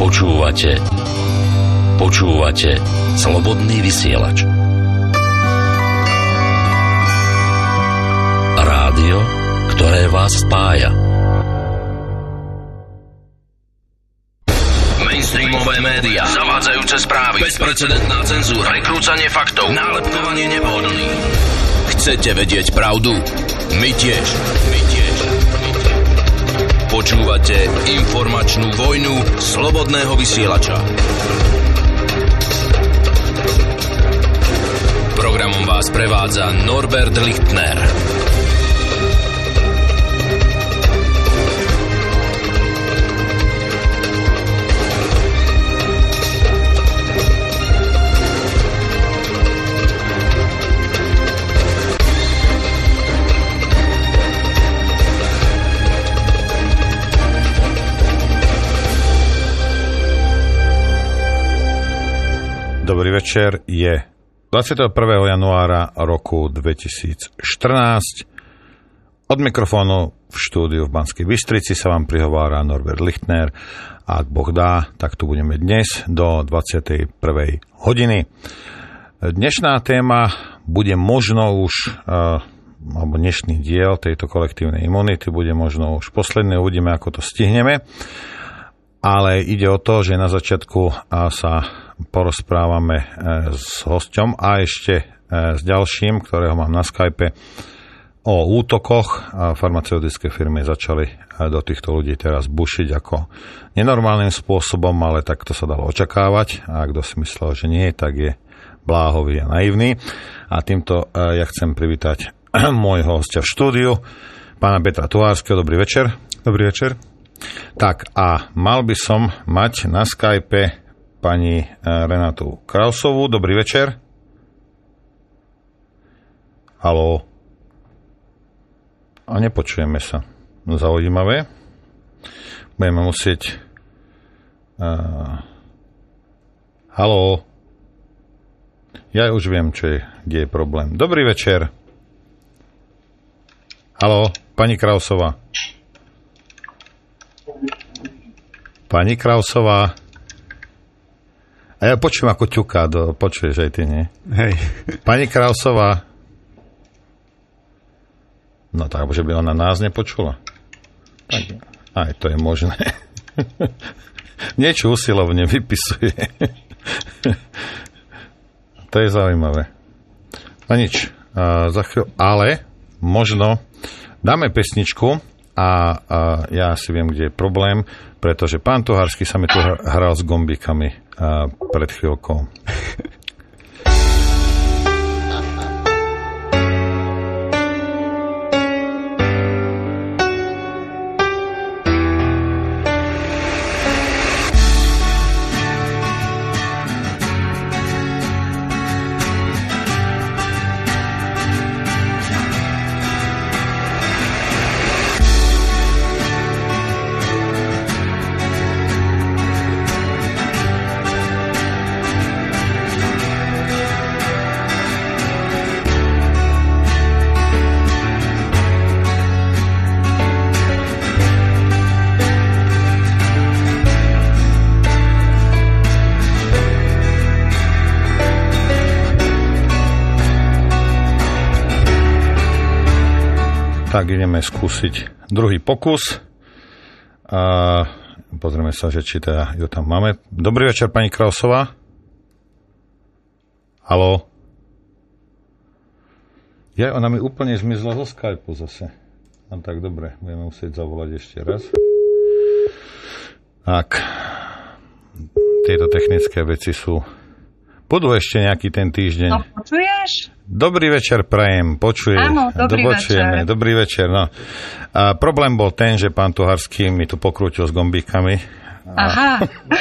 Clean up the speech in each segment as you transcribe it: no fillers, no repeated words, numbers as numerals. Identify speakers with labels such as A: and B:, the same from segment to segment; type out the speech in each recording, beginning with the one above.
A: Počúvate Slobodný vysielač. Rádio, ktoré vás spája. Mainstreamové médiá, zavádzajúce správy, bezprecedentná cenzúra, prekrúcanie faktov, nálepkovanie nevhodných. Chcete vedieť pravdu? My tiež. Počúvate informačnú vojnu Slobodného vysielača. Programom vás prevádza Norbert Lichtner.
B: Dobrý večer, je 21. januára roku 2014. Od mikrofónu v štúdiu v Banskej Bystrici sa vám prihovára Norbert Lichtner. Ak Boh dá, tak tu budeme dnes do 21. hodiny. Dnešná téma bude možno už, alebo dnešný diel tejto kolektívnej imunity bude možno už posledný, uvidíme, ako to stihneme. Ale ide o to, že na začiatku sa porozprávame s hosťom a ešte s ďalším, ktorého mám na Skype, o útokoch. Farmaceutické firmy začali do týchto ľudí teraz bušiť ako nenormálnym spôsobom, ale tak to sa dalo očakávať. A kto si myslel, že nie, tak je bláhový a naivný. A týmto ja chcem privítať môjho hostia v štúdiu, pána Petra Tuhárskeho. Dobrý večer.
C: Dobrý večer.
B: Tak a mal by som mať na Skype pani Renátu Krausovú. Dobrý večer. Haló. A nepočujeme sa. Zaujímavé. Budeme musieť... Haló. Ja už viem, kde je problém. Dobrý večer. Haló, pani Krausová. Pani Krausová. A ja počujem, ako ťuká. Počuješ aj ty, nie?
C: Hej.
B: Pani Krausová. No tak, že by ona nás nepočula. Tak, aj to je možné. Niečo usilovne vypisuje. To je zaujímavé. No nič. Za chvíľu. Ale možno dáme pesničku a ja si viem, kde je problém, pretože pán Tuhársky sa mi tu hral s gombíkami pred chvíľkou. Tak ideme skúsiť druhý pokus. Pozrieme sa, že či teda ju tam máme. Dobrý večer, pani Krausová. Haló. Ja, ona mi úplne zmizla zo Skypeu zase. No tak dobre, budeme musieť zavolať ešte raz. Tak. Tieto technické veci sú... Budú ešte nejaký ten týždeň.
D: No, počuješ?
B: Dobrý večer, prajem, počuješ.
D: Áno, večer.
B: Dobrý večer, no. Problém bol ten, že pán Tuhársky mi tu pokrútil s gombíkami.
D: Aha.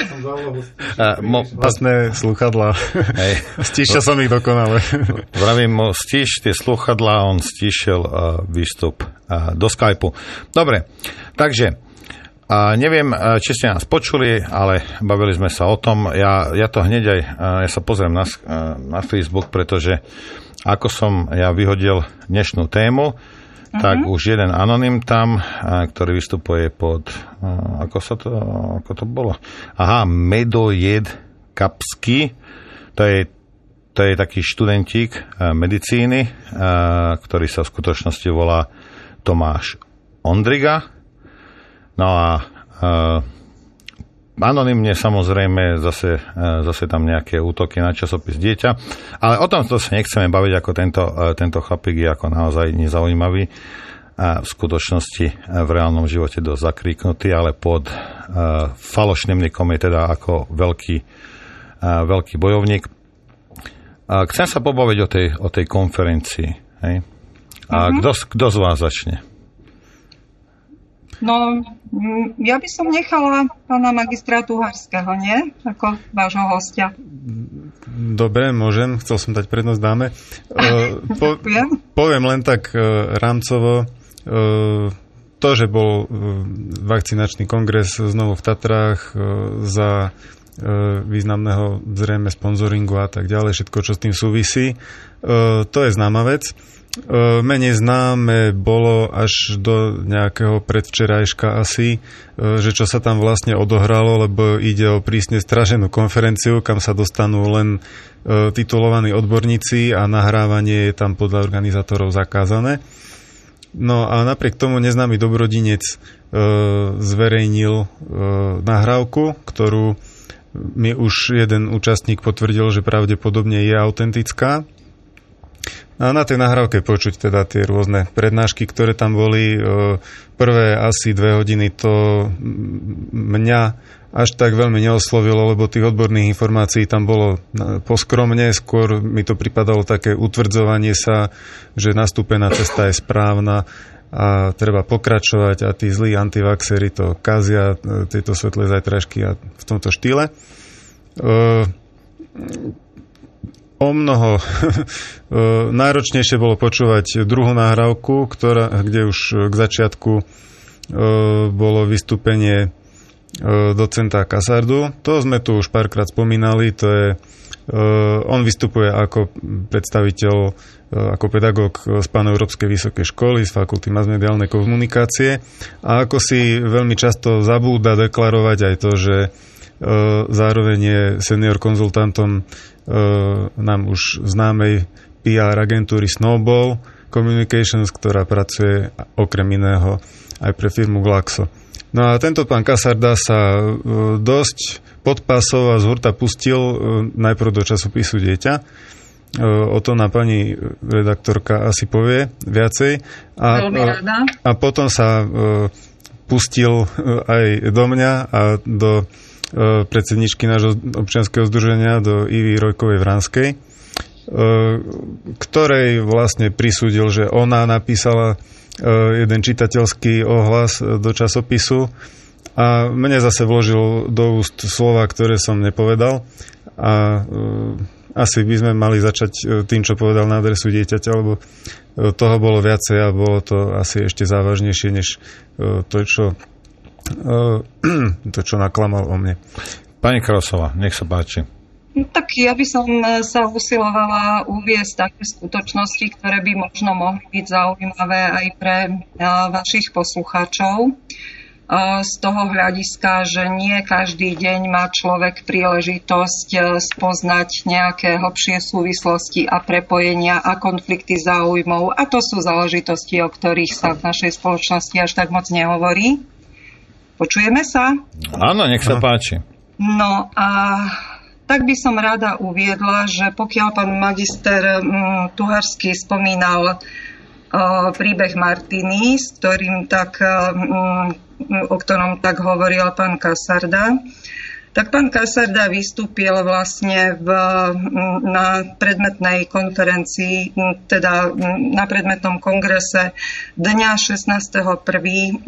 C: Pasné slúchadlá. Stíšil som ich dokonale.
B: Vravím mu, stíš tie slúchadlá, on stíšil výstup do Skypeu. Dobre, takže... neviem, či ste nás počuli, ale bavili sme sa o tom. Ja to hneď aj, ja sa pozriem na Facebook, pretože ako som ja vyhodil dnešnú tému, tak už jeden anonym tam, ktorý vystupuje pod, ako to bolo? Aha, Medojed Kapský, to je taký študentík medicíny, ktorý sa v skutočnosti volá Tomáš Ondriga. No a anonymne samozrejme zase tam nejaké útoky na časopis Dieťa, ale o tom sa nechceme baviť, ako tento chlapík je ako naozaj nezaujímavý a v skutočnosti v reálnom živote dosť zakríknutý, ale pod falošným nikom je teda ako veľký bojovník. Chcem sa pobaviť o tej konferencii. Hej? A kto z vás začne?
D: No, ja by som nechala pána magistra Tuharského, nie? Ako vášho hostia.
C: Dobre, môžem. Chcel som dať prednosť dáme. Poviem len tak rámcovo. To, že bol vakcinačný kongres znovu v Tatrách za významného zrejme sponzoringu a tak ďalej, všetko, čo s tým súvisí. To je známa vec. Menej známe bolo až do nejakého predvčerajška asi, že čo sa tam vlastne odohralo, lebo ide o prísne straženú konferenciu, kam sa dostanú len titulovaní odborníci a nahrávanie je tam podľa organizátorov zakázané. No a napriek tomu neznámy dobrodinec zverejnil nahrávku, ktorú mi už jeden účastník potvrdil, že pravdepodobne je autentická. A na tej nahrávke počuť teda tie rôzne prednášky, ktoré tam boli. Prvé asi 2 hodiny to mňa až tak veľmi neoslovilo, lebo tých odborných informácií tam bolo poskromne. Skôr mi to pripadalo také utvrdzovanie sa, že nastúpená cesta je správna a treba pokračovať a tí zlí antivaxeri to kazia, tieto svetlé zajtražky a v tomto štýle. O mnoho náročnejšie bolo počúvať druhú nahrávku, kde už k začiatku bolo vystúpenie docenta Kasardu. To sme tu už párkrát spomínali, to je on vystupuje ako predstaviteľ, ako pedagóg z Paneurópskej vysokej školy z fakulty masmediálnej komunikácie a ako si veľmi často zabúda deklarovať aj to, že zároveň je senior konzultantom nám už známej PR agentúry Snowball Communications, ktorá pracuje okrem iného aj pre firmu Glaxo. No a tento pán Kasarda sa dosť podpásov a z hurta pustil najprv do časopisu Dieťa. O to na pani redaktorka asi povie viacej. A potom sa pustil aj do mňa a do predsedničky nášho občianskeho združenia, do Ivy Rojkovej-Vranskej, ktorej vlastne prisúdil, že ona napísala jeden čitateľský ohlas do časopisu a mne zase vložil do úst slova, ktoré som nepovedal a asi by sme mali začať tým, čo povedal na adresu dieťaťa, lebo toho bolo viacej a bolo to asi ešte závažnejšie, než to, čo naklamal o mne.
B: Pani Krosová, nech sa páči.
D: Tak ja by som sa usilovala uviesť také skutočnosti, ktoré by možno mohli byť zaujímavé aj pre vašich poslucháčov. Z toho hľadiska, že nie každý deň má človek príležitosť spoznať nejaké hlbšie súvislosti a prepojenia a konflikty záujmov. A to sú záležitosti, o ktorých sa v našej spoločnosti až tak moc nehovorí. Počujeme sa?
B: Áno, nech sa páči.
D: No a tak by som rada uviedla, že pokiaľ pán magister Tuharský spomínal príbeh Martiny, o ktorom tak hovoril pán Kasarda, tak pán Kasarda vystúpil vlastne na predmetnej konferencii, teda na predmetnom kongrese dňa 16.1.2013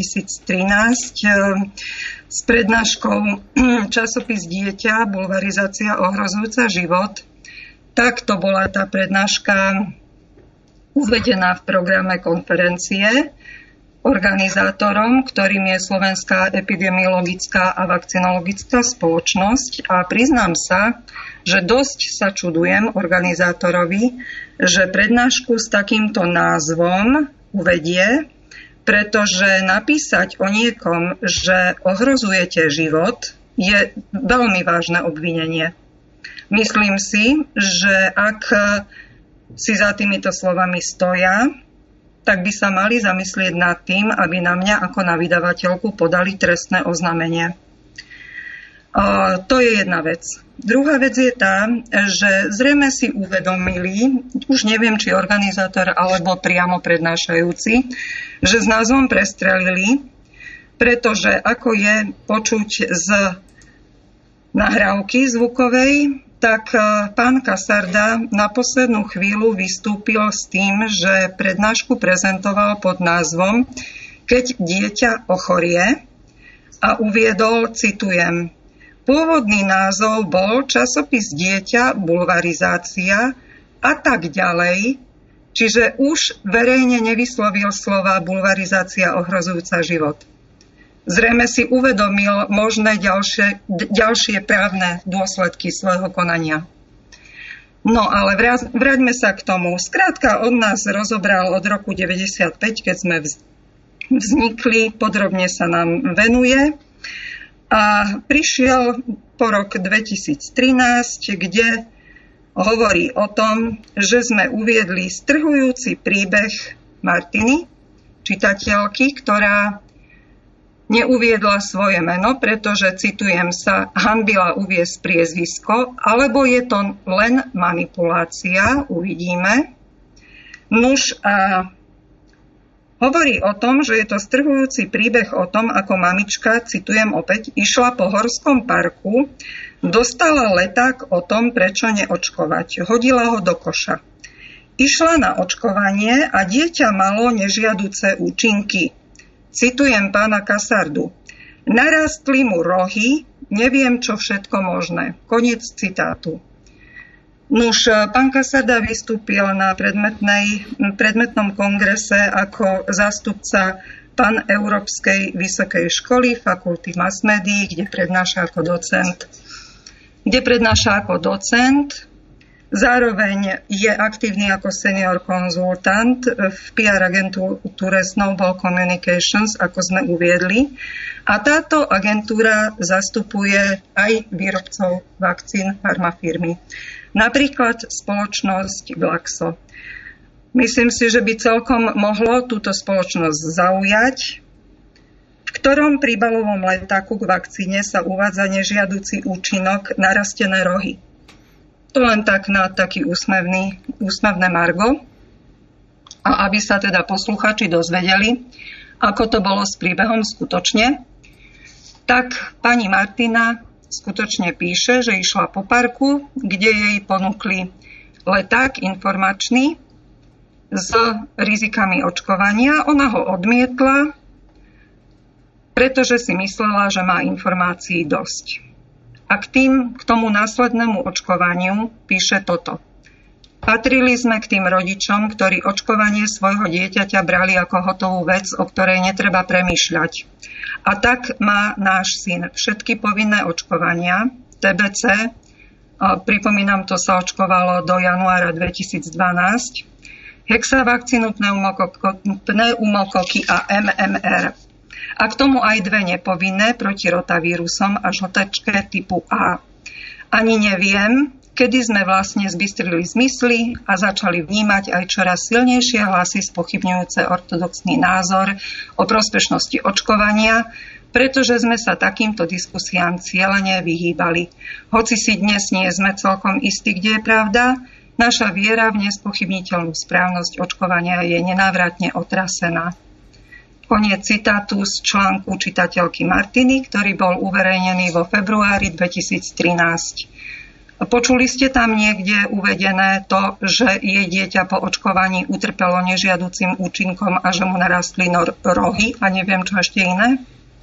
D: s prednáškou Časopis Dieťa, bulvarizácia ohrozujúca život. Takto bola tá prednáška uvedená v programe konferencie organizátorom, ktorým je Slovenská epidemiologická a vakcinologická spoločnosť. A priznám sa, že dosť sa čudujem organizátorovi, že prednášku s takýmto názvom uvedie, pretože napísať o niekom, že ohrozujete život, je veľmi vážne obvinenie. Myslím si, že ak si za týmito slovami stoja, tak by sa mali zamyslieť nad tým, aby na mňa ako na vydavateľku podali trestné oznámenie. To je jedna vec. Druhá vec je tá, že zrejme si uvedomili, už neviem, či organizátor alebo priamo prednášajúci, že s názvom prestrelili, pretože ako je počuť z nahrávky zvukovej, tak pán Kasarda na poslednú chvíľu vystúpil s tým, že prednášku prezentoval pod názvom Keď dieťa ochorie a uviedol, citujem, pôvodný názov bol časopis Dieťa, bulvarizácia a tak ďalej, čiže už verejne nevyslovil slova bulvarizácia ohrozujúca život. Zrejme si uvedomil možné ďalšie právne dôsledky svojho konania. No ale vráťme sa k tomu. Skrátka, on nás rozobral od roku 95, keď sme vznikli, podrobne sa nám venuje. A prišiel po rok 2013, kde hovorí o tom, že sme uviedli strhujúci príbeh Martiny, čitateľky, ktorá neuviedla svoje meno, pretože, citujem, sa hanbila uviesť priezvisko, alebo je to len manipulácia, uvidíme. Nuž a hovorí o tom, že je to strhujúci príbeh o tom, ako mamička, citujem opäť, išla po horskom parku, dostala leták o tom, prečo neočkovať. Hodila ho do koša. Išla na očkovanie a dieťa malo nežiaduce účinky. Citujem pána Kasardu. Narastli mu rohy, neviem čo všetko možné. Koniec citátu. Nuž, pán Kasarda vystúpil na predmetnom kongrese ako zástupca Paneurópskej vysokej školy, fakulty mass médií, kde prednáša ako docent. Zároveň je aktívny ako senior konzultant v PR agentúre Snowball Communications, ako sme uviedli. A táto agentúra zastupuje aj výrobcov vakcín farmafirmy. Napríklad spoločnosť Glaxo. Myslím si, že by celkom mohlo túto spoločnosť zaujať, v ktorom príbalovom letáku k vakcíne sa uvádza nežiaducí účinok narastené rohy. To len tak na taký úsmevné margo. A aby sa teda posluchači dozvedeli, ako to bolo s príbehom skutočne, tak pani Martina skutočne píše, že išla po parku, kde jej ponúkli leták informačný s rizikami očkovania. Ona ho odmietla, pretože si myslela, že má informácií dosť. A k tomu následnému očkovaniu píše toto. Patrili sme k tým rodičom, ktorí očkovanie svojho dieťaťa brali ako hotovú vec, o ktorej netreba premýšľať. A tak má náš syn všetky povinné očkovania, TBC, pripomínam, to sa očkovalo do januára 2012, hexavakcínu, pneumokoky a MMR. A k tomu aj 2 nepovinné proti rotavírusom a žltačke typu A. Ani neviem, kedy sme vlastne zbystrili zmysly a začali vnímať aj čoraz silnejšie hlasy spochybňujúce ortodoxný názor o prospešnosti očkovania, pretože sme sa takýmto diskusiám cieľene vyhýbali. Hoci si dnes nie sme celkom istí, kde je pravda, naša viera v nespochybniteľnú správnosť očkovania je nenávratne otrasená. Koniec citátu z článku čitateľky Martiny, ktorý bol uverejnený vo februári 2013. Počuli ste tam niekde uvedené to, že jej dieťa po očkovaní utrpelo nežiaducim účinkom a že mu narastli rohy a neviem čo ešte iné?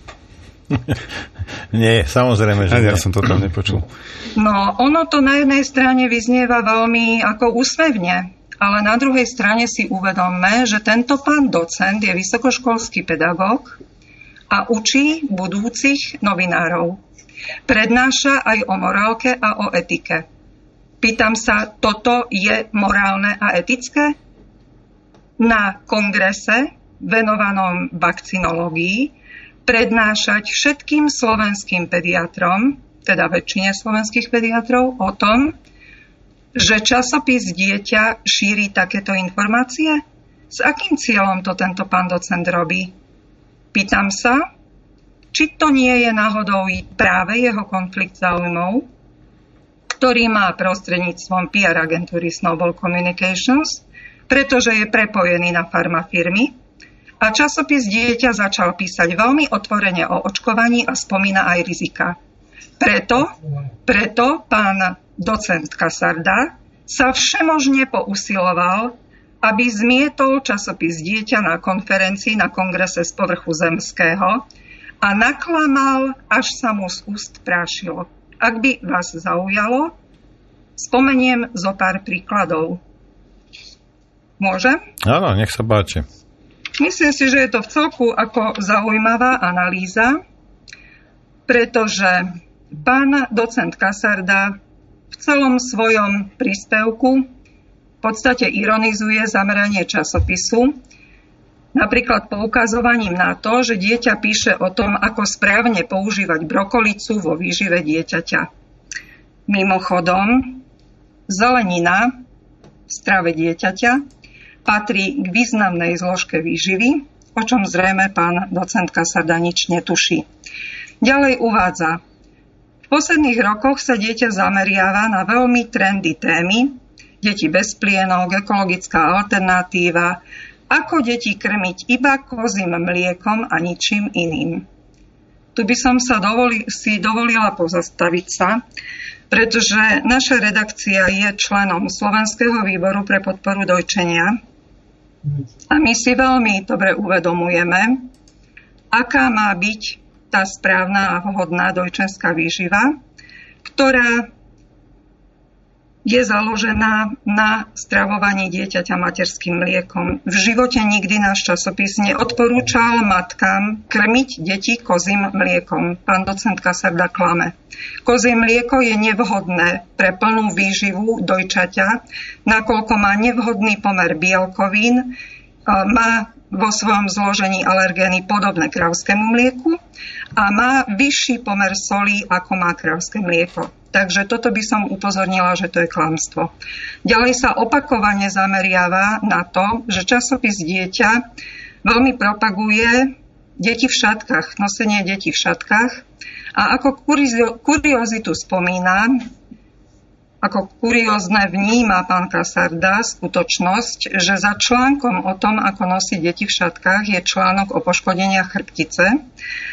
B: Nie, samozrejme, že
C: ja som to tam nepočul.
D: No, ono to na jednej strane vyznieva veľmi ako úsmevne, ale na druhej strane si uvedomme, že tento pán docent je vysokoškolský pedagóg a učí budúcich novinárov. Prednáša aj o morálke a o etike. Pýtam sa, toto je morálne a etické? na kongrese venovanom vakcinológii prednášať všetkým slovenským pediatrom, teda väčšine slovenských pediatrov, o tom, že časopis Dieťa šíri takéto informácie? S akým cieľom to tento pán docent robí? Pýtam sa, či to nie je náhodou práve jeho konflikt záujmov, ktorý má prostredníctvom PR agentúry Snowball Communications, pretože je prepojený na farmafirmy. A časopis Dieťa začal písať veľmi otvorene o očkovaní a spomína aj rizika. Preto pán docent Kasarda sa všemožne pousiloval, aby zmietol časopis Dieťa na konferencii na kongrese z povrchu zemského a naklamal, až sa mu z úst prášilo. Ak by vás zaujalo, spomeniem zo pár príkladov. Môžem?
B: Áno, nech sa páči.
D: Myslím si, že je to v celku ako zaujímavá analýza, pretože pán docent Kasarda v celom svojom príspevku v podstate ironizuje zameranie časopisu, napríklad poukazovaním na to, že dieťa píše o tom, ako správne používať brokolicu vo výžive dieťaťa. Mimochodom, zelenina v strave dieťaťa patrí k významnej zložke výživy, o čom zrejme pán docent Kasarda nič netuší. Ďalej uvádza, v posledných rokoch sa dieťa zameriava na veľmi trendy témy, deti bez plienok, ekologická alternatíva, ako deti krmiť iba kozím mliekom a ničím iným. Tu by som si dovolila pozastaviť sa, pretože naša redakcia je členom Slovenského výboru pre podporu dojčenia a my si veľmi dobre uvedomujeme, aká má byť tá správna a vhodná dojčenská výživa, ktorá je založená na stravovaní dieťaťa materským mliekom. V živote nikdy náš časopis neodporúčal matkám krmiť deti kozím mliekom. Pán docent Kasarda klame. Kozie mlieko je nevhodné pre plnú výživu dojčaťa, nakoľko má nevhodný pomer bielkovín, má vo svojom zložení alergény podobné kravskému mlieku a má vyšší pomer solí, ako má kravské mlieko. Takže toto by som upozornila, že to je klamstvo. Ďalej sa opakovane zameriava na to, že časopis Dieťa veľmi propaguje deti v šatkách, nosenie detí v šatkách a ako kuriozitu spomína, ako kuriózne vníma pán Kasarda skutočnosť, že za článkom o tom, ako nosiť deti v šatkách, je článok o poškodeniach chrbtice,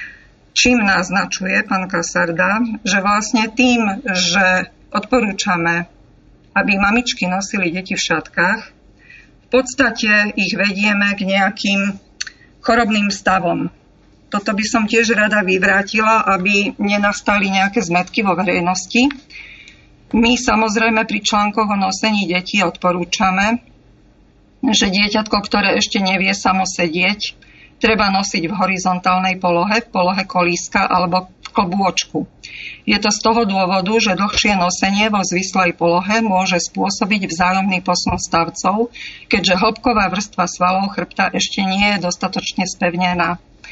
D: čím naznačuje pán Kasarda, že vlastne tým, že odporúčame, aby mamičky nosili deti v šatkách, v podstate ich vedieme k nejakým chorobným stavom. Toto by som tiež rada vyvrátila, aby nenastali nejaké zmätky vo verejnosti. My samozrejme pri článkoch o nosení detí odporúčame, že dieťatko, ktoré ešte nevie samo sedieť, treba nosiť v horizontálnej polohe, v polohe kolíska alebo v klobôčku. Je to z toho dôvodu, že dlhšie nosenie vo zvislej polohe môže spôsobiť vzájomný posun stavcov, keďže hĺbková vrstva svalov chrbta ešte nie je dostatočne spevnená.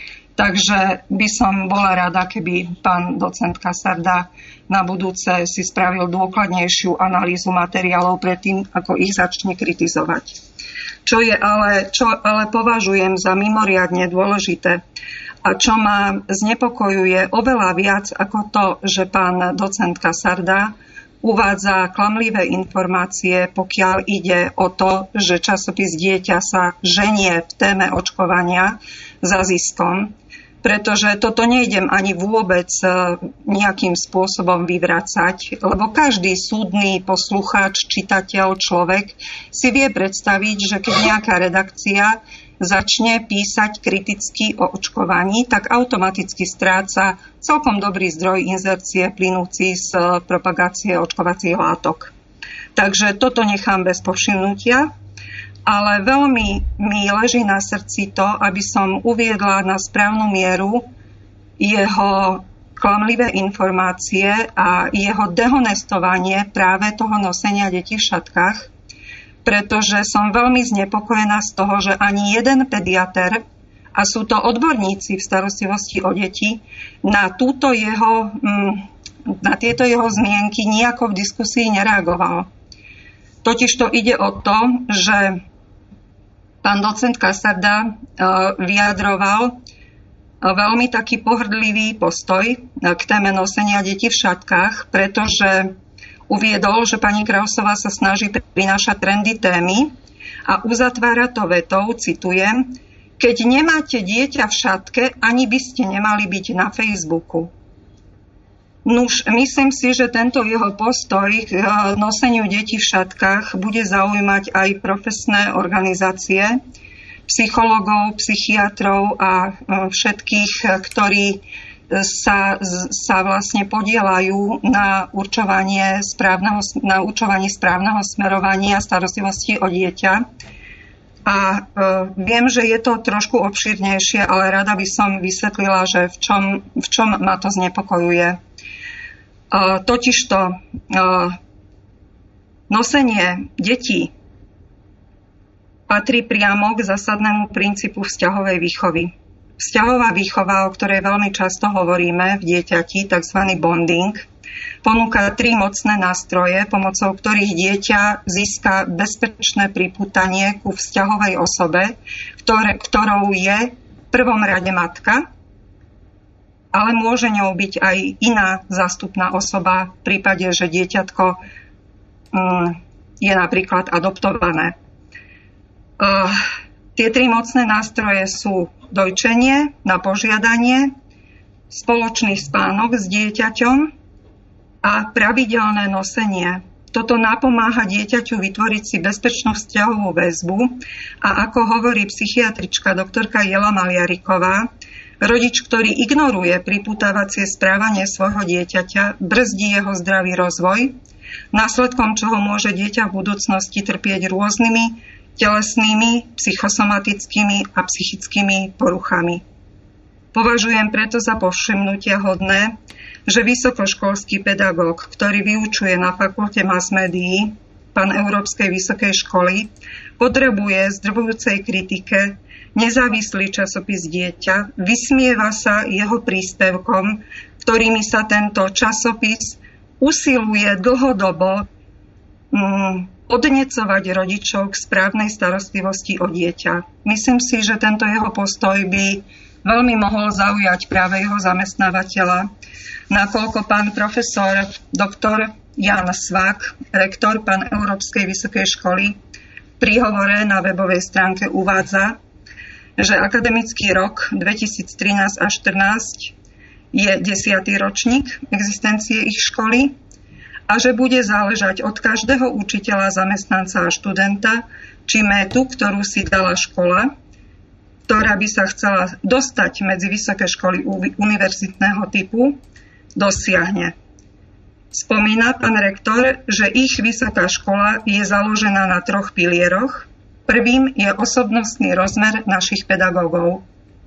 D: Takže by som bola rada, keby pán docent Kasarda na budúce si spravil dôkladnejšiu analýzu materiálov predtým, ako ich začne kritizovať. Čo ale považujem za mimoriadne dôležité a čo ma znepokojuje oveľa viac ako to, že pán docent Kasarda uvádza klamlivé informácie, pokiaľ ide o to, že časopis Dieťa sa ženie v téme očkovania za ziskom, pretože toto nejdem ani vôbec nejakým spôsobom vyvracať, lebo každý súdny poslucháč, čitateľ, človek si vie predstaviť, že keď nejaká redakcia začne písať kriticky o očkovaní, tak automaticky stráca celkom dobrý zdroj inzercie plynúci z propagácie očkovacích látok. Takže toto nechám bez povšimnutia. Ale veľmi mi leží na srdci to, aby som uviedla na správnu mieru jeho klamlivé informácie a jeho dehonestovanie práve toho nosenia detí v šatkách, pretože som veľmi znepokojená z toho, že ani jeden pediater, a sú to odborníci v starostlivosti o deti, na tieto jeho zmienky nejako v diskusii nereagoval. Totižto ide o to, že pán docent Kasarda vyjadroval veľmi taký pohrdlivý postoj k téme nosenia detí v šatkách, pretože uviedol, že pani Krausová sa snaží prinášať trendy témy a uzatvára to vetou, citujem, keď nemáte dieťa v šatke, ani by ste nemali byť na Facebooku. Nuž, myslím si, že tento jeho postoj k noseniu detí v šatkách bude zaujímať aj profesné organizácie, psychologov, psychiatrov a všetkých, ktorí sa vlastne podieľajú na určovaní správneho smerovania starostlivosti o dieťa. A viem, že je to trošku obšírnejšie, ale rada by som vysvetlila, že v čom ma to znepokojuje. Totižto nosenie detí patrí priamo k zásadnému princípu vzťahovej výchovy. Vzťahová výchova, o ktorej veľmi často hovoríme v dieťati, tzv. Bonding, ponúka 3 mocné nástroje, pomocou ktorých dieťa získa bezpečné pripútanie ku vzťahovej osobe, ktorou je v prvom rade matka, ale môže ňou byť aj iná zástupná osoba v prípade, že dieťatko je napríklad adoptované. Tie 3 mocné nástroje sú dojčenie na požiadanie, spoločný spánok s dieťaťom a pravidelné nosenie. Toto napomáha dieťaťu vytvoriť si bezpečnú vzťahovú väzbu a ako hovorí psychiatrička doktorka Jela Maliariková, rodič, ktorý ignoruje priputávacie správanie svojho dieťaťa, brzdí jeho zdravý rozvoj, následkom čoho môže dieťa v budúcnosti trpieť rôznymi telesnými, psychosomatickými a psychickými poruchami. Považujem preto za povšimnutia hodné, že vysokoškolský pedagóg, ktorý vyučuje na fakulte mass médií, pán Európskej vysokej školy, podrobuje zdrvujúcej kritike nezávislý časopis Dieťa, vysmieva sa jeho príspevkom, ktorými sa tento časopis usiluje dlhodobo podnecovať rodičov k správnej starostlivosti o dieťa. Myslím si, že tento jeho postoj by veľmi mohol zaujať práve jeho zamestnávateľa, nakoľko pán profesor doktor Jan Svák, rektor pán Európskej vysokej školy, v príhovore na webovej stránke uvádza, že akademický rok 2013 až 2014 je 10. ročník existencie ich školy a že bude záležať od každého učiteľa, zamestnanca a študenta, či métu, ktorú si dala škola, ktorá by sa chcela dostať medzi vysoké školy univerzitného typu, dosiahne. Spomína pán rektor, že ich vysoká škola je založená na 3 pilieroch. Prvým je osobnostný rozmer našich pedagógov.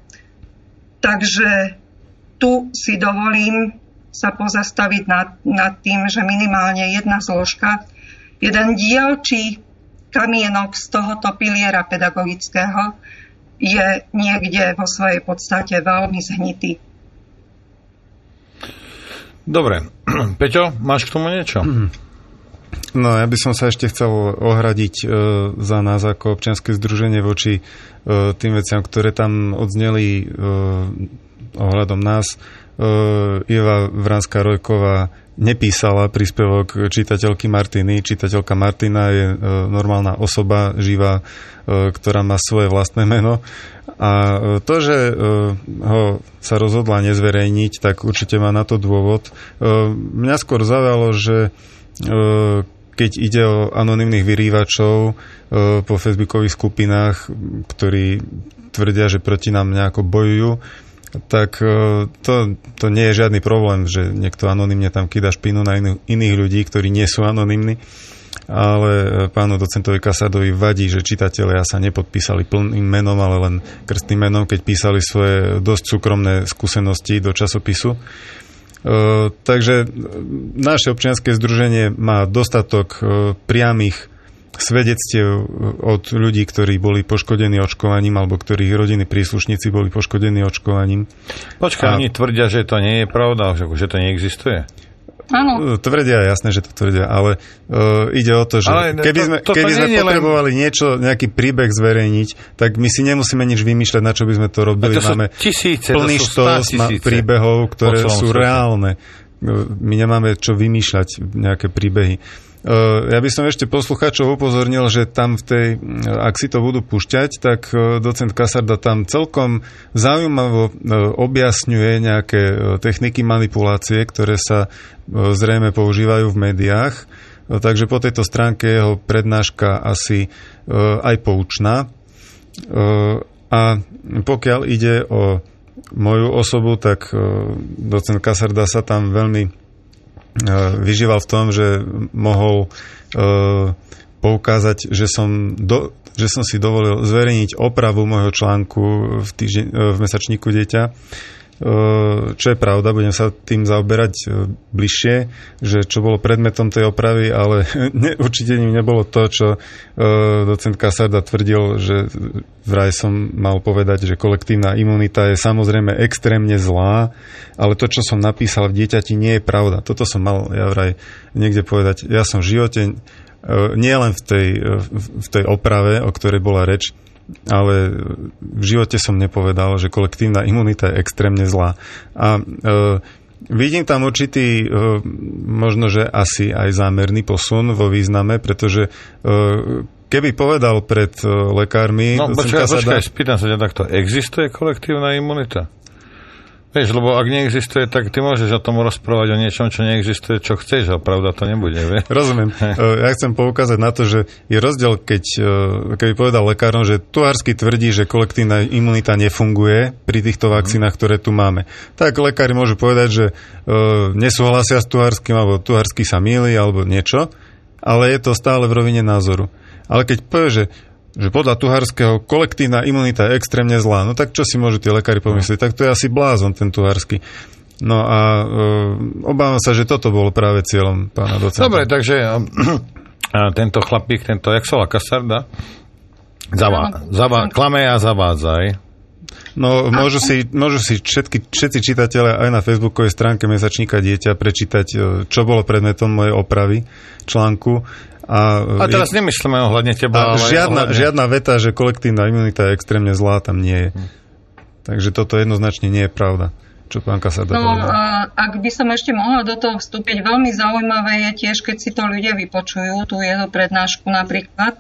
D: Takže tu si dovolím sa pozastaviť nad tým, že minimálne jedna zložka, jeden diel či kamienok z tohoto piliera pedagogického je niekde vo svojej podstate veľmi zhnitý.
B: Dobre. Peťo, máš k tomu niečo?
C: No, ja by som sa ešte chcel ohradiť za nás ako občianske združenie voči tým veciam, ktoré tam odzneli ohľadom nás. Iva Vranská-Rojková nepísala príspevok čitateľky Martiny. Čitateľka Martina je normálna osoba, živá, ktorá má svoje vlastné meno. A to, že ho sa rozhodla nezverejniť, tak určite má na to dôvod. Mňa skôr zaujalo, že keď ide o anonymných vyrývačov po facebookových skupinách, ktorí tvrdia, že proti nám nejako bojujú, tak to nie je žiadny problém, že niekto anonymne tam kýda špinu na iných ľudí, ktorí nie sú anonymní. Ale pánu docentovi Kasardovi vadí, že čitatelia sa nepodpísali plným menom, ale len krstným menom, keď písali svoje dosť súkromné skúsenosti do časopisu. Takže naše občianske združenie má dostatok priamých svedectiev od ľudí, ktorí boli poškodení očkovaním alebo ktorých rodiny príslušníci boli poškodení očkovaním.
B: Počkaj, oni tvrdia, že to nie je pravda, že to neexistuje?
D: Áno.
C: Tvrdia, jasné, že to tvrdia, ale ide o to, že keby sme potrebovali nejaký príbeh zverejniť, tak my si nemusíme nič vymýšľať, na čo by sme to robili. Máme plný štos príbehov, ktoré sú reálne. My nemáme čo vymýšľať, nejaké príbehy. Ja by som ešte poslucháčov upozornil, že tam ak si to budú púšťať, tak docent Kasarda tam celkom zaujímavo objasňuje nejaké techniky manipulácie, ktoré sa zrejme používajú v médiách. Takže po tejto stránke jeho prednáška asi aj poučná. A pokiaľ ide o moju osobu, tak docent Kasarda sa tam veľmi vyžíval v tom, že mohol poukázať, že som si dovolil zverejniť opravu môjho článku v mesačníku Dieťa. Čo je pravda, budem sa tým zaoberať bližšie, že čo bolo predmetom tej opravy, ale určite ním nebolo to, čo docent Kasarda tvrdil, že vraj som mal povedať, že kolektívna imunita je samozrejme extrémne zlá, ale to, čo som napísal v Dieťati, nie je pravda. Toto som mal ja vraj niekde povedať. Ja som v živote, nie len v tej oprave, o ktorej bola reč, ale v živote som nepovedal, že kolektívna imunita je extrémne zlá. A vidím tam určitý, možno, že asi aj zámerný posun vo význame, pretože keby povedal pred lekármi...
B: No, počkaj, spýtam sa ťa takto. Existuje kolektívna imunita? Vieš, lebo ak neexistuje, tak ty môžeš o tom rozprávať o niečom, čo neexistuje, čo chceš, ale pravda to nebude, vie? Rozumiem.
C: Ja chcem poukázať na to, že je rozdiel, keby povedal lekárom, že Tuharsky tvrdí, že kolektívna imunita nefunguje pri týchto vakcínach, ktoré tu máme. Tak lekári môžu povedať, že nesúhlasia s Tuharským, alebo Tuharsky sa mýli, alebo niečo, ale je to stále v rovine názoru. Ale keď povie, že podľa Tuharského kolektívna imunita je extrémne zlá. No tak čo si môžu tí lekári pomyslieť? Tak to je asi blázon, ten Tuharsky. No a obávam sa, že toto bolo práve cieľom pána docenta.
B: Dobre, takže tento chlapík, jak sa volá Kasarda, klame a zavádzaj.
C: No, môžu si všetci čitatelia aj na facebookovej stránke Mesačníka Dieťa prečítať, čo bolo predmetom mojej opravy článku. A
B: teraz nemyslíme ohľadne teba, ale
C: žiadna veta, že kolektívna imunita je extrémne zlá, tam nie je. Takže toto jednoznačne nie je pravda, čo pán Kasarda povedal.
D: Ak by som ešte mohla do toho vstúpiť, veľmi zaujímavé je tiež, keď si to ľudia vypočujú, tú jeho prednášku napríklad,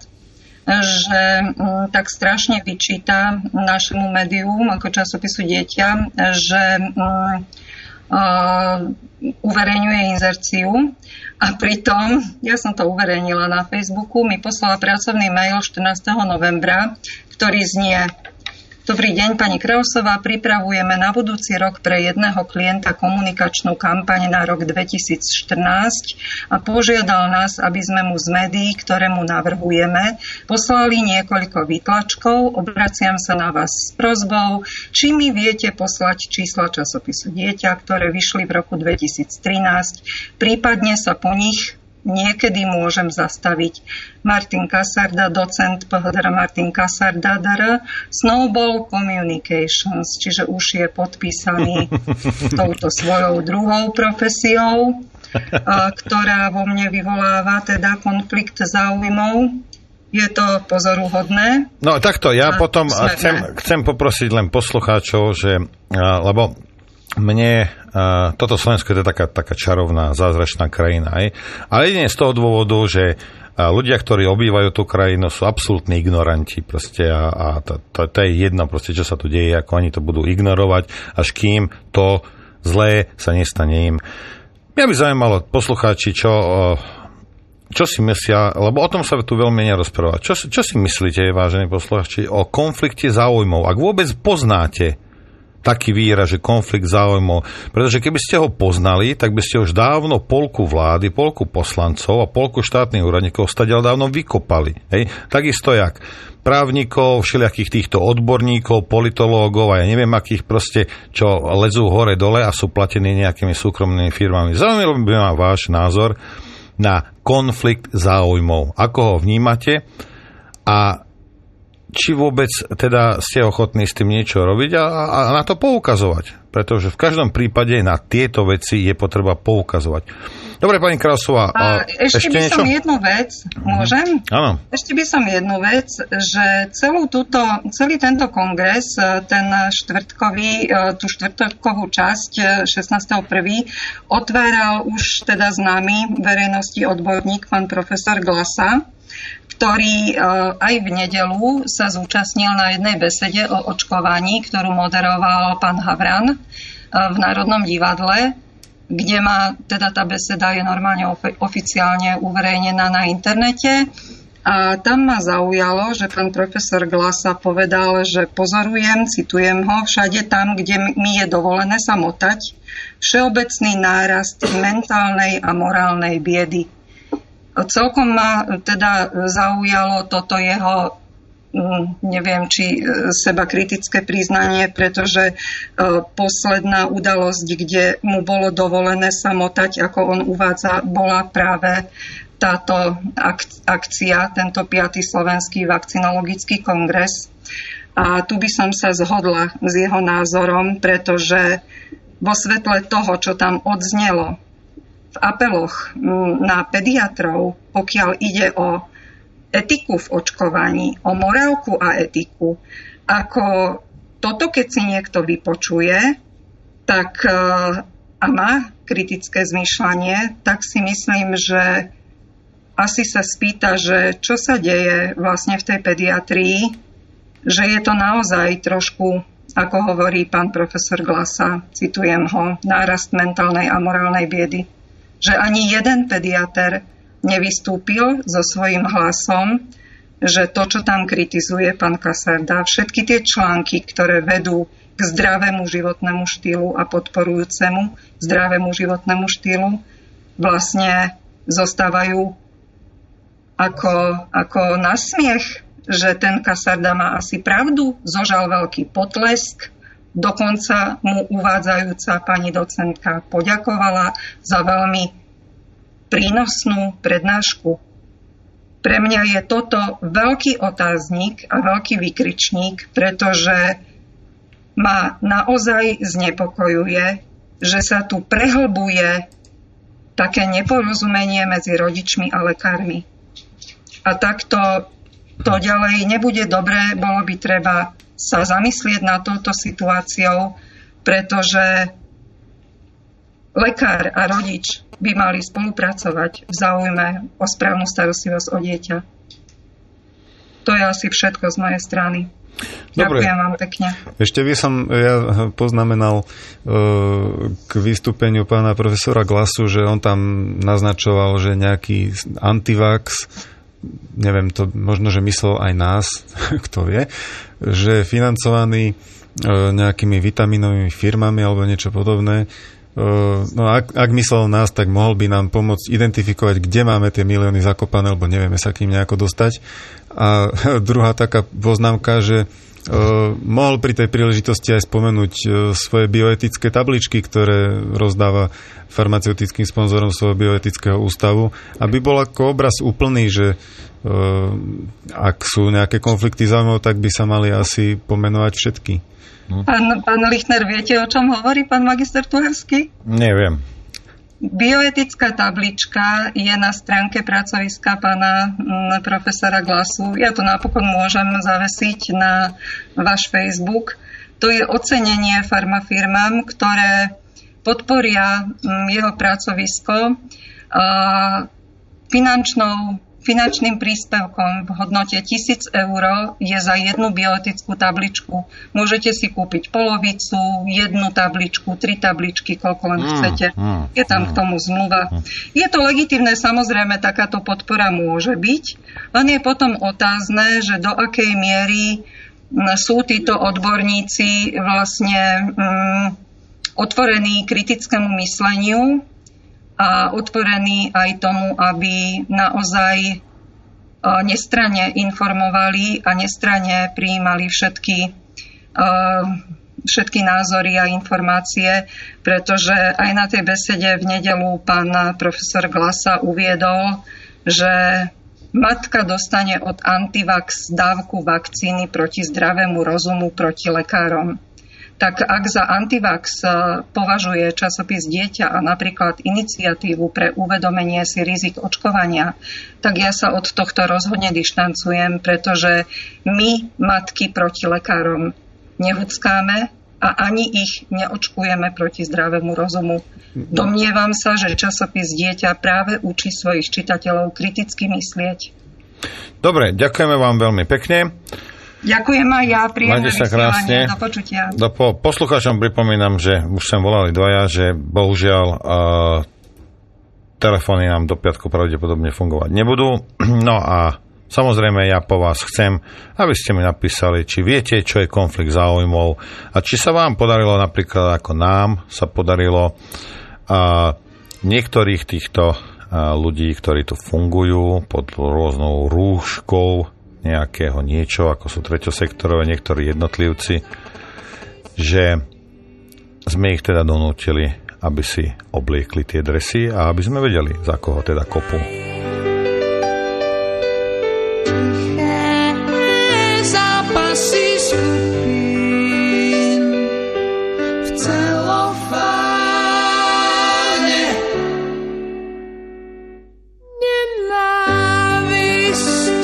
D: že tak strašne vyčíta našemu médium ako časopisu Dieťa, že uverejňuje inzerciu a pritom, ja som to uverejnila na Facebooku, mi poslala pracovný mail 14. novembra, ktorý znie: Dobrý deň, pani Krausová, pripravujeme na budúci rok pre jedného klienta komunikačnú kampaň na rok 2014 a požiadal nás, aby sme mu z médií, ktoré mu navrhujeme, poslali niekoľko výtlačkov. Obraciam sa na vás s prosbou, či mi viete poslať čísla časopisu Dieťa, ktoré vyšli v roku 2013, prípadne sa po nich niekedy môžem zastaviť. Martin Kasarda, docent PHDR Martin Kasarda, DR, Snowball Communications, čiže už je podpísaný touto svojou druhou profesiou, ktorá vo mne vyvoláva teda konflikt záujmov. Je to pozoruhodné.
B: No takto, ja potom chcem poprosiť len poslucháčov, že, lebo mne toto Slovensko je taká čarovná, zázračná krajina. Ale jedine z toho dôvodu, že ľudia, ktorí obývajú tú krajinu, sú absolútni ignoranti proste a to je jedno, proste, čo sa tu deje, ako oni to budú ignorovať, až kým to zlé sa nestane im. Mňa by zaujímalo poslucháči, čo si myslia, lebo o tom sa tu veľmi nerozpráva. Čo si myslíte, vážení poslucháči, o konflikte záujmov? Ak vôbec poznáte taký výraz, že konflikt záujmov. Pretože keby ste ho poznali, tak by ste už dávno polku vlády, polku poslancov a polku štátnych úradníkov stadiaľ dávno vykopali. Hej? Takisto jak právnikov, všelijakých týchto odborníkov, politológov a ja neviem akých proste, čo lezú hore-dole a sú platení nejakými súkromnými firmami. Zaujímalo by ma váš názor na konflikt záujmov. Ako ho vnímate a či vôbec teda ste ochotní s tým niečo robiť a na to poukazovať. Pretože v každom prípade na tieto veci je potreba poukazovať. Dobre, pani Krausová, ešte
D: by
B: niečo?
D: Som jednu vec, môžem?
B: Áno.
D: Ešte by som jednu vec, že celý tento kongres, ten tú štvrtkovú časť 16.1. otváral už teda známy verejnosti odborník, pán profesor Glasa, ktorý aj v nedeľu sa zúčastnil na jednej besede o očkovaní, ktorú moderoval pán Havran v Národnom divadle, kde má, teda tá beseda je normálne oficiálne uverejnená na internete. A tam ma zaujalo, že pán profesor Glasa povedal, že pozorujem, citujem ho, všade tam, kde mi je dovolené sa motať, všeobecný nárast mentálnej a morálnej biedy. Celkom ma teda zaujalo toto jeho, neviem, či seba kritické priznanie, pretože posledná udalosť, kde mu bolo dovolené sa motať, ako on uvádza, bola práve táto akcia, tento 5. slovenský vakcinologický kongres. A tu by som sa zhodla s jeho názorom, pretože vo svetle toho, čo tam odznelo, v apeloch na pediatrov, pokiaľ ide o etiku v očkovaní, o morálku a etiku, ako toto, keď si niekto vypočuje, tak a má kritické zmýšľanie, tak si myslím, že asi sa spýta, že čo sa deje vlastne v tej pediatrii, že je to naozaj trošku, ako hovorí pán profesor Glasa, citujem ho, nárast mentálnej a morálnej biedy. Že ani jeden pediater nevystúpil so svojím hlasom, že to, čo tam kritizuje pán Kasarda, všetky tie články, ktoré vedú k zdravému životnému štýlu a podporujúcemu zdravému životnému štýlu, vlastne zostávajú ako nasmiech, že ten Kasarda má asi pravdu, zožal veľký potlesk. Dokonca mu uvádzajúca pani docentka poďakovala za veľmi prínosnú prednášku. Pre mňa je toto veľký otáznik a veľký vykričník, pretože ma naozaj znepokojuje, že sa tu prehlbuje také neporozumenie medzi rodičmi a lekármi. A takto to ďalej nebude dobré, bolo by treba sa zamyslieť nad touto situáciou, pretože lekár a rodič by mali spolupracovať v záujme o správnu starostlivosť o dieťa. To je asi všetko z mojej strany.
B: Dobre.
D: Ďakujem vám pekne.
C: Ešte by som ja poznamenal k vystúpeniu pána profesora Glasu, že on tam naznačoval, že nejaký antivax, neviem, to možno, že myslel aj nás, kto vie, že financovaný nejakými vitaminovými firmami alebo niečo podobné. No ak myslel nás, tak mohol by nám pomôcť identifikovať, kde máme tie milióny zakopané, lebo nevieme sa k ním nejako dostať. A druhá taká poznámka, že mohol pri tej príležitosti aj spomenúť svoje bioetické tabličky, ktoré rozdáva farmaceutickým sponzorom svojho bioetického ústavu, aby bol ako obraz úplný, že ak sú nejaké konflikty záujmov, tak by sa mali asi pomenovať všetky.
D: Pán Lichtner, viete, o čom hovorí pán magister Tuharský?
B: Neviem.
D: Bioetická tablička je na stránke pracoviska pána profesora Glasu. Ja to napokon môžem zavesiť na váš Facebook. To je ocenenie farmafirmám, ktoré podporia jeho pracovisko finančným príspevkom v hodnote 1,000 eur je za jednu bioetickú tabličku. Môžete si kúpiť polovicu, jednu tabličku, 3 tabličky, koľko len chcete. Je tam k tomu zmluva. Je to legitímne, samozrejme, takáto podpora môže byť, len je potom otázne, že do akej miery sú títo odborníci vlastne otvorení kritickému mysleniu a otvorení aj tomu, aby naozaj nestranne informovali a nestranne prijímali všetky všetky názory a informácie, pretože aj na tej besede v nedeľu pán profesor Glasa uviedol, že matka dostane od Antivax dávku vakcíny proti zdravému rozumu, proti lekárom. Tak ak za Antivax považuje časopis Dieťa a napríklad iniciatívu pre uvedomenie si rizik očkovania, tak ja sa od tohto rozhodne dištancujem, pretože my matky proti lekárom nehuckáme a ani ich neočkujeme proti zdravému rozumu. Domnievam sa, že časopis Dieťa práve učí svojich čitateľov kriticky myslieť. Dobre,
B: ďakujeme vám veľmi pekne.
D: Ďakujem aj ja, príjemné vysielanie, do počutia.
B: Poslucháčom pripomínam, že už sem volali dvaja, že bohužiaľ telefóny nám do piatku pravdepodobne fungovať nebudú. No a samozrejme ja po vás chcem, aby ste mi napísali, či viete, čo je konflikt záujmov a či sa vám podarilo napríklad ako nám sa podarilo niektorých týchto ľudí, ktorí tu fungujú pod rôznou rúškou nejakého niečo, ako sú treťosektorové niektorí jednotlivci, že sme ich teda donútili, aby si obliekli tie dresy a aby sme vedeli, za koho teda kopú.
E: Zápasy skupín v celofáne, nenávisť,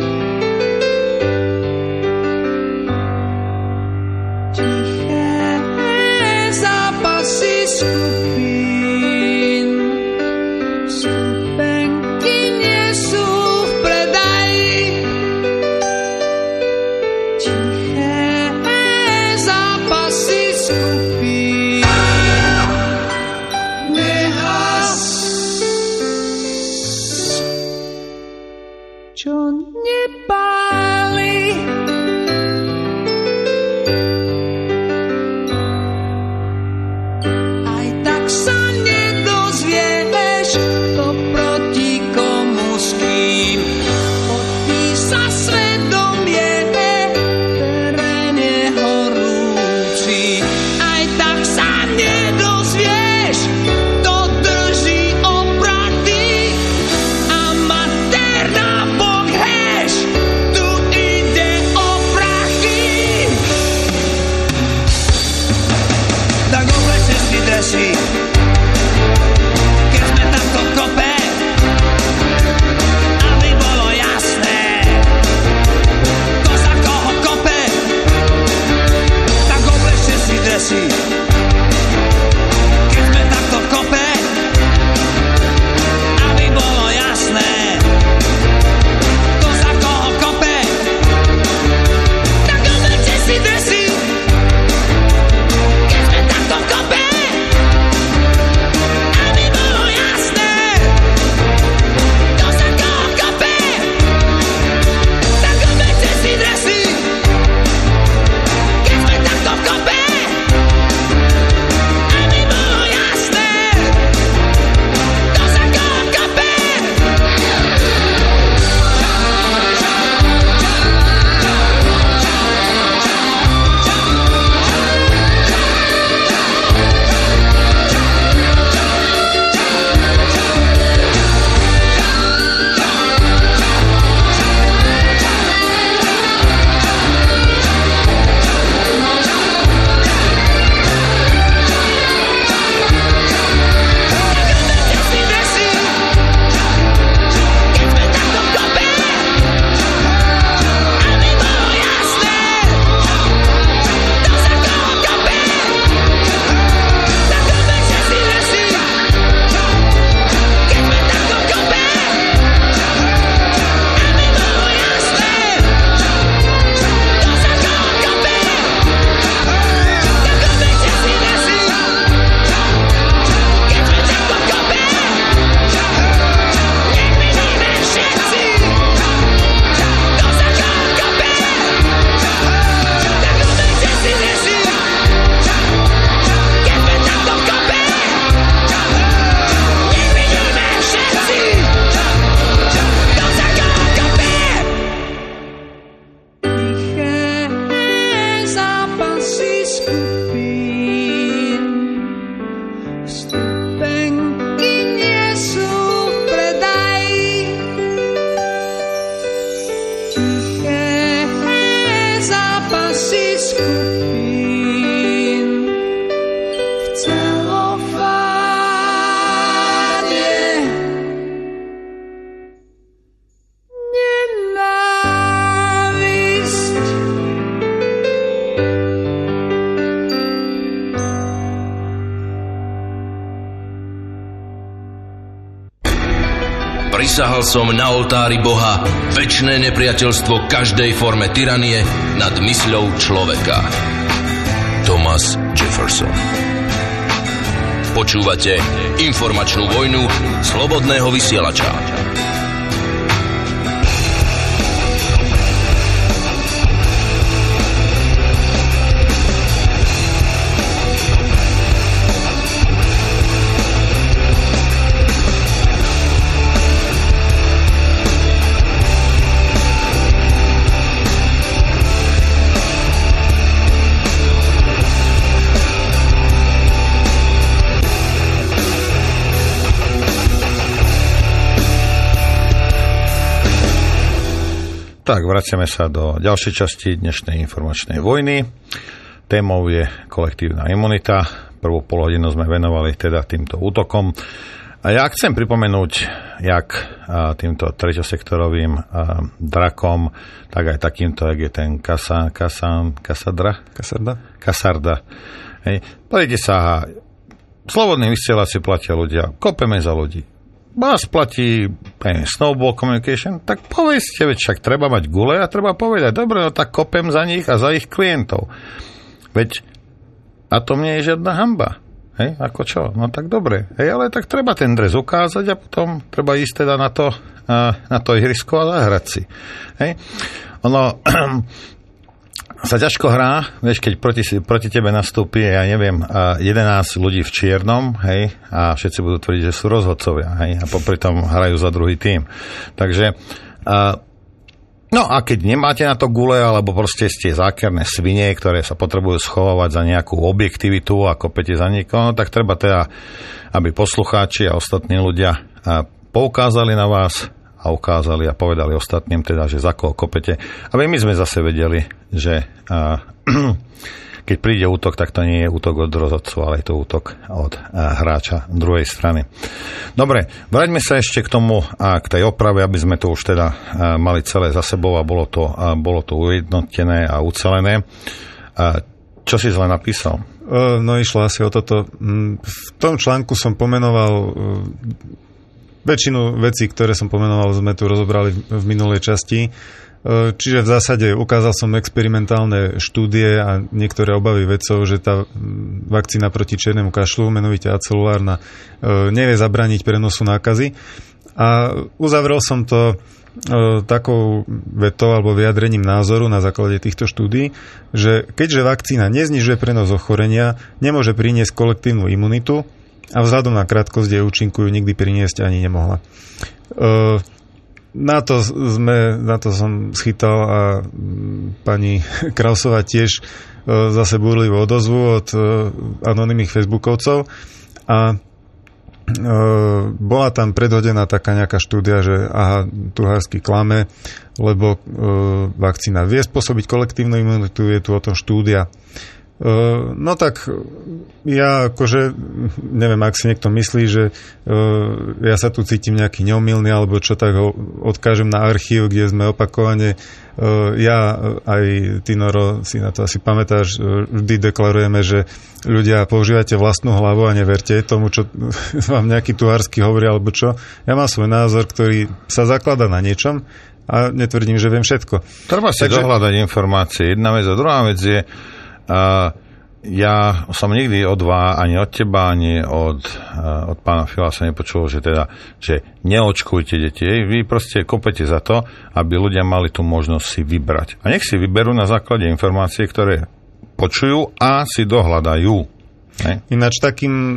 E: tiché zápasy skupín, vstupenky nie sú v predaji.
A: Prisahal som na oltári Boha večné nepriateľstvo každej forme tyranie nad mysľou človeka. Thomas Jefferson. Počúvate informačnú vojnu Slobodného vysielača.
B: Tak, vraciame sa do ďalšej časti dnešnej informačnej vojny. Témou je kolektívna imunita. Prvú polhodinu sme venovali teda týmto útokom. A ja chcem pripomenúť, jak týmto treťosektorovým drakom, tak aj takýmto, jak je ten Kasarda. Hej. Pozrite sa, slobodný vysielací platia ľudia, kopeme za ľudí. Vás platí Snowball Communication, tak povedzte, veď však treba mať gule a treba povedať, dobre, no tak kopem za nich a za ich klientov. Veď a to nie je žiadna hanba. Hej, ako čo? No tak dobre. Hej, ale tak treba ten dres ukázať a potom treba ísť teda na to ihrisko a zahrať si. Hej. Ono sa ťažko hrá, vieš, keď proti tebe nastúpi, ja neviem, 11 ľudí v čiernom, hej, a všetci budú tvrdiť, že sú rozhodcovia, hej, a popri tom hrajú za druhý tím. Takže, no a keď nemáte na to gule, alebo proste ste zákerné svine, ktoré sa potrebujú schovávať za nejakú objektivitu a kopete za niekoho, tak treba teda, aby poslucháči a ostatní ľudia poukázali na vás a ukázali a povedali ostatným teda, že za koho kopete. Aby my sme zase vedeli, že keď príde útok, tak to nie je útok od rozhodcu, ale je to útok od hráča druhej strany. Dobre, vráťme sa ešte k tomu a k tej oprave, aby sme to už teda mali celé za sebou a bolo to ujednotené a ucelené. Čo si zle napísal?
C: No išlo asi o toto. V tom článku som pomenoval väčšinu vecí, ktoré som pomenoval, sme tu rozobrali v minulej časti. Čiže v zásade ukázal som experimentálne štúdie a niektoré obavy vedcov, že tá vakcína proti čiernemu kašľu, menovite acelulárna, nevie zabrániť prenosu nákazy. A uzavrel som to takou vetou alebo vyjadrením názoru na základe týchto štúdií, že keďže vakcína neznižuje prenos ochorenia, nemôže priniesť kolektívnu imunitu, a vzhľadom na krátkosť jej účinku ju nikdy priniesť ani nemohla. Na to som schytal a pani Krausová tiež zase búrlivú odozvu od anonymných facebookovcov a bola tam predhodená taká nejaká štúdia, že aha, Tuhársky klame, lebo vakcína vie spôsobiť kolektívnu imunitu, je tu o tom štúdia. No tak ja akože neviem, ak si niekto myslí, že ja sa tu cítim nejaký neomylný alebo čo, tak ho odkážem na archív, kde sme opakovane ja aj ty, Noro, si na to asi pamätáš, vždy deklarujeme, že ľudia používate vlastnú hlavu a neverte tomu, čo vám nejaký Tuhársky hovorí alebo čo. Ja mám svoj názor, ktorý sa zakladá na niečom a netvrdím, že viem všetko.
B: Treba si dohľadať informácie. Jedna vec a druhá vec je ja som nikdy od vás, ani od teba, ani od pána Fila sa nepočul, že neočkujte deti. Vy proste kopete za to, aby ľudia mali tú možnosť si vybrať. A nech si vyberú na základe informácie, ktoré počujú a si dohľadajú.
C: Ináč takým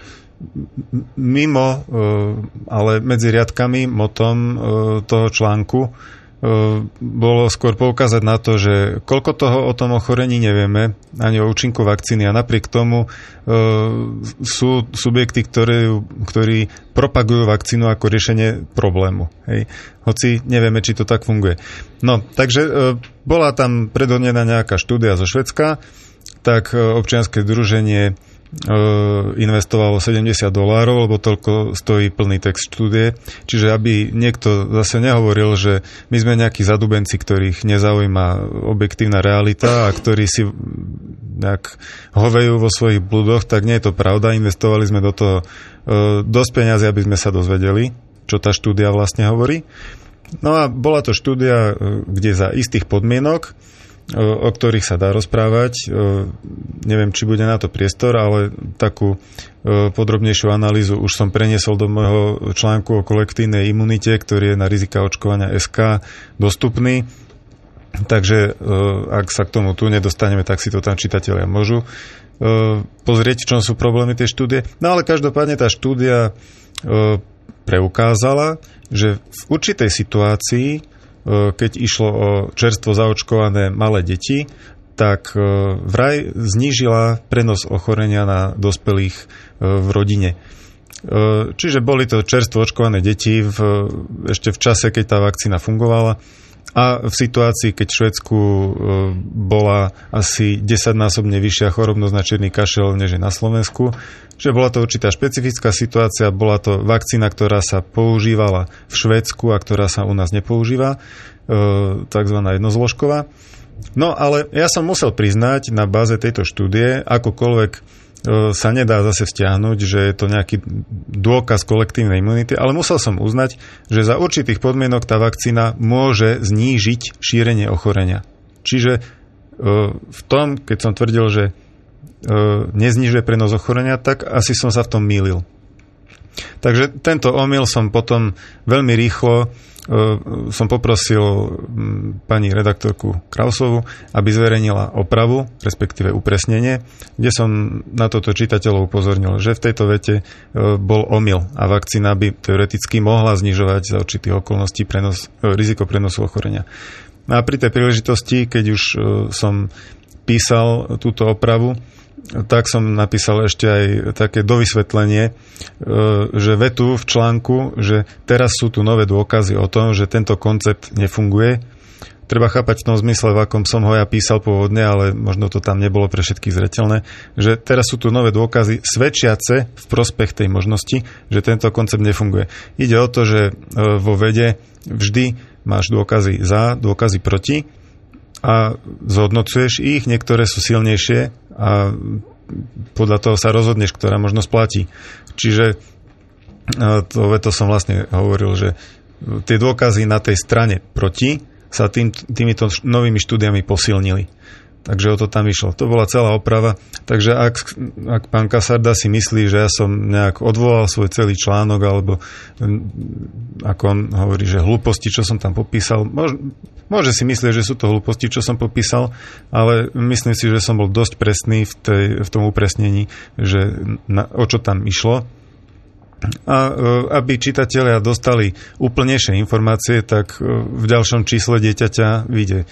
C: mimo, ale medzi riadkami motom toho článku bolo skôr poukázať na to, že koľko toho o tom ochorení nevieme, ani o účinku vakcíny a napriek tomu sú subjekty, ktorí propagujú vakcínu ako riešenie problému. Hej. Hoci nevieme, či to tak funguje. No, takže bola tam predhodnená nejaká štúdia zo Švédska, tak občianske združenie investovalo $70, lebo toľko stojí plný text štúdie. Čiže aby niekto zase nehovoril, že my sme nejakí zadubenci, ktorých nezaujíma objektívna realita a ktorí si nejak hovejú vo svojich blúdoch, tak nie je to pravda. Investovali sme do toho dosť peňazí, aby sme sa dozvedeli čo tá štúdia vlastne hovorí. No a bola to štúdia, kde za istých podmienok, o ktorých sa dá rozprávať, neviem, či bude na to priestor, ale takú podrobnejšiu analýzu už som preniesol do môjho článku o kolektívnej imunite, ktorý je na rizika očkovania SK dostupný. Takže ak sa k tomu tu nedostaneme, tak si to tam čitatelia môžu pozrieť, v čom sú problémy tej štúdie. No ale každopádne tá štúdia preukázala, že v určitej situácii, keď išlo o čerstvo zaočkované malé deti, tak vraj znížila prenos ochorenia na dospelých v rodine. Čiže boli to čerstvo očkované deti ešte v čase, keď tá vakcína fungovala, a v situácii, keď v Švédsku bola asi 10-násobne vyššia chorobnosť na čierny kašel, než je na Slovensku. Čiže bola to určitá špecifická situácia, bola to vakcína, ktorá sa používala v Švédsku a ktorá sa u nás nepoužíva, takzvaná jednozložková. No ale ja som musel priznať na báze tejto štúdie, akokoľvek sa nedá zase vzťahnuť, že je to nejaký dôkaz kolektívnej imunity, ale musel som uznať, že za určitých podmienok tá vakcína môže znížiť šírenie ochorenia. Čiže v tom, keď som tvrdil, že neznižuje prenos ochorenia, tak asi som sa v tom mýlil. Takže tento omyl som potom veľmi rýchlo som poprosil pani redaktorku Krausovu, aby zverejnila opravu, respektíve upresnenie, kde som na toto čitateľov upozornil, že v tejto vete bol omyl a vakcína by teoreticky mohla znižovať za určitých okolností riziko prenosu ochorenia. A pri tej príležitosti, keď už som písal túto opravu, tak som napísal ešte aj také dovysvetlenie, že vetu v článku, že teraz sú tu nové dôkazy o tom, že tento koncept nefunguje. Treba chápať v tom zmysle, v akom som ho ja písal pôvodne, ale možno to tam nebolo pre všetkých zreteľné, že teraz sú tu nové dôkazy svedčiace v prospech tej možnosti, že tento koncept nefunguje. Ide o to, že vo vede vždy máš dôkazy za, dôkazy proti a zhodnocuješ ich, niektoré sú silnejšie a podľa toho sa rozhodneš, ktorá možnosť platí. Čiže to som vlastne hovoril, že tie dôkazy na tej strane proti sa týmito novými štúdiami posilnili. Takže o to tam išlo. To bola celá oprava. Takže ak pán Kasarda si myslí, že ja som nejak odvolal svoj celý článok, alebo ako on hovorí, že hlúposti, čo som tam popísal, môže si myslieť, že sú to hlúposti, čo som popísal, ale myslím si, že som bol dosť presný v tom upresnení, že o čo tam išlo. A aby čitatelia dostali úplnejšie informácie, tak v ďalšom čísle dieťaťa vyjde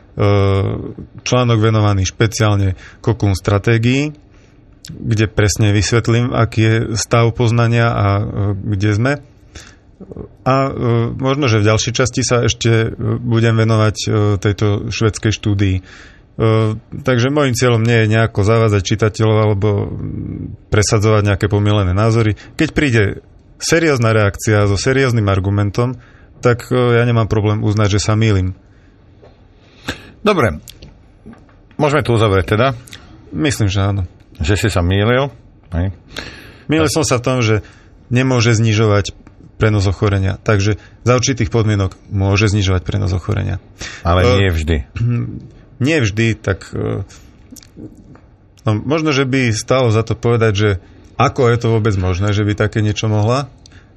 C: článok venovaný špeciálne Cocoon stratégii, kde presne vysvetlím, aký je stav poznania a kde sme. A možno, že v ďalšej časti sa ešte budem venovať tejto švédskej štúdii. Takže môjim cieľom nie je nejako zavádzať čitateľov alebo presadzovať nejaké pomýlené názory. Keď príde seriózna reakcia so serióznym argumentom, tak ja nemám problém uznať, že sa mýlim.
B: Dobre, môžeme to uzavrieť teda?
C: Myslím, že áno.
B: Že si sa mýlil?
C: Mýlil som sa v tom, že nemôže znižovať prenos ochorenia. Takže za určitých podmienok môže znižovať prenos ochorenia.
B: Ale nie vždy.
C: Nie vždy, tak no, možno, že by stalo za to povedať, že ako je to vôbec možné, že by také niečo mohla.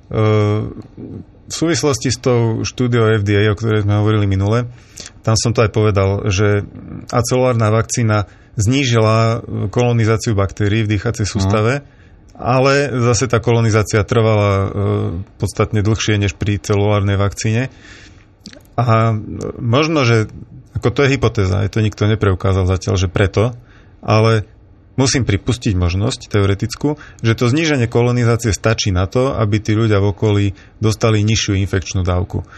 C: V súvislosti s tou štúdiou FDA, o ktorej sme hovorili minule, tam som to aj povedal, že acelulárna vakcína znížila kolonizáciu baktérií v dýchacej sústave, ale zase tá kolonizácia trvala podstatne dlhšie než pri celulárnej vakcíne. A možno, že ako to je hypotéza, to nikto nepreukázal zatiaľ, že preto, ale musím pripustiť možnosť teoretickú, že to zníženie kolonizácie stačí na to, aby tí ľudia v okolí dostali nižšiu infekčnú dávku.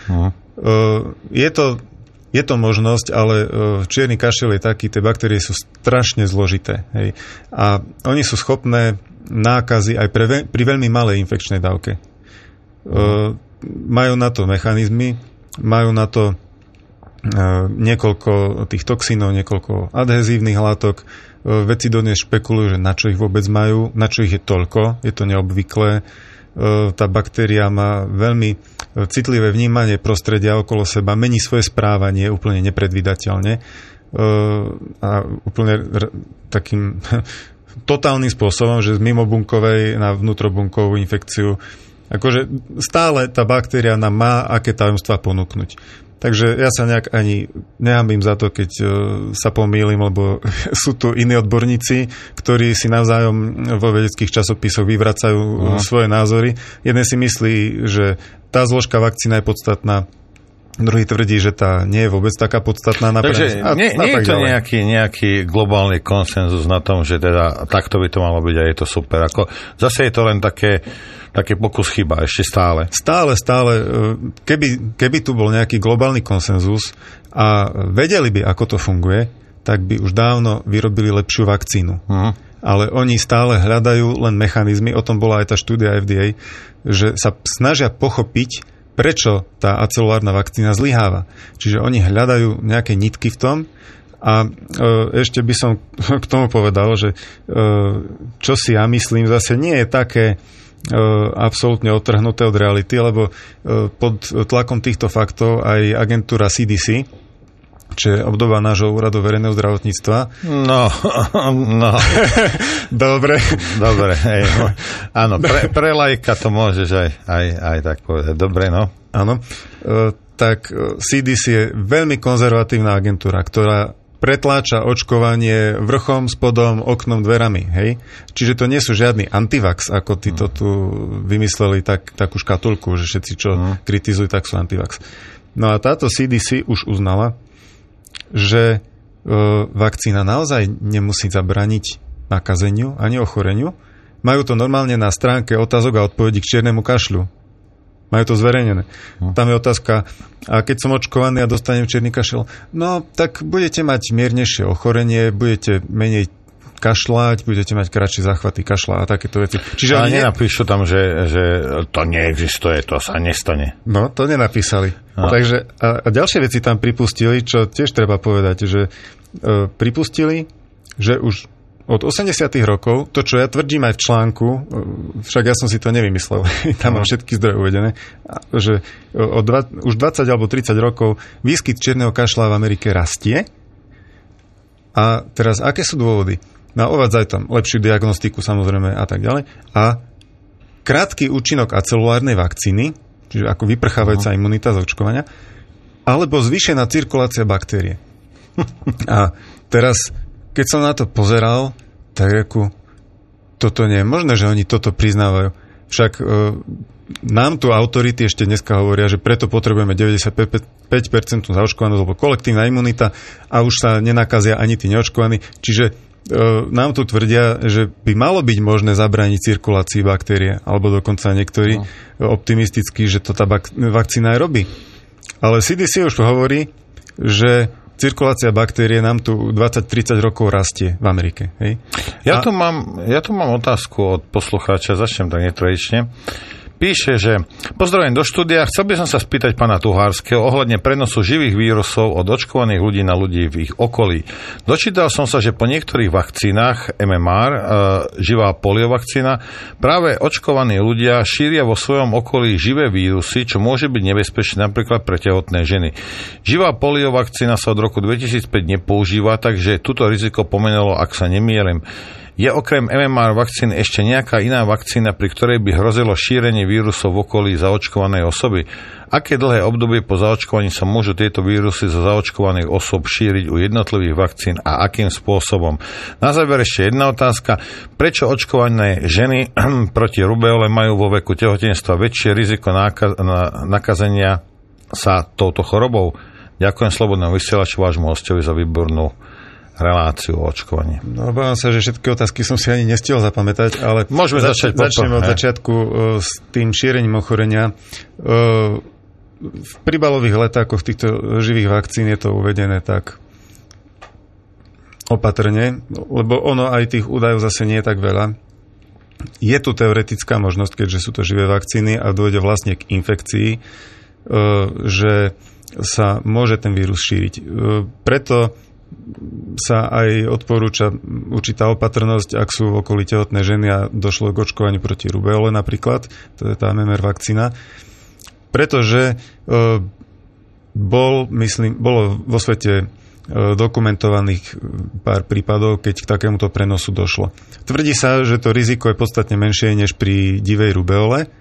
C: Je to možnosť, ale čierny kašel je taký, tie baktérie sú strašne zložité. Hej. A oni sú schopné nákazy aj pri veľmi malej infekčnej dávke. Majú na to mechanizmy, majú na to niekoľko tých toxínov, niekoľko adhezívnych látok. Vedci dodnes špekulujú, že na čo ich vôbec majú, na čo ich je toľko, je to neobvyklé. tá baktéria má veľmi citlivé vnímanie prostredia okolo seba, mení svoje správanie úplne nepredvídateľne a úplne takým totálnym spôsobom, že z mimobunkovej na vnútrobunkovú infekciu. Akože stále tá baktéria nám má aké tajomstvá ponúknuť. Takže ja sa nejak ani nehambím za to, keď sa pomýlim, lebo sú tu iní odborníci, ktorí si navzájom vo vedeckých časopisoch vyvracajú svoje názory. Jeden si myslí, že tá zložka vakcína je podstatná, druhý tvrdí, že tá nie je vôbec taká podstatná.
B: Takže nie je to nejaký globálny konsenzus na tom, že teda takto by to malo byť a je to super. Ako, zase je to len také pokus chyba ešte stále.
C: Stále. Keby tu bol nejaký globálny konsenzus a vedeli by, ako to funguje, tak by už dávno vyrobili lepšiu vakcínu. Ale oni stále hľadajú len mechanizmy, o tom bola aj tá štúdia FDA, že sa snažia pochopiť, prečo tá acelulárna vakcína zlyháva. Čiže oni hľadajú nejaké nitky v tom a ešte by som k tomu povedal, že čo si ja myslím, zase nie je také absolútne odtrhnuté od reality, lebo pod tlakom týchto faktov aj agentúra CDC, čo je obdoba nášho úradu verejného zdravotníctva.
B: No.
C: Dobre.
B: Hej. Áno, pre laika to môžeš aj tak povedať. Dobre, no.
C: Áno. Tak CDC je veľmi konzervatívna agentúra, ktorá pretláča očkovanie vrchom, spodom, oknom, dverami. Hej? Čiže to nie sú žiadny antivax, ako tí to tu vymysleli takú škatulku, že všetci, čo kritizujú, tak sú antivax. No a táto CDC už uznala, že vakcína naozaj nemusí zabraniť nakazeniu ani ochoreniu. Majú to normálne na stránke otázok a odpovedí k čiernemu kašľu. Majú to zverejnené. Tam je otázka, a keď som očkovaný a dostanem čierny kašel, no tak budete mať miernejšie ochorenie, budete menej kašľať, budete mať kratšie záchvaty kašľa a takéto veci.
B: Čiže ale nenapíšu tam, že to neexistuje, to sa nestane.
C: No, to nenapísali. No. Takže a ďalšie veci tam pripustili, čo tiež treba povedať, že pripustili, že už od 80. rokov, to, čo ja tvrdím aj v článku, však ja som si to nevymyslel, tam mám všetky zdroje uvedené, že už 20 alebo 30 rokov výskyt čierneho kašľa v Amerike rastie. A teraz, aké sú dôvody? No, uvádzaj tam lepšiu diagnostiku, samozrejme, a tak ďalej. A krátky účinok acelulárnej vakcíny, čiže ako vyprchávajúca imunita z očkovania, alebo zvýšená cirkulácia baktérie. A teraz keď som na to pozeral, tak reku, toto nie je možné, že oni toto priznávajú. Však nám tu autority ešte dneska hovoria, že preto potrebujeme 95% zaočkovanosť, alebo kolektívna imunita a už sa nenakazia ani tí neočkovaní. Čiže nám tu tvrdia, že by malo byť možné zabrániť cirkulácii baktérie, alebo dokonca niektorí optimistickí, že to tá vakcína aj robí. Ale CDC už hovorí, že cirkulácia baktérie nám tu 20-30 rokov rastie v Amerike. Hej?
B: Ja tu mám otázku od poslucháča, začnem tak netradične. Píše, že pozdravujem do štúdia, chcel by som sa spýtať pána Tuhárskeho ohľadne prenosu živých vírusov od očkovaných ľudí na ľudí v ich okolí. Dočítal som sa, že po niektorých vakcínach MMR, živá poliovakcína, práve očkovaní ľudia šíria vo svojom okolí živé vírusy, čo môže byť nebezpečné napríklad pre tehotné ženy. Živá poliovakcína sa od roku 2005 nepoužíva, takže túto riziko pomenulo, ak sa nemýlim. Je okrem MMR vakcíny ešte nejaká iná vakcína, pri ktorej by hrozilo šírenie vírusov v okolí zaočkovanej osoby? Aké dlhé obdobie po zaočkovaní sa môžu tieto vírusy zo zaočkovaných osôb šíriť u jednotlivých vakcín a akým spôsobom? Na záver ešte jedna otázka. Prečo očkované ženy proti rubeole majú vo veku tehotenstva väčšie riziko nakazenia sa touto chorobou? Ďakujem slobodnému vysielaču, vášmu hostovi za výbornú reláciu o očkovaní.
C: No, obávam sa, že všetky otázky som si ani nestihol zapamätať, ale
B: môžeme začneme
C: od začiatku s tým šírením ochorenia. V príbalových letákoch týchto živých vakcín je to uvedené tak opatrne, lebo ono aj tých údajov zase nie je tak veľa. Je tu teoretická možnosť, keďže sú to živé vakcíny a dôjde vlastne k infekcii, že sa môže ten vírus šíriť. Preto sa aj odporúča určitá opatrnosť, ak sú v okolí tehotné ženy a došlo k očkovaniu proti rubeole napríklad, to je tá MMR vakcína, pretože bolo vo svete dokumentovaných pár prípadov, keď k takémuto prenosu došlo. Tvrdí sa, že to riziko je podstatne menšie než pri divej rubeole,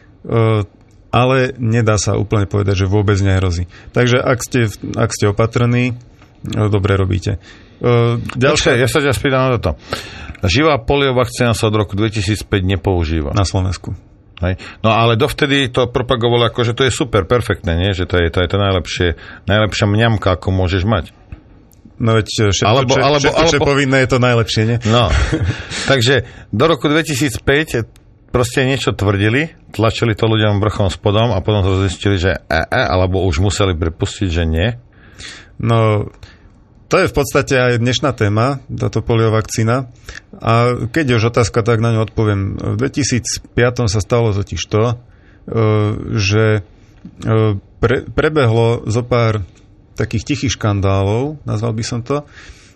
C: ale nedá sa úplne povedať, že vôbec nehrozí. Takže ak ste opatrní, dobre robíte.
B: Ďalšia, ja sa ťa spýtam na toto. Živá poliovakcína sa od roku 2005 nepoužíva.
C: Na Slovensku.
B: Hej. No ale dovtedy to propagovalo ako, že to je super, perfektné, nie? Že to je to najlepšia mňamka, ako môžeš mať.
C: No veď všetko, čo povinné, je to najlepšie, nie?
B: No, takže do roku 2005 proste niečo tvrdili, tlačili to ľuďom vrchom spodom a potom to zistili, že alebo už museli pripustiť, že nie.
C: No, to je v podstate aj dnešná téma, táto poliovakcína. A keď už otázka, tak na ňu odpoviem. V 2005 sa stalo totiž to, že prebehlo zo pár takých tichých škandálov, nazval by som to.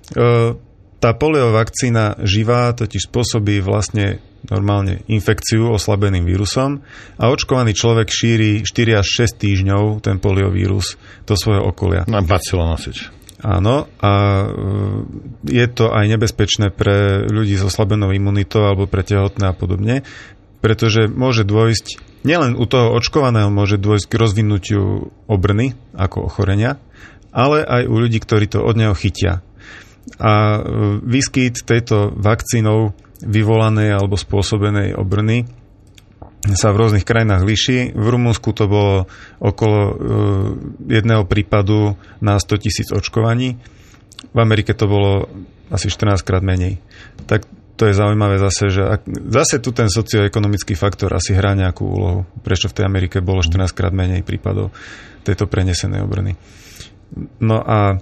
C: Tá poliovakcína živá totiž spôsobí vlastne normálne infekciu oslabeným vírusom a očkovaný človek šíri 4 až 6 týždňov ten poliovírus do svojho okolia.
B: Na bacilonosič.
C: Áno, a je to aj nebezpečné pre ľudí s oslabenou imunitou alebo pre tehotné a podobne, pretože môže dôjsť, nielen u toho očkovaného môže dôjsť k rozvinutiu obrny ako ochorenia, ale aj u ľudí, ktorí to od neho chytia. A výskyt tejto vakcínou vyvolanej alebo spôsobenej obrny sa v rôznych krajinách líši. V Rumunsku to bolo okolo jedného prípadu na 100 000 očkovaní. V Amerike to bolo asi 14 krát menej. Tak to je zaujímavé zase, že zase tu ten socioekonomický faktor asi hrá nejakú úlohu. Prečo v tej Amerike bolo 14 krát menej prípadov tejto prenesenej obrny. No a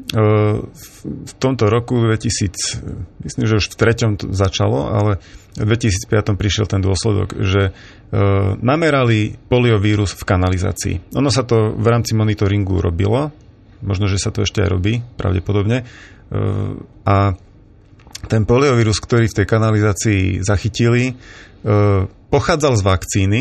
C: v tomto roku 2000, myslím, že už v 3. to začalo, ale v 2005 prišiel ten dôsledok, že namerali poliovírus v kanalizácii. Ono sa to v rámci monitoringu robilo, možno, že sa to ešte aj robí, pravdepodobne. A ten poliovírus, ktorý v tej kanalizácii zachytili, pochádzal z vakcíny,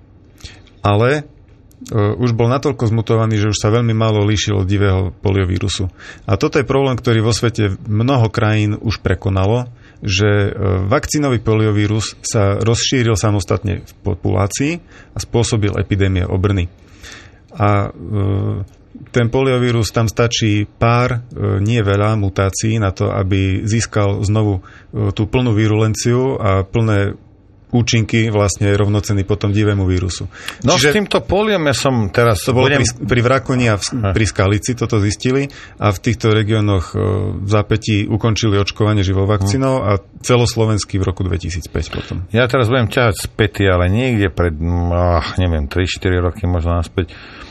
C: ale už bol natoľko zmutovaný, že už sa veľmi málo líšil od divého poliovírusu. A toto je problém, ktorý vo svete mnoho krajín už prekonalo, že vakcínový poliovírus sa rozšíril samostatne v populácii a spôsobil epidémie obrny. A ten poliovírus, tam stačí pár, nie veľa mutácií na to, aby získal znovu tú plnú virulenciu a plné účinky vlastne rovnocenný potom divému vírusu.
B: No čiže s týmto poliom ja som teraz...
C: To bolo pri Vrakoni a pri Skalici toto zistili a v týchto regiónoch v zápätí ukončili očkovanie živou vakcínou a celoslovenský v roku 2005 potom.
B: Ja teraz budem ťahať späť, ale niekde pred, neviem, 3-4 roky možno naspäť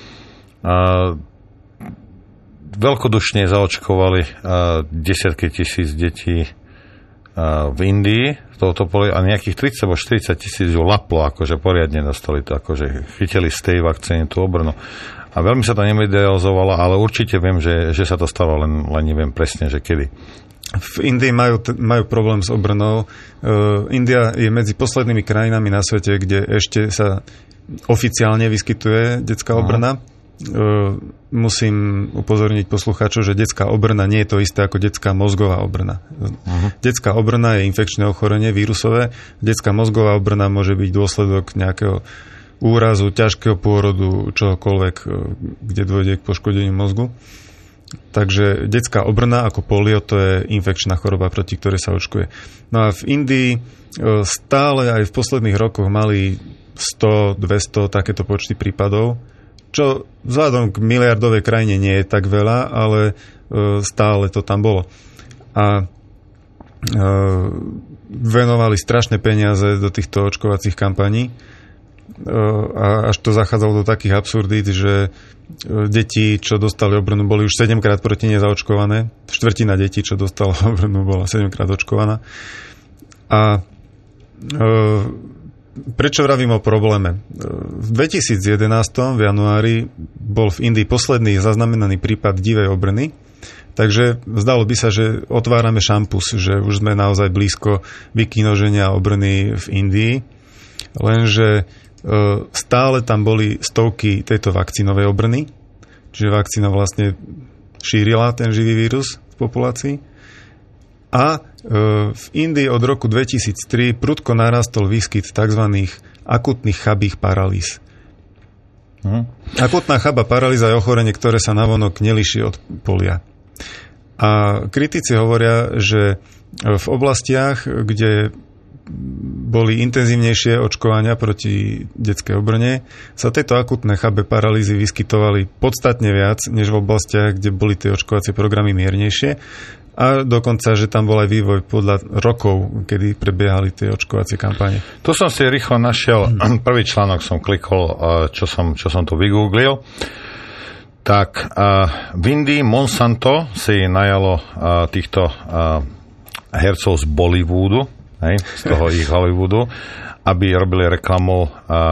B: veľkodušne zaočkovali desiatky tisíc detí v Indii touto polio a nejakých 30 alebo 40 tisíc ju laplo, akože poriadne dostali to, akože chytili z tej vakcíny tú obrnu. A veľmi sa to nemedializovalo, ale určite viem, že sa to stalo, len neviem presne, že kedy.
C: V Indii majú problém s obrnou. India je medzi poslednými krajinami na svete, kde ešte sa oficiálne vyskytuje detská obrna. Musím upozorniť poslucháčov, že detská obrna nie je to isté ako detská mozgová obrna. Detská obrna je infekčné ochorenie vírusové. Detská mozgová obrna môže byť dôsledok nejakého úrazu, ťažkého pôrodu, čohokoľvek, kde dôjde k poškodeniu mozgu. Takže detská obrna ako polio, to je infekčná choroba, proti ktorej sa očkuje. No a v Indii stále aj v posledných rokoch mali 100, 200 takéto počty prípadov, čo vzhľadom k miliardovej krajine nie je tak veľa, ale stále to tam bolo. A venovali strašné peniaze do týchto očkovacích kampaní a až to zachádzalo do takých absurdít, že deti, čo dostali obrnu, boli už 7-krát proti nezaočkované. Štvrtina detí, čo dostala obrnu, bola 7-krát očkovaná. A prečo vravím o probléme? V 2011 v januári bol v Indii posledný zaznamenaný prípad divej obrny. Takže zdalo by sa, že otvárame šampus, že už sme naozaj blízko vykinoženia obrny v Indii, lenže stále tam boli stovky tejto vakcínovej obrny, čiže vakcína vlastne šírila ten živý vírus v populácii. A v Indii od roku 2003 prudko narastol výskyt tzv. Akutných chabých paralýz. Akutná chabá paralýza je ochorenie, ktoré sa navonok nelíši od polia. A kritici hovoria, že v oblastiach, kde boli intenzívnejšie očkovania proti detskej obrne, sa tieto akutné chabé paralýzy vyskytovali podstatne viac, než v oblastiach, kde boli tie očkovacie programy miernejšie. A dokonca, že tam bol aj vývoj podľa rokov, kedy prebiehali tie očkovacie kampane.
B: Tu som si rýchlo našiel, prvý článok som klikol, čo som tu vygooglil. Tak v Indii Monsanto si najalo týchto hercov z Bollywoodu, z toho ich Hollywoodu, aby robili reklamu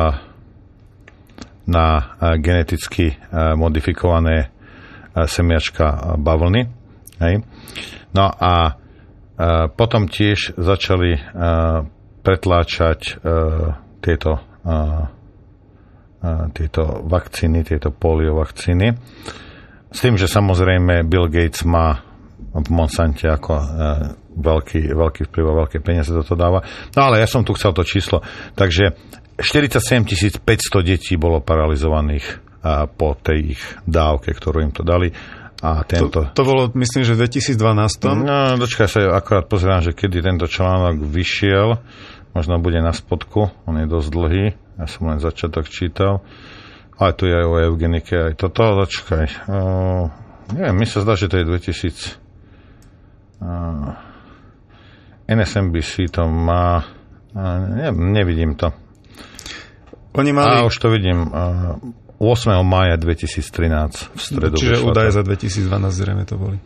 B: na geneticky modifikované semiačka bavlny. No a potom tiež začali pretláčať tieto vakcíny, tieto polio vakcíny. S tým, že samozrejme Bill Gates má v Monsante ako veľký vplyv a veľké peniaze do toho dáva. No ale ja som tu chcel to číslo. Takže 47 500 detí bolo paralizovaných po tej ich dávke, ktorú im to dali. A tento...
C: To bolo, myslím, že v 2012.
B: No, dočkaj sa, akorát pozerám, že kedy tento článok vyšiel. Možno bude na spodku, on je dosť dlhý. Ja som len začiatok čítal. Ale tu je aj o eugenike, aj toto. Dočkaj. Neviem, mi sa zdá, že to je 2000. NSNBC to má... nevidím to.
C: Oni mali...
B: už to vidím. 8. mája 2013 v stredu.
C: Čiže údaje za 2012 zrejme to boli.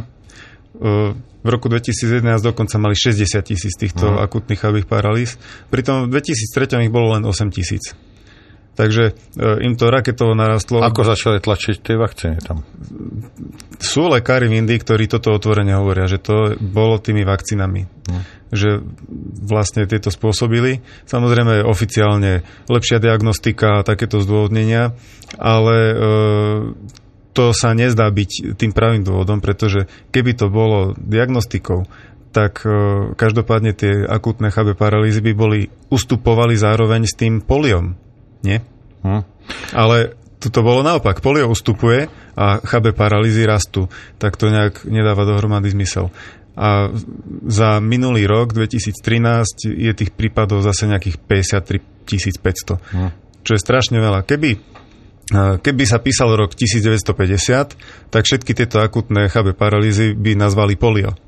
C: V roku 2011 dokonca mali 60 000 týchto akutných chabých paralýz. Pritom v 2003 ich bolo len 8 000. Takže im to raketovo narastlo.
B: Ako začali tlačiť tie vakcíny tam?
C: Sú lekári v Indii, ktorí toto otvorene hovoria, že to bolo tými vakcínami. Že vlastne tieto spôsobili. Samozrejme oficiálne lepšia diagnostika a takéto zdôvodnenia, ale to sa nezdá byť tým pravým dôvodom, pretože keby to bolo diagnostikou, tak každopádne tie akútne chabé paralýzy by ustupovali zároveň s tým poliom. Nie? Ale to bolo naopak. Polio ustupuje a chabé paralýzy rastú. Tak to nejak nedáva dohromady zmysel. A za minulý rok, 2013, je tých prípadov zase nejakých 53 500. Čo je strašne veľa. Keby sa písal rok 1950, tak všetky tieto akutné chabé paralýzy by nazvali polio.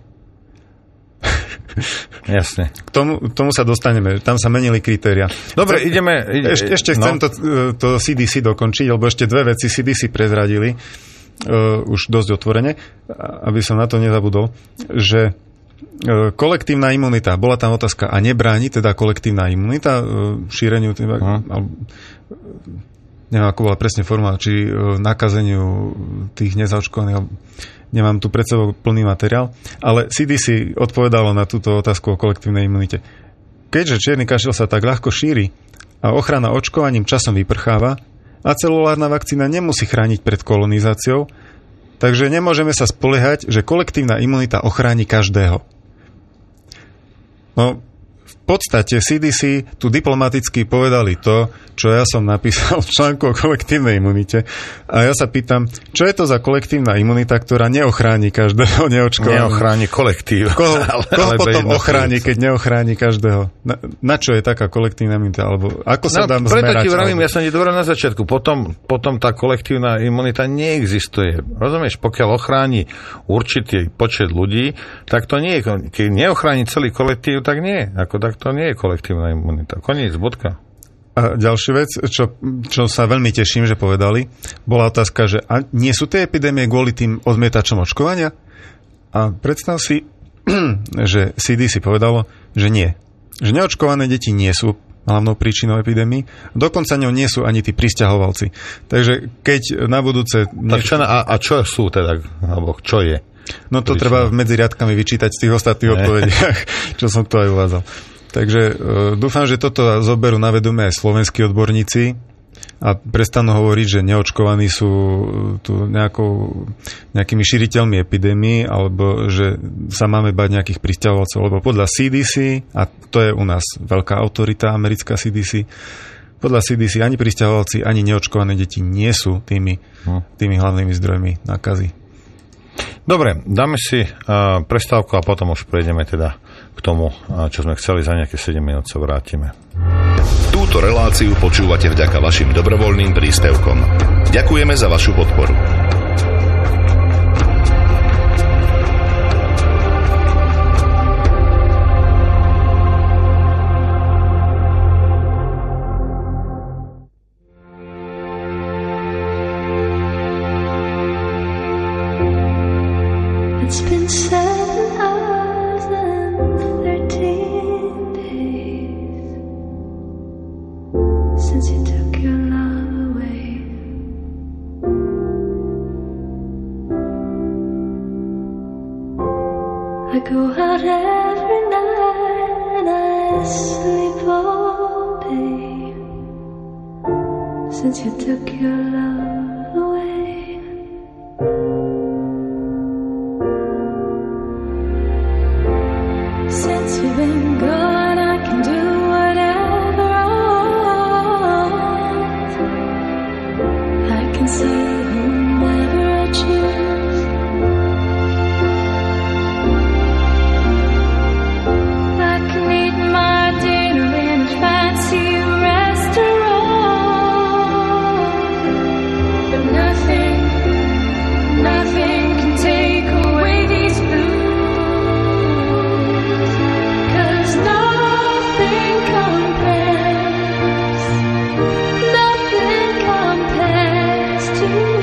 B: Jasne.
C: K tomu sa dostaneme. Tam sa menili kritéria.
B: Dobre, ideme...
C: Ešte chcem to CDC dokončiť, lebo ešte dve veci CDC prezradili už dosť otvorene, aby som na to nezabudol, že kolektívna imunita, bola tam otázka, a nebráni teda kolektívna imunita šíreniu neviem, ako bola presne forma, či nakazeniu tých nezaočkovaných, nemám tu pred sebou plný materiál, ale CDC odpovedalo na túto otázku o kolektívnej imunite. Keďže čierny kašel sa tak ľahko šíri a ochrana očkovaním časom vyprcháva a celulárna vakcína nemusí chrániť pred kolonizáciou, takže nemôžeme sa spoliehať, že kolektívna imunita ochráni každého. No, v podstate CDC tu diplomaticky povedali to, čo ja som napísal v článku o kolektívnej imunite. A ja sa pýtam, čo je to za kolektívna imunita, ktorá neochráni každého neočkovaného?
B: Neochráni kolektív.
C: Koho potom ochráni, keď neochráni každého? Na čo je taká kolektívna imunita? Alebo ako sa dá zmerať?
B: Preto ti vravím, ja som ti dobre na začiatku. Potom tá kolektívna imunita neexistuje. Rozumieš? Pokiaľ ochráni určitý počet ľudí, tak to nie je. Keď neochráni celý kolektív, tak nie. Tak to nie je kolektívna imunita. Koniec, bodka.
C: A ďalšia vec, čo sa veľmi teším, že povedali, bola otázka, že a nie sú tie epidémie kvôli tým odmietačom očkovania? A predstav si, že CDC povedalo, že nie. Že neočkované deti nie sú hlavnou príčinou epidémií. Dokonca ňou nie sú ani tí prisťahovalci. Takže keď na budúce...
B: A čo sú teda, alebo čo je?
C: No to treba medzi riadkami vyčítať z tých ostatných odpovediach, čo som tu aj uvádzal. Takže dúfam, že toto zoberú na vedomie aj slovenskí odborníci a prestanú hovoriť, že neočkovaní sú tu nejakými šíriteľmi epidémii, alebo že sa máme bať nejakých prisťahovalcov, lebo podľa CDC, a to je u nás veľká autorita, americká CDC, podľa CDC ani prisťahovalci, ani neočkované deti nie sú tými hlavnými zdrojmi nákazy.
B: Dobre, dáme si prestávku a potom už prejdeme teda k tomu, čo sme chceli. Za nejaké 7 minút sa vrátime.
A: Túto reláciu počúvate vďaka vašim dobrovoľným príspevkom. Ďakujeme za vašu podporu.
F: It's been 7 hours and 13 days since you took your love away. I go out every night and I sleep all day since you took your love away. Since you've been gone, I can do whatever I want. I can see whomever I choose. I can eat my dinner in a fancy restaurant, but nothing can take away these blues. Nothing compares to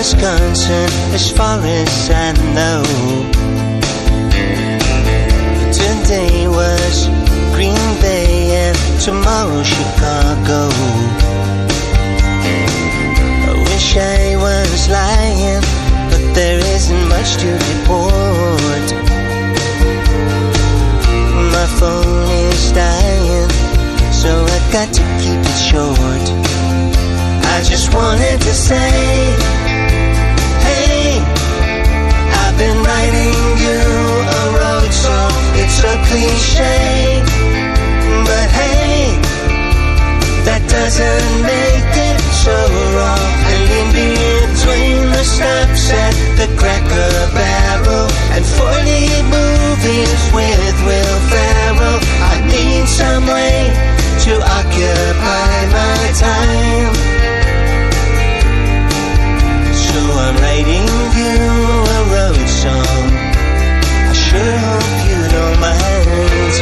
G: Wisconsin, as far as I know. Today was Green Bay and tomorrow Chicago. I wish I was lying, but there isn't much to report. My phone is dying, so I got to keep it short. I just wanted to say, hey, I've been writing you a road song. It's a cliche, but hey, that doesn't make it so wrong. And in between the stops at the Cracker Barrel and 40 movies with Will Ferrell, I need some way to occupy my time. So I'm writing you a road song. I sure hope you don't mind.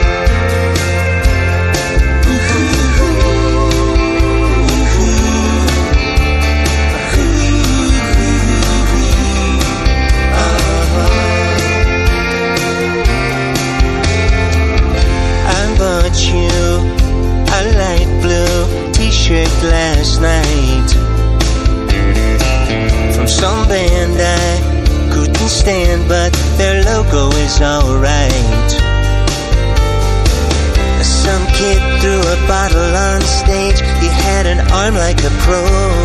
G: I bought you a light blue t-shirt last night from some band I couldn't stand, but their logo is alright. Some kid threw a bottle on stage. He had an arm like a pro.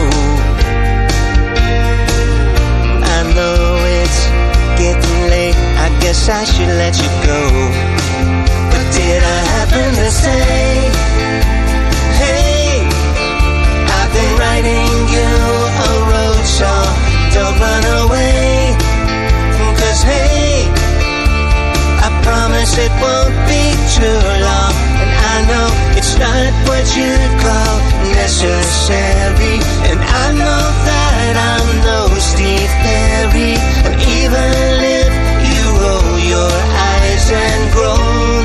G: I know it's getting late, I guess I should let you go. But did I happen to say, hey, I've been writing you a road song. Don't run away, 'cause hey, I promise it won't be too long. And I know it's not what you'd call necessary, and I know that I'm no Steve Perry. And even if you roll your eyes and groan,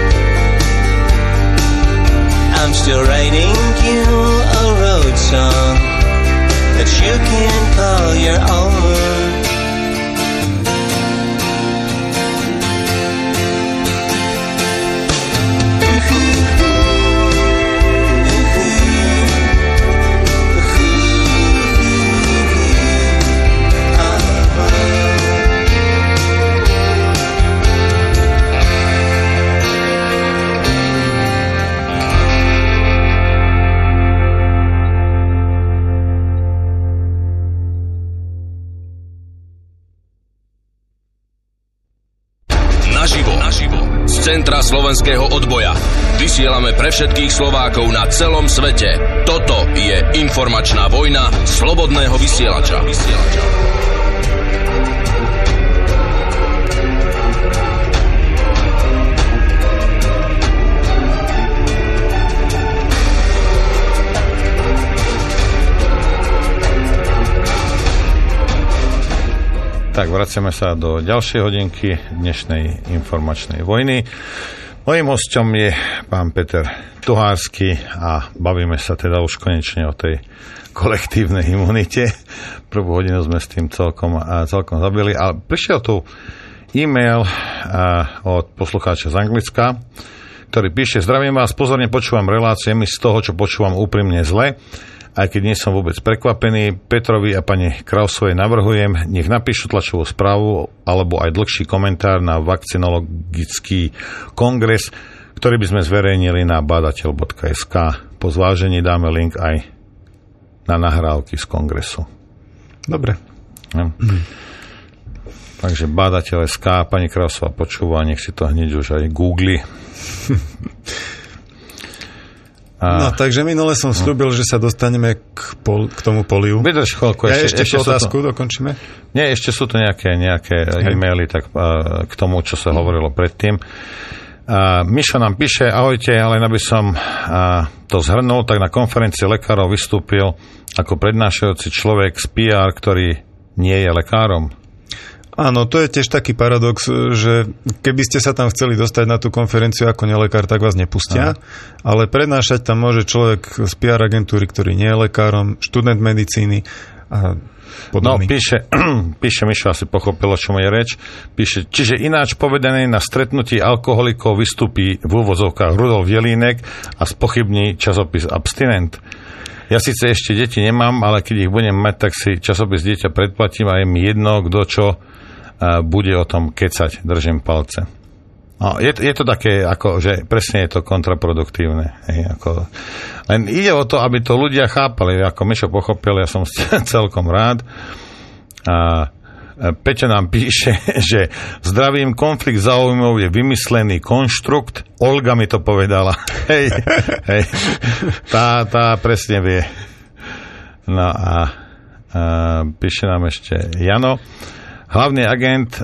G: I'm still writing you a road song that you can call your own.
A: Centra slovenského odboja. Vysielame pre všetkých Slovákov na celom svete. Toto je informačná vojna slobodného vysielača.
B: Tak, vraciame sa do ďalšej hodinky dnešnej informačnej vojny. Mojím hosťom je pán Peter Tuhársky a bavíme sa teda už konečne o tej kolektívnej imunite. Prvú hodinu sme s tým celkom zabili, ale prišiel tu e-mail od poslucháča z Anglicka, ktorý píše: zdravím vás, pozorne počúvam relácie, mi z toho, čo počúvam, úprimne zle. Aj keď nie som vôbec prekvapený, Petrovi a pani Krausovej navrhujem, nech napíšu tlačovú správu alebo aj dlhší komentár na vakcinologický kongres, ktorý by sme zverejnili na badateľ.sk. Po zvážení dáme link aj na nahrávky z kongresu. Dobre. Ja. Takže badateľ.sk, pani Krausová počúva, nech si to hneď už aj googli.
C: No, takže minule som slúbil, že sa dostaneme k tomu poliu.
B: Vydrž chvíľku.
C: Ešte otázku dokončíme?
B: Nie, ešte sú to nejaké e-maily tak, k tomu, čo sa hovorilo predtým. Mišo nám píše: ahojte, ale aby som to zhrnul, tak na konferencii lekárov vystúpil ako prednášajúci človek z PR, ktorý nie je lekárom.
C: Áno, to je tiež taký paradox, že keby ste sa tam chceli dostať na tú konferenciu ako nelekár, tak vás nepustia, ale prednášať tam môže človek z PR agentúry, ktorý nie je lekárom, študent medicíny, a podobný.
B: Píše Mišo, asi pochopilo, čo je reč. Píše, čiže ináč povedané, na stretnutí alkoholikov vystupí v úvozovkách Rudolf Jelínek a spochybní časopis Abstinent. Ja síce ešte deti nemám, ale keď ich budem mať, tak si časopis Dieťa predplatím a je mi jedno, kto čo bude o tom kecať. Držím palce. No, je to také, ako, že presne je to kontraproduktívne. Len ide o to, aby to ľudia chápali. Ako Mišo pochopil, ja som celkom rád. Peťo nám píše, že zdravím, konflikt záujmov je vymyslený konštrukt. Olga mi to povedala. Hej. Tá presne vie. No a píše nám ešte Jano. Hlavný agent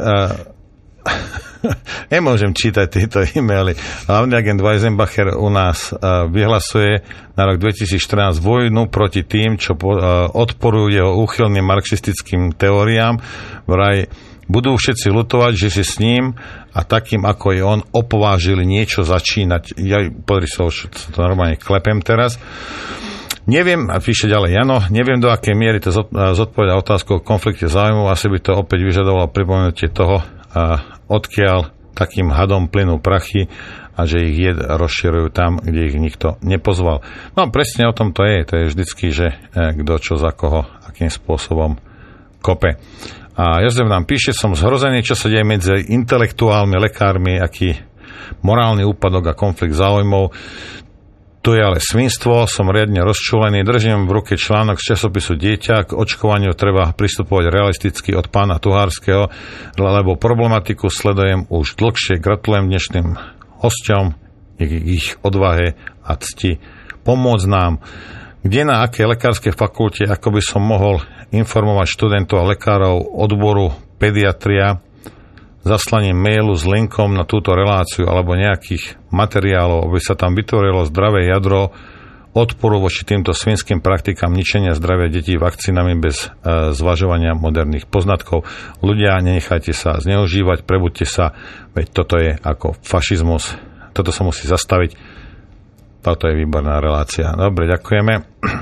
B: nemôžem čítať tieto e-maily. Hlavný agent Weisenbacher u nás vyhlasuje na rok 2014 vojnu proti tým, čo odporujú jeho úchylným marxistickým teóriám. Vraj budú všetci ľutovať, že si s ním a takým, ako je on, opovážili niečo začínať. Ja podri sa, už to normálne klepem teraz. Neviem, a píše ďalej Jano, neviem, do akej miery to zodpovedá otázku o konflikte záujmov. Asi by to opäť vyžadovalo pripomenutie toho, odkiaľ takým hadom plynú prachy a že ich jed rozširujú tam, kde ich nikto nepozval. No presne o tom to je. To je vždycky, že kto čo za koho, akým spôsobom kope. A Jozef nám píše, som zhrozený, čo sa deje medzi intelektuálmi, lekármi, aký morálny úpadok a konflikt záujmov. Tu je ale svinstvo, som riadne rozčúlený, držím v ruke článok z časopisu Dieťa, k očkovaniu treba pristupovať realisticky od pána Tuhárskeho, lebo problematiku sledujem už dlhšie. Gratulujem dnešným hosťom, ich odvahe a cti pomôcť nám. Kde na akej lekárskej fakulte, ako by som mohol informovať študentov a lekárov odboru pediatria, zaslaním mailu s linkom na túto reláciu alebo nejakých materiálov, aby sa tam vytvorilo zdravé jadro odporu voči týmto svinským praktikám ničenia zdravia detí vakcínami bez zvažovania moderných poznatkov. Ľudia, nenechajte sa zneužívať, prebuďte sa, veď toto je ako fašizmus. Toto sa musí zastaviť. Toto je výborná relácia. Dobre, ďakujeme.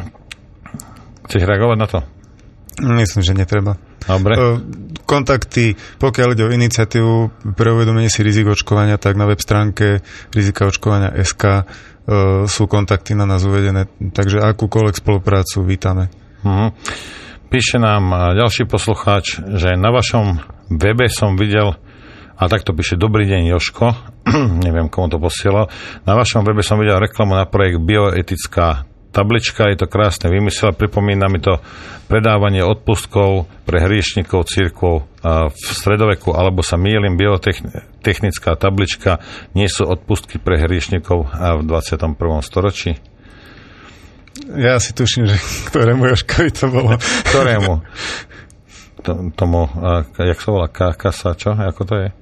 B: Chceš reagovať na to?
C: Myslím, že netreba.
B: Dobre.
C: Kontakty, pokiaľ ide o iniciatívu pre uvedomenie si rizik očkovania, tak na web stránke rizikaočkovania.sk sú kontakty na nás uvedené, takže akúkoľvek spoluprácu vítame.
B: Píše nám ďalší poslucháč, že na vašom webe som videl, a takto píše, dobrý deň Jožko, neviem komu to posielal, na vašom webe som videl reklamu na projekt Bioetická tablička, je to krásne vymysel, pripomína mi to predávanie odpustkov pre hriešnikov cirkvov v stredoveku, alebo sa mýlim, biotechnická tablička nie sú odpustky pre hriešnikov v 21. storočí?
C: Ja si tuším, že ktorému Jožkovi to bolo.
B: Ktorému? Tomu, jak sa volá, kasa, čo? Ako to je?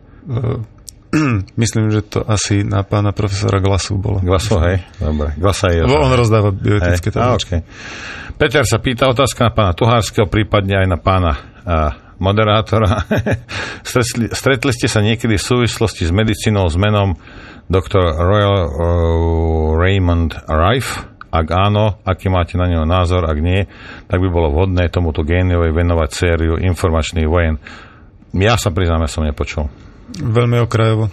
C: Myslím, že to asi na pána profesora Glasu bolo.
B: Glasu, hej? Dobre. Glasa je...
C: On rozdáva bioetické tabličky.
B: Okay. Peter sa pýta otázka na pána Tuhárskeho, prípadne aj na pána moderátora. Stretli ste sa niekedy v súvislosti s medicínou s menom doktor Royal Raymond Rife? Ak áno, aký máte na neho názor? Ak nie, tak by bolo vhodné tomuto géniovi venovať sériu informačných vojen. Ja sa priznám, ja som nepočul.
C: Veľmi okrajovo.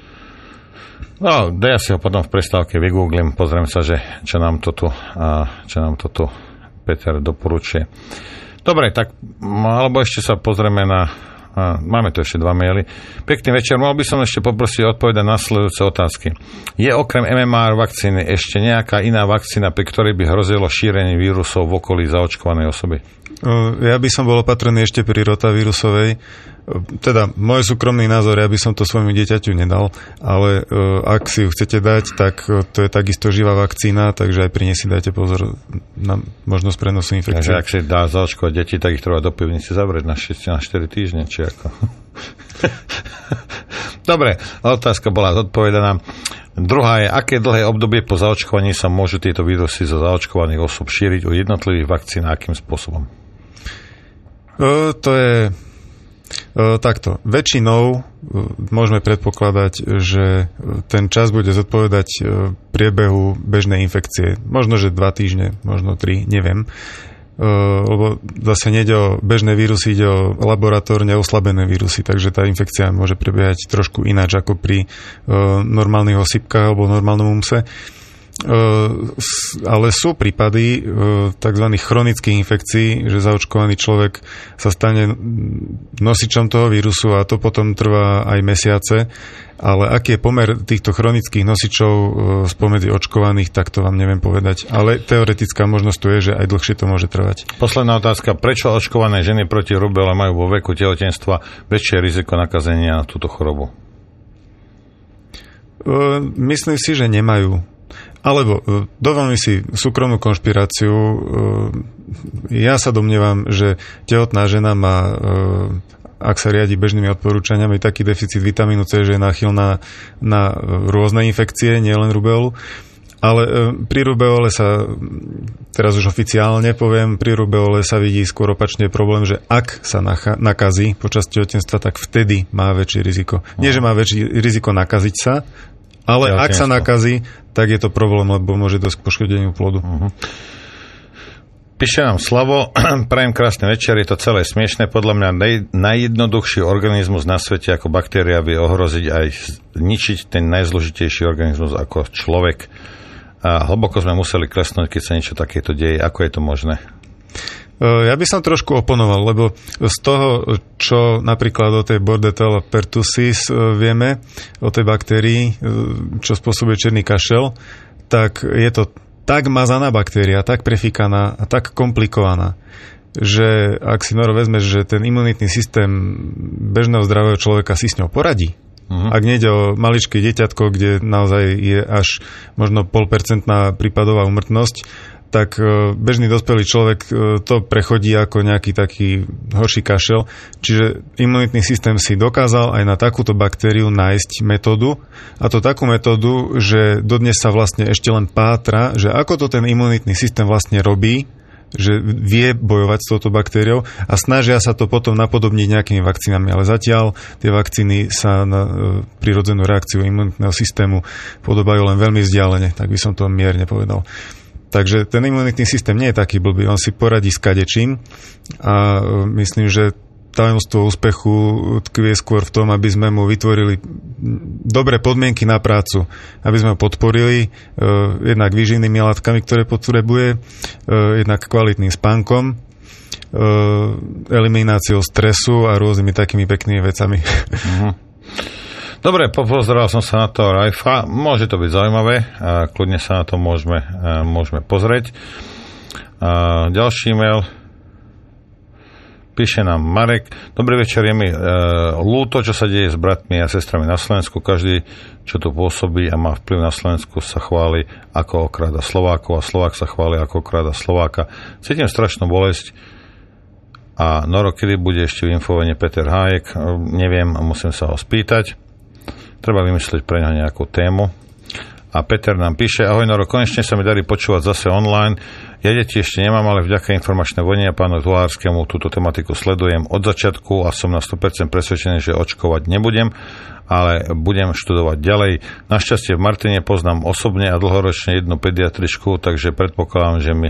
B: No, ja si ho potom v prestávke vygooglím, pozriem sa, že čo nám to tu Peter doporučuje. Dobre, tak alebo ešte sa pozrieme na máme tu ešte 2 maily. Pekný večer, mohol by som ešte poprosiť odpovedať na nasledujúce otázky. Je okrem MMR vakcíny ešte nejaká iná vakcína, pri ktorej by hrozilo šírenie vírusov v okolí zaočkovanej osoby?
C: Ja by som bol opatrný ešte pri rotavírusovej. Teda, môj súkromný názor, ja by som to svojmu dieťaťu nedal, ale ak si ju chcete dať, tak to je takisto živá vakcína, takže aj pri nej si dajte pozor na možnosť prenosu infekcie.
B: Takže ak si dá zaočkovať deti, tak ich treba do pivnice zavrieť na 4 týždne, či ako? Dobre, otázka bola zodpovedaná. Druhá je, aké dlhé obdobie po zaočkovaní sa môžu tieto vírusy zo zaočkovaných osôb šíriť u jednotlivých vakcín a akým spôsobom?
C: To je takto. Väčšinou môžeme predpokladať, že ten čas bude zodpovedať priebehu bežnej infekcie. Možno, že 2 týždne, možno 3, neviem. lebo zase nejde o bežné vírusy, ide o laboratórne oslabené vírusy, takže tá infekcia môže prebiehať trošku ináč ako pri normálnych osýpkach alebo normálnom umse. Ale sú prípady tzv. Chronických infekcií, že zaočkovaný človek sa stane nosičom toho vírusu a to potom trvá aj mesiace, ale aký je pomer týchto chronických nosičov spomedzi očkovaných, tak to vám neviem povedať, ale teoretická možnosť tu je, že aj dlhšie to môže trvať.
B: Posledná otázka, prečo očkované ženy proti rubele majú vo veku tehotenstva väčšie riziko nakazenia na túto chorobu?
C: Myslím si, že nemajú. Alebo dovolím si súkromnú konšpiráciu. Ja sa domnievam, že tehotná žena má, ak sa riadi bežnými odporúčaniami, taký deficit vitamínu C, že je náchylná na rôzne infekcie, nielen rubéolu. Ale pri rubeole sa, teraz už oficiálne poviem, pri rubeole sa vidí skôr opačne problém, že ak sa nakazí počas tehotenstva, tak vtedy má väčšie riziko. Nie, že má väčšie riziko nakaziť sa, ale ak sa nakazí, tak je to problém, lebo môže dosť k poškodeniu plodu.
B: Píše nám Slavo, prajem krásny večer, je to celé smiešné. Podľa mňa najjednoduchší organizmus na svete ako baktéria vie ohroziť aj zničiť ten najzložitejší organizmus ako človek. A hlboko sme museli klesnúť, keď sa niečo takéto deje. Ako je to možné?
C: Ja by som trošku oponoval, lebo z toho, čo napríklad o tej Bordetella pertussis vieme, o tej baktérii, čo spôsobuje černý kašel, tak je to tak mazaná baktéria, tak prefíkaná a tak komplikovaná, že ak si Noro vezmeš, že ten imunitný systém bežného zdravého človeka si s ňou poradí, ak nejde o maličké dieťatko, kde naozaj je až možno 0,5% prípadová úmrtnosť, tak bežný dospelý človek to prechodí ako nejaký taký horší kašel. Čiže imunitný systém si dokázal aj na takúto baktériu nájsť metódu, a to takú metódu, že dodnes sa vlastne ešte len pátra, že ako to ten imunitný systém vlastne robí, že vie bojovať s touto baktériou a snažia sa to potom napodobniť nejakými vakcínami, ale zatiaľ tie vakcíny sa na prirodzenú reakciu imunitného systému podobajú len veľmi vzdialene, tak by som to mierne povedal. Takže ten imunitný systém nie je taký blbý, on si poradí s kadečím a myslím, že tajomstvo úspechu tkvie skôr v tom, aby sme mu vytvorili dobré podmienky na prácu, aby sme ho podporili jednak výživnými látkami, ktoré potrebuje, jednak kvalitným spánkom, elimináciou stresu a rôznymi takými peknými vecami.
B: Dobre, pozeral som sa na to Rajfa. Môže to byť zaujímavé. Kľudne sa na to môžeme pozrieť. Ďalší e-mail. Píše nám Marek. Dobrý večer, je mi ľúto, čo sa deje s bratmi a sestrami na Slovensku. Každý, čo tu pôsobí a má vplyv na Slovensku, sa chváli, ako okráda Slovákov a Slovák sa chváli, ako okráda Slováka. Cítim strašnú bolesť. A Noro, kedy bude ešte v Infovene Peter Hájek? Neviem a musím sa ho spýtať. Treba vymyslieť pre ňa nejakú tému. A Peter nám píše, ahoj Noro, konečne sa mi darí počúvať zase online. Ja deti ešte nemám, ale vďaka informačnej vojne a pánu Tuhárskému túto tematiku sledujem od začiatku a som na 100% presvedčený, že očkovať nebudem, ale budem študovať ďalej. Našťastie v Martine poznám osobne a dlhoročne jednu pediatričku, takže predpokladám, že mi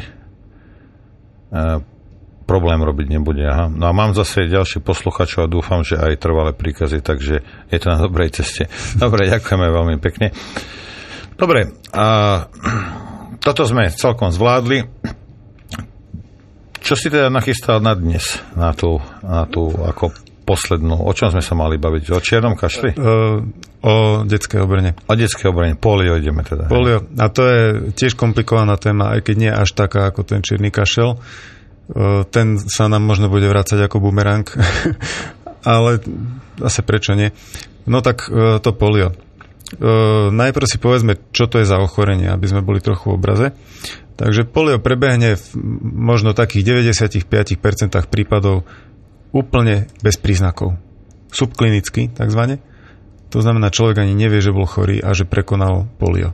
B: problém robiť nebude. Aha. No a mám zase ďalší posluchačov a dúfam, že aj trvalé príkazy, takže je to na dobrej ceste. Dobre, ďakujeme veľmi pekne. Dobre, a toto sme celkom zvládli. Čo si teda nachystal na dnes? Na tú ako poslednú. O čom sme sa mali baviť? O čiernom kašli?
C: O detskej obrne.
B: O detskej obrne. Polio ideme teda.
C: Polio. A to je tiež komplikovaná téma, aj keď nie až taká ako ten čierny kašel. Ten sa nám možno bude vrácať ako bumerang, ale zase prečo nie? No tak to polio. Najprv si povedzme, čo to je za ochorenie, aby sme boli trochu v obraze. Takže polio prebehne v možno takých 95% prípadov úplne bez príznakov. Subklinicky, takzvané. To znamená, človek ani nevie, že bol chorý a že prekonal polio.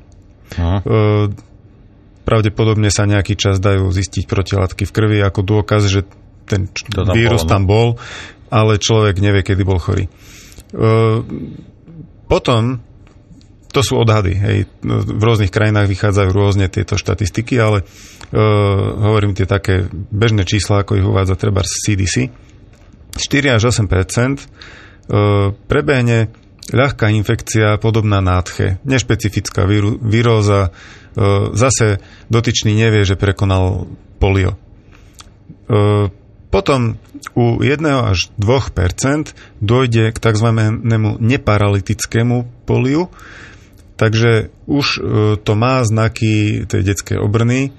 C: Pravdepodobne sa nejaký čas dajú zistiť protilátky v krvi ako dôkaz, že ten vírus tam bol, ale človek nevie, kedy bol chorý. Potom to sú odhady. Hej. V rôznych krajinách vychádzajú rôzne tieto štatistiky, ale hovorím tie také bežné čísla, ako ich uvádza treba z CDC. 4 až 8% prebehne ľahká infekcia podobná nádche, nešpecifická viróza, zase dotyčný nevie, že prekonal polio. Potom u 1 až 2% dojde k tzv. Neparalytickému poliu, takže už to má znaky tej detskej obrny,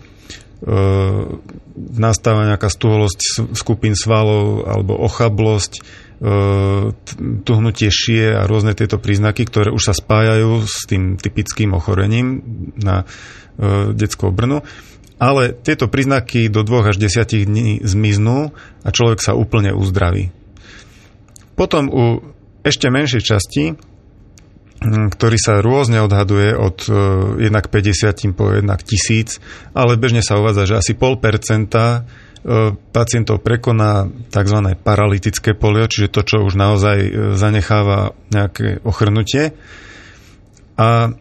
C: nastáva nejaká stuholosť skupín svalov alebo ochablosť, tuhnutie šie a rôzne tieto príznaky, ktoré už sa spájajú s tým typickým ochorením na detskú obrnu. Ale tieto príznaky do 2 až 10 dní zmiznú a človek sa úplne uzdraví. Potom u ešte menšej časti, ktorý sa rôzne odhaduje od 1 k 50 po 1 k 1000, ale bežne sa uvádza, že asi 0,5% pacientov prekoná tzv. Paralytické polio, čiže to, čo už naozaj zanecháva nejaké ochrnutie. A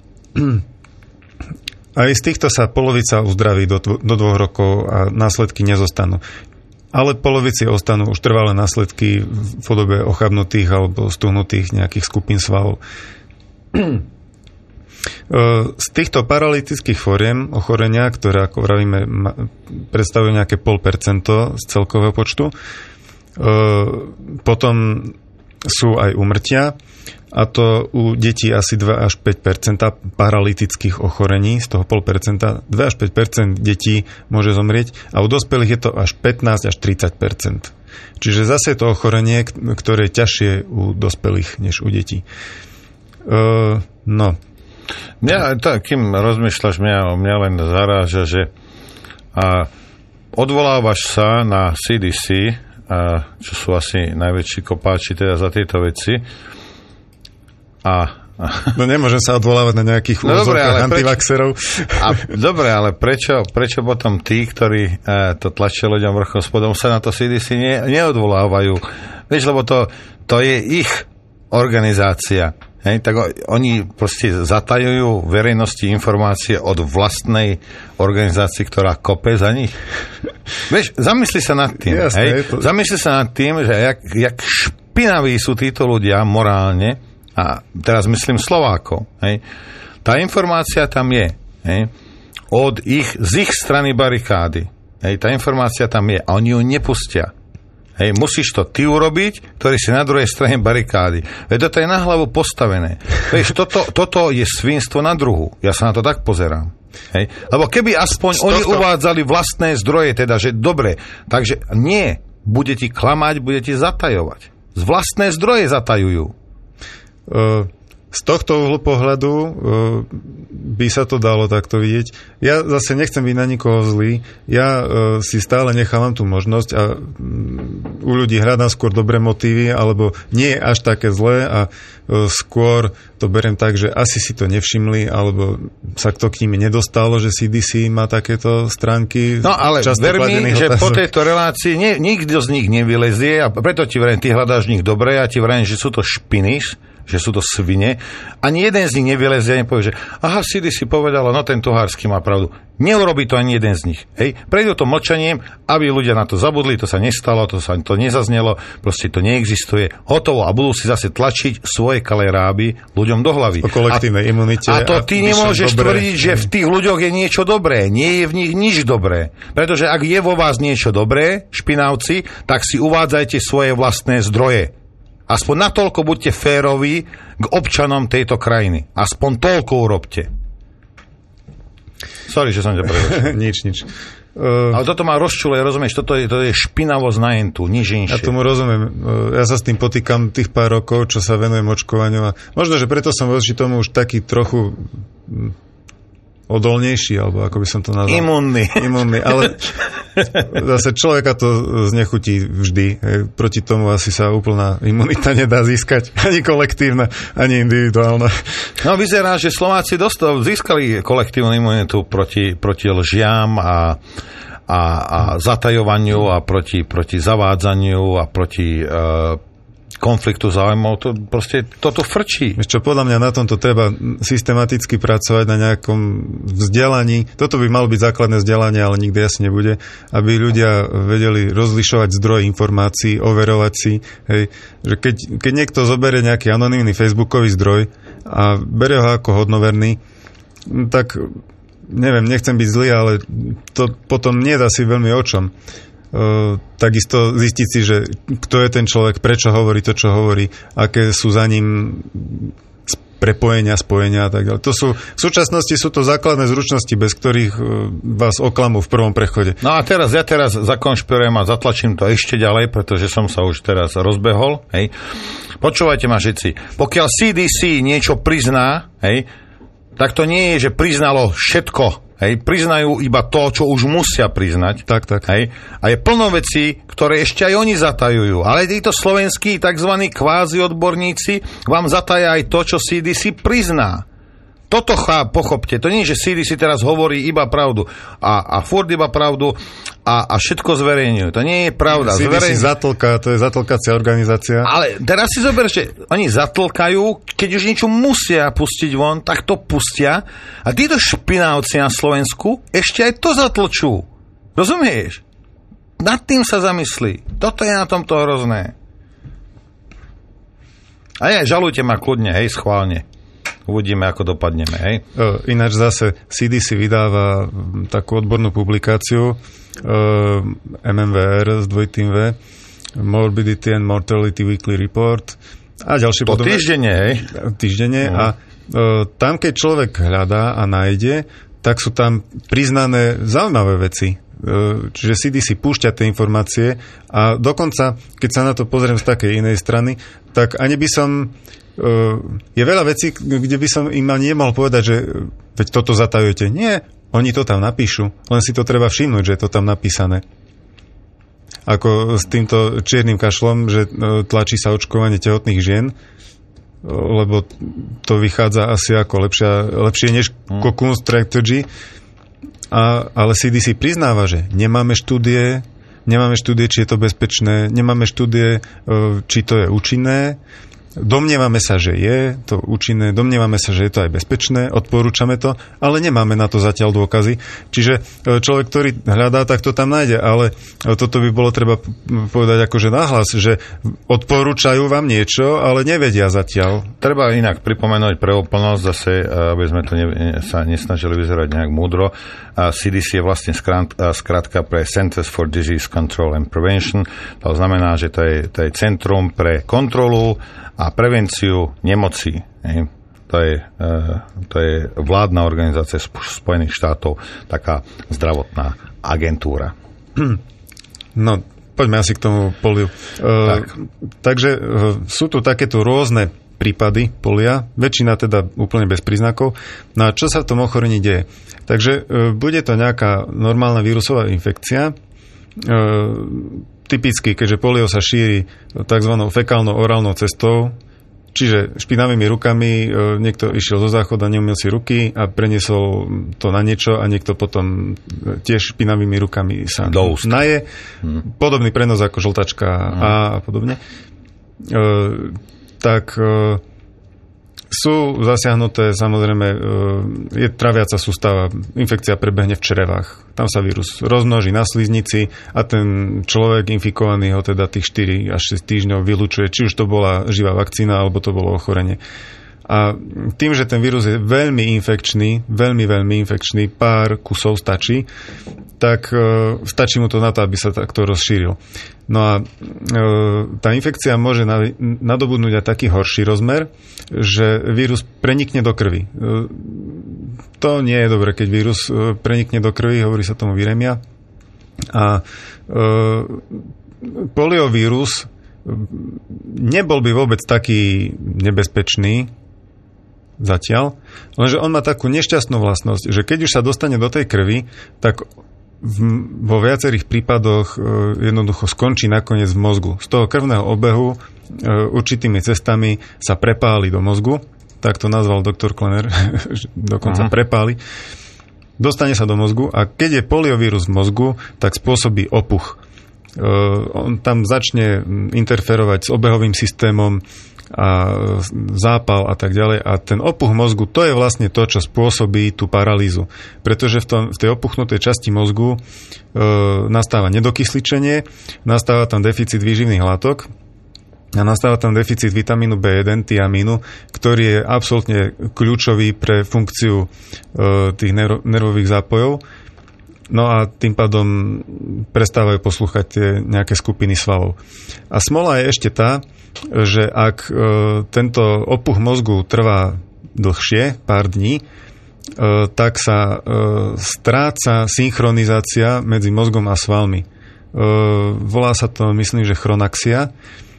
C: aj z týchto sa polovica uzdraví do 2 rokov a následky nezostanú. Ale polovici ostanú už trvalé následky v podobe ochabnutých alebo stuhnutých nejakých skupín svalov. Z týchto paralytických foriem ochorenia, ktoré, ako vravíme, predstavujú nejaké 0,5% z celkového počtu, potom sú aj úmrtia, a to u detí asi 2 až 5% paralytických ochorení, z toho 0,5%, 2 až 5% detí môže zomrieť a u dospelých je to až 15 až 30%. Čiže zase je to ochorenie, ktoré je ťažšie u dospelých než u detí. No.
B: Kým rozmýšľaš, mňa len zaráža, že odvolávaš sa na CDC, čo sú asi najväčší kopáči teda za tieto veci.
C: No nemôžem sa odvolávať na nejakých úzokách antivaxerov.
B: Dobre, ale prečo potom tí, ktorí to tlačia ľuďom vrchom spodom, sa na to CDC neodvolávajú? Vieš, lebo to je ich organizácia. Hej, tak oni proste zatajujú verejnosti informácie od vlastnej organizácie, ktorá kope za nich. Vieš, zamysli sa nad tým.
C: Jasné,
B: zamysli sa nad tým, že jak špinaví sú títo ľudia morálne, a teraz myslím Slovákov. Hej. Tá informácia tam je. Hej. Z ich strany barikády. Hej. Tá informácia tam je a oni ju nepustia. Hej, musíš to ty urobiť, ktorý si na druhej strane barikády. Veď toto je na hlavu postavené. Vieš, toto je svinstvo na druhu. Ja sa na to tak pozerám. Hej. Lebo keby aspoň oni uvádzali vlastné zdroje, teda, že dobre, takže nie, bude ti klamať, bude ti zatajovať. Z vlastné zdroje zatajujú.
C: Z tohto uhlu pohľadu by sa to dalo takto vidieť. Ja zase nechcem byť na nikoho zlý. Ja si stále nechávam tú možnosť a u ľudí hľadám skôr dobré motívy, alebo nie až také zlé a skôr to beriem tak, že asi si to nevšimli, alebo sa to k nimi nedostalo, že CDC má takéto stránky.
B: No ale ver mi, že po tejto relácii nikto z nich nevylezie a preto ti vrajím, ty hľadáš v nich dobre a ti vrajím, že sú to špiny, že sú to svine. Ani jeden z nich nevylezie a nepovie, že aha, CDC povedala, no ten Tohársky má pravdu. Neurobí to ani jeden z nich. Hej? Prejdú to mlčaním, aby ľudia na to zabudli, to sa nestalo, to nezaznelo, proste to neexistuje. Hotovo a budú si zase tlačiť svoje kaleráby ľuďom do hlavy.
C: O kolektívnej imunite.
B: A to ty nemôžeš tvrdiť, že v tých ľuďoch je niečo dobré. Nie je v nich nič dobré. Pretože ak je vo vás niečo dobré, špinavci, tak si uvádzajte svoje vlastné zdroje. Aspoň natoľko buďte féroví k občanom tejto krajiny. Aspoň toľko urobte. Sorry, že som ťa prerušil.
C: Nič.
B: Ale toto má rozčulé, rozumieš? To je špinavosť na jentu, nič inšie.
C: Ja tomu rozumiem. Ja sa s tým potýkam tých pár rokov, čo sa venujem očkovaniu. A možno, že preto som voči tomu už taký trochu odolnejší, alebo ako by som to nazval. Imunný, ale zase človeka to znechutí vždy. Proti tomu asi sa úplná imunita nedá získať. Ani kolektívna, ani individuálna.
B: No vyzerá, že Slováci získali kolektívnu imunitu proti lžiam a zatajovaniu a proti zavádzaniu a proti konfliktu záujmov, to proste toto frčí.
C: Čo podľa mňa na tomto treba systematicky pracovať na nejakom vzdelaní. Toto by malo byť základné vzdelanie, ale nikdy asi nebude, aby ľudia vedeli rozlišovať zdroj informácií, overovať si, hej, že keď niekto zoberie nejaký anonymný facebookový zdroj a berie ho ako hodnoverný, tak neviem, nechcem byť zlý, ale to potom nie je asi veľmi o čom. Takisto zistiť si, že kto je ten človek, prečo hovorí to, čo hovorí, aké sú za ním prepojenia, spojenia a tak ďalej. V súčasnosti sú to základné zručnosti, bez ktorých vás oklamú v prvom prechode.
B: No a ja teraz zakonšpirujem a zatlačím to ešte ďalej, pretože som sa už teraz rozbehol. Hej. Počúvajte ma všetci. Pokiaľ CDC niečo prizná, hej, tak to nie je, že priznalo všetko. Hej, priznajú iba to, čo už musia priznať.
C: Tak.
B: Hej, a je plno vecí, ktoré ešte aj oni zatajujú. Ale títo slovenskí tzv. Kvázi odborníci vám zataja aj to, čo CDC prizná. Toto pochopte. To nie je, že CDC teraz hovorí iba pravdu a furt iba pravdu a všetko zverejňujú. To nie je pravda.
C: CDC zatlká, to je zatlkacia organizácia.
B: Ale teraz si zober, že oni zatlkajú, keď už niečo musia pustiť von, tak to pustia a títo špinávci na Slovensku ešte aj to zatlčú. Rozumieš? Nad tým sa zamyslí. Toto je na tomto hrozné. A žalujte ma kľudne, hej, schválne. Uvidíme, ako dopadneme, hej?
C: Ináč zase CDC vydáva takú odbornú publikáciu MMVR s dvojitým V, Morbidity and Mortality Weekly Report a ďalšie
B: to podobné. Týždenne, hej?
C: Týždenne a tam, keď človek hľadá a nájde, tak sú tam priznané zaujímavé veci. Čiže CDC púšťa tie informácie a dokonca, keď sa na to pozriem z takej inej strany, tak ani by som je veľa vecí, kde by som im ani nemohol povedať, že veď toto zatajujete. Nie, oni to tam napíšu, len si to treba všimnúť, že je to tam napísané. Ako s týmto čiernym kašlom, že tlačí sa očkovanie tehotných žien, lebo to vychádza asi ako lepšie než Cocoon Strategy, ale CDC priznáva, že nemáme štúdie, či je to bezpečné, nemáme štúdie, či to je účinné. Domnievame sa, že je to účinné, domnievame sa, že je to aj bezpečné, odporúčame to, ale nemáme na to zatiaľ dôkazy. Čiže človek, ktorý hľadá, tak to tam nájde, ale toto by bolo treba povedať akože nahlas, že odporúčajú vám niečo, ale nevedia zatiaľ.
B: Treba inak pripomenúť pre úplnosť zase, aby sme to sa nesnažili vyzerať nejak múdro. CDC je vlastne skratka pre Centers for Disease Control and Prevention. To znamená, že to je Centrum pre kontrolu a prevenciu nemocí. To je vládna organizácia Spojených štátov, taká zdravotná agentúra.
C: No, poďme asi k tomu poliu. Takže sú tu takéto rôzne prípady polia, väčšina teda úplne bez príznakov. No a čo sa v tom ochorení deje? Takže bude to nejaká normálna vírusová infekcia. Typicky, keďže polio sa šíri tzv. Fekálno-orálnou cestou, čiže špinavými rukami, niekto išiel zo záchoda, neumyl si ruky a preniesol to na niečo a niekto potom tiež špinavými rukami sa naje. Podobný prenos ako žltačka a podobne. Tak sú zasiahnuté, samozrejme, je traviaca sústava, infekcia prebehne v črevách. Tam sa vírus rozmnoží na sliznici a ten človek infikovaný ho teda tých 4 až 6 týždňov vylučuje, či už to bola živá vakcína, alebo to bolo ochorenie. A tým, že ten vírus je veľmi infekčný, veľmi infekčný, pár kusov stačí, tak stačí mu to na to, aby sa takto rozšíril. No a tá infekcia môže nadobudnúť aj taký horší rozmer, že vírus prenikne do krvi. To nie je dobre, keď vírus prenikne do krvi, hovorí sa tomu virémia. A poliovírus nebol by vôbec taký nebezpečný zatiaľ, lenže on má takú nešťastnú vlastnosť, že keď už sa dostane do tej krvi, tak vo viacerých prípadoch jednoducho skončí nakoniec v mozgu. Z toho krvného obehu určitými cestami sa prepáli do mozgu, tak to nazval doktor Klenner, dokonca prepáli. Dostane sa do mozgu a keď je poliovírus v mozgu, tak spôsobí opuch. on tam začne interferovať s obehovým systémom a zápal a tak ďalej. A ten opuch mozgu, to je vlastne to, čo spôsobí tú paralýzu. Pretože v tej opuchnutej časti mozgu nastáva nedokysličenie, nastáva tam deficit výživných látok a nastáva tam deficit vitamínu B1, tiamínu, ktorý je absolútne kľúčový pre funkciu tých nervových zápojov. No a tým pádom prestávajú poslúchať tie nejaké skupiny svalov. A smola je ešte tá, že ak tento opuch mozgu trvá dlhšie, pár dní, tak sa stráca synchronizácia medzi mozgom a svalmi. Volá sa to, myslím, že chronaxia.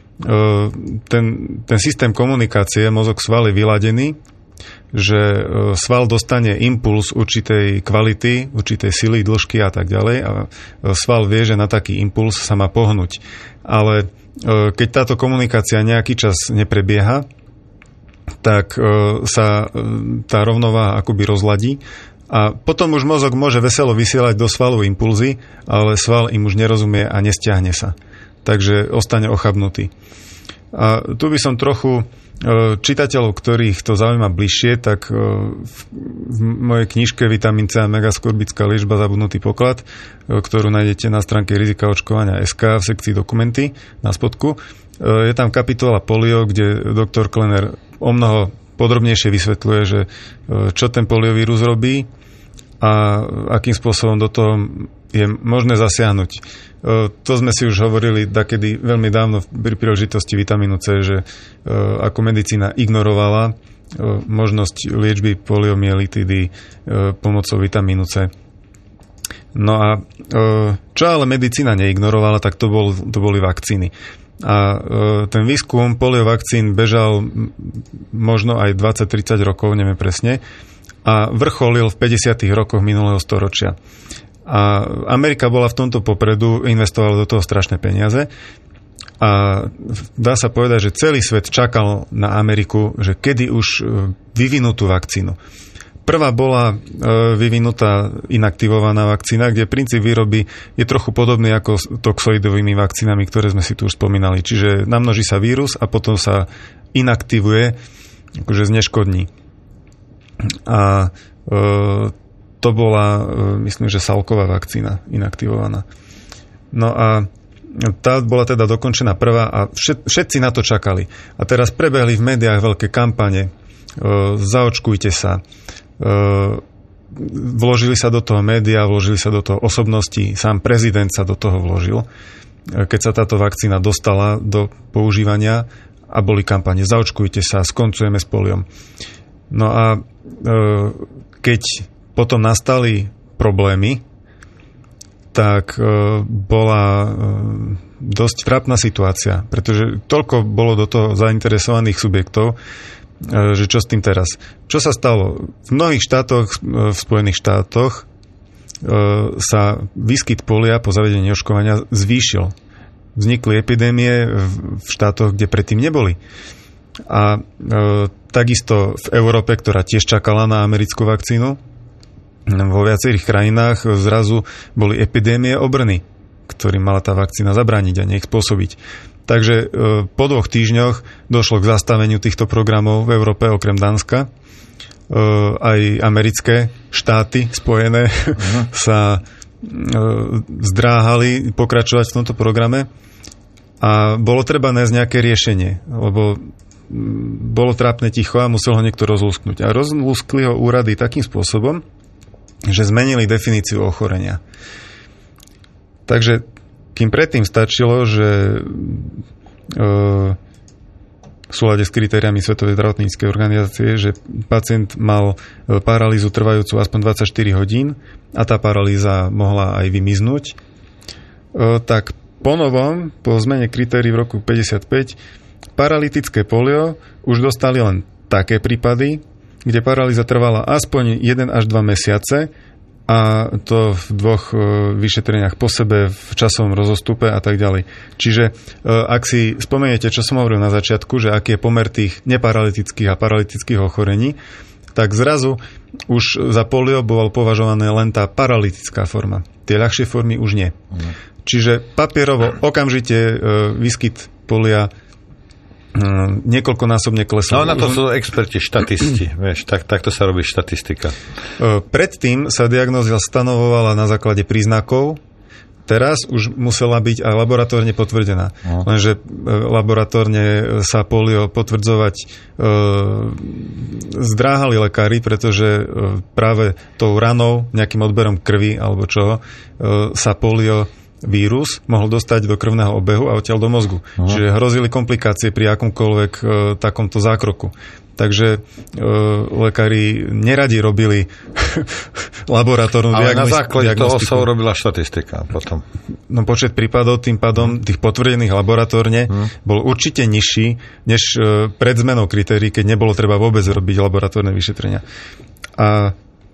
C: Ten systém komunikácie mozog-sval je vyladený, že sval dostane impuls určitej kvality, určitej sily, dĺžky a tak ďalej a sval vie, že na taký impuls sa má pohnúť. Ale keď táto komunikácia nejaký čas neprebieha, tak sa tá rovnováha akoby rozladí a potom už mozog môže veselo vysielať do svalu impulzy, ale sval im už nerozumie a nestiahne sa. Takže ostane ochabnutý. A tu by som trochu čitateľov, ktorých to zaujíma bližšie, tak v mojej knižke Vitamín C a megaskorbická liečba zabudnutý poklad, ktorú nájdete na stránke rizikaočkovania.sk v sekcii dokumenty na spodku, je tam kapitola polio, kde doktor Klenner o mnoho podrobnejšie vysvetľuje, že čo ten poliovírus robí a akým spôsobom do toho je možné zasiahnuť. To sme si už hovorili dakedy veľmi dávno pri príležitosti vitamínu C, že ako medicína ignorovala možnosť liečby poliomielitidy pomocou vitamínu C. No a čo ale medicína neignorovala, tak to boli vakcíny. A ten výskum poliovakcín bežal možno aj 20-30 rokov, neviem presne, a vrcholil v 50. rokoch minulého storočia. A Amerika bola v tomto popredu, investovala do toho strašné peniaze a dá sa povedať, že celý svet čakal na Ameriku, že kedy už vyvinú tú vakcínu. Prvá bola vyvinutá inaktivovaná vakcína, kde princíp výroby je trochu podobný ako s toxoidovými vakcínami, ktoré sme si tu už spomínali. Čiže namnoží sa vírus a potom sa inaktivuje, akože zneškodní. A to bola, myslím, že Salková vakcína inaktivovaná. No a tá bola teda dokončená prvá a všetci na to čakali. A teraz prebehli v médiách veľké kampane. Zaočkujte sa. Vložili sa do toho médiá, vložili sa do toho osobnosti. Sám prezident sa do toho vložil. Keď sa táto vakcína dostala do používania a boli kampane. Zaočkujte sa, skoncujeme s poliom. No a keď potom nastali problémy, tak bola dosť trápna situácia, pretože toľko bolo do toho zainteresovaných subjektov, že čo s tým teraz. Čo sa stalo? V mnohých štátoch, v Spojených štátoch sa výskyt polia po zavedení očkovania zvýšil. Vznikli epidémie v štátoch, kde predtým neboli. A takisto v Európe, ktorá tiež čakala na americkú vakcínu, vo viacerých krajinách zrazu boli epidémie obrny, ktorým mala tá vakcína zabrániť a nech spôsobiť. Takže po 2 týždňoch došlo k zastaveniu týchto programov v Európe okrem Dánska. Aj americké štáty spojené sa zdráhali pokračovať v tomto programe a bolo treba nájsť nejaké riešenie, lebo bolo trápne ticho a musel ho niekto rozlúsknuť. A rozlúskli ho úrady takým spôsobom, že zmenili definíciu ochorenia. Takže kým predtým stačilo, že v súlade s kritériami Svetovej zdravotníckej organizácie, že pacient mal paralýzu trvajúcu aspoň 24 hodín a tá paralýza mohla aj vymiznúť, tak ponovom, po zmene kritérií v roku 55, paralytické polio už dostali len také prípady, kde paralýza trvala aspoň 1 až 2 mesiace a to v 2 vyšetreniach po sebe, v časovom rozostupe a tak ďalej. Čiže ak si spomeniete, čo som hovoril na začiatku, že aký je pomer tých neparalytických a paralytických ochorení, tak zrazu už za polio bola považovaná len tá paralytická forma. Tie ľahšie formy už nie. Čiže papierovo okamžite výskyt polia niekoľkonásobne klesol.
B: No na to sú experti, štatisti. Vieš, takto sa robí štatistika.
C: Predtým sa diagnóza stanovovala na základe príznakov, teraz už musela byť aj laboratórne potvrdená. Lenže laboratórne sa polio potvrdzovať zdráhali lekári, pretože práve tou ranou, nejakým odberom krvi alebo čoho, sa polio vírus mohol dostať do krvného obehu a odtiaľ do mozgu. Čiže hrozili komplikácie pri akomkoľvek takomto zákroku. Takže lekári neradi robili laboratórnu diagnostiku.
B: Ale na základe toho sa urobila štatistika potom.
C: No počet prípadov tým pádom tých potvrdených laboratórne bol určite nižší než pred zmenou kritérií, keď nebolo treba vôbec robiť laboratórne vyšetrenia. A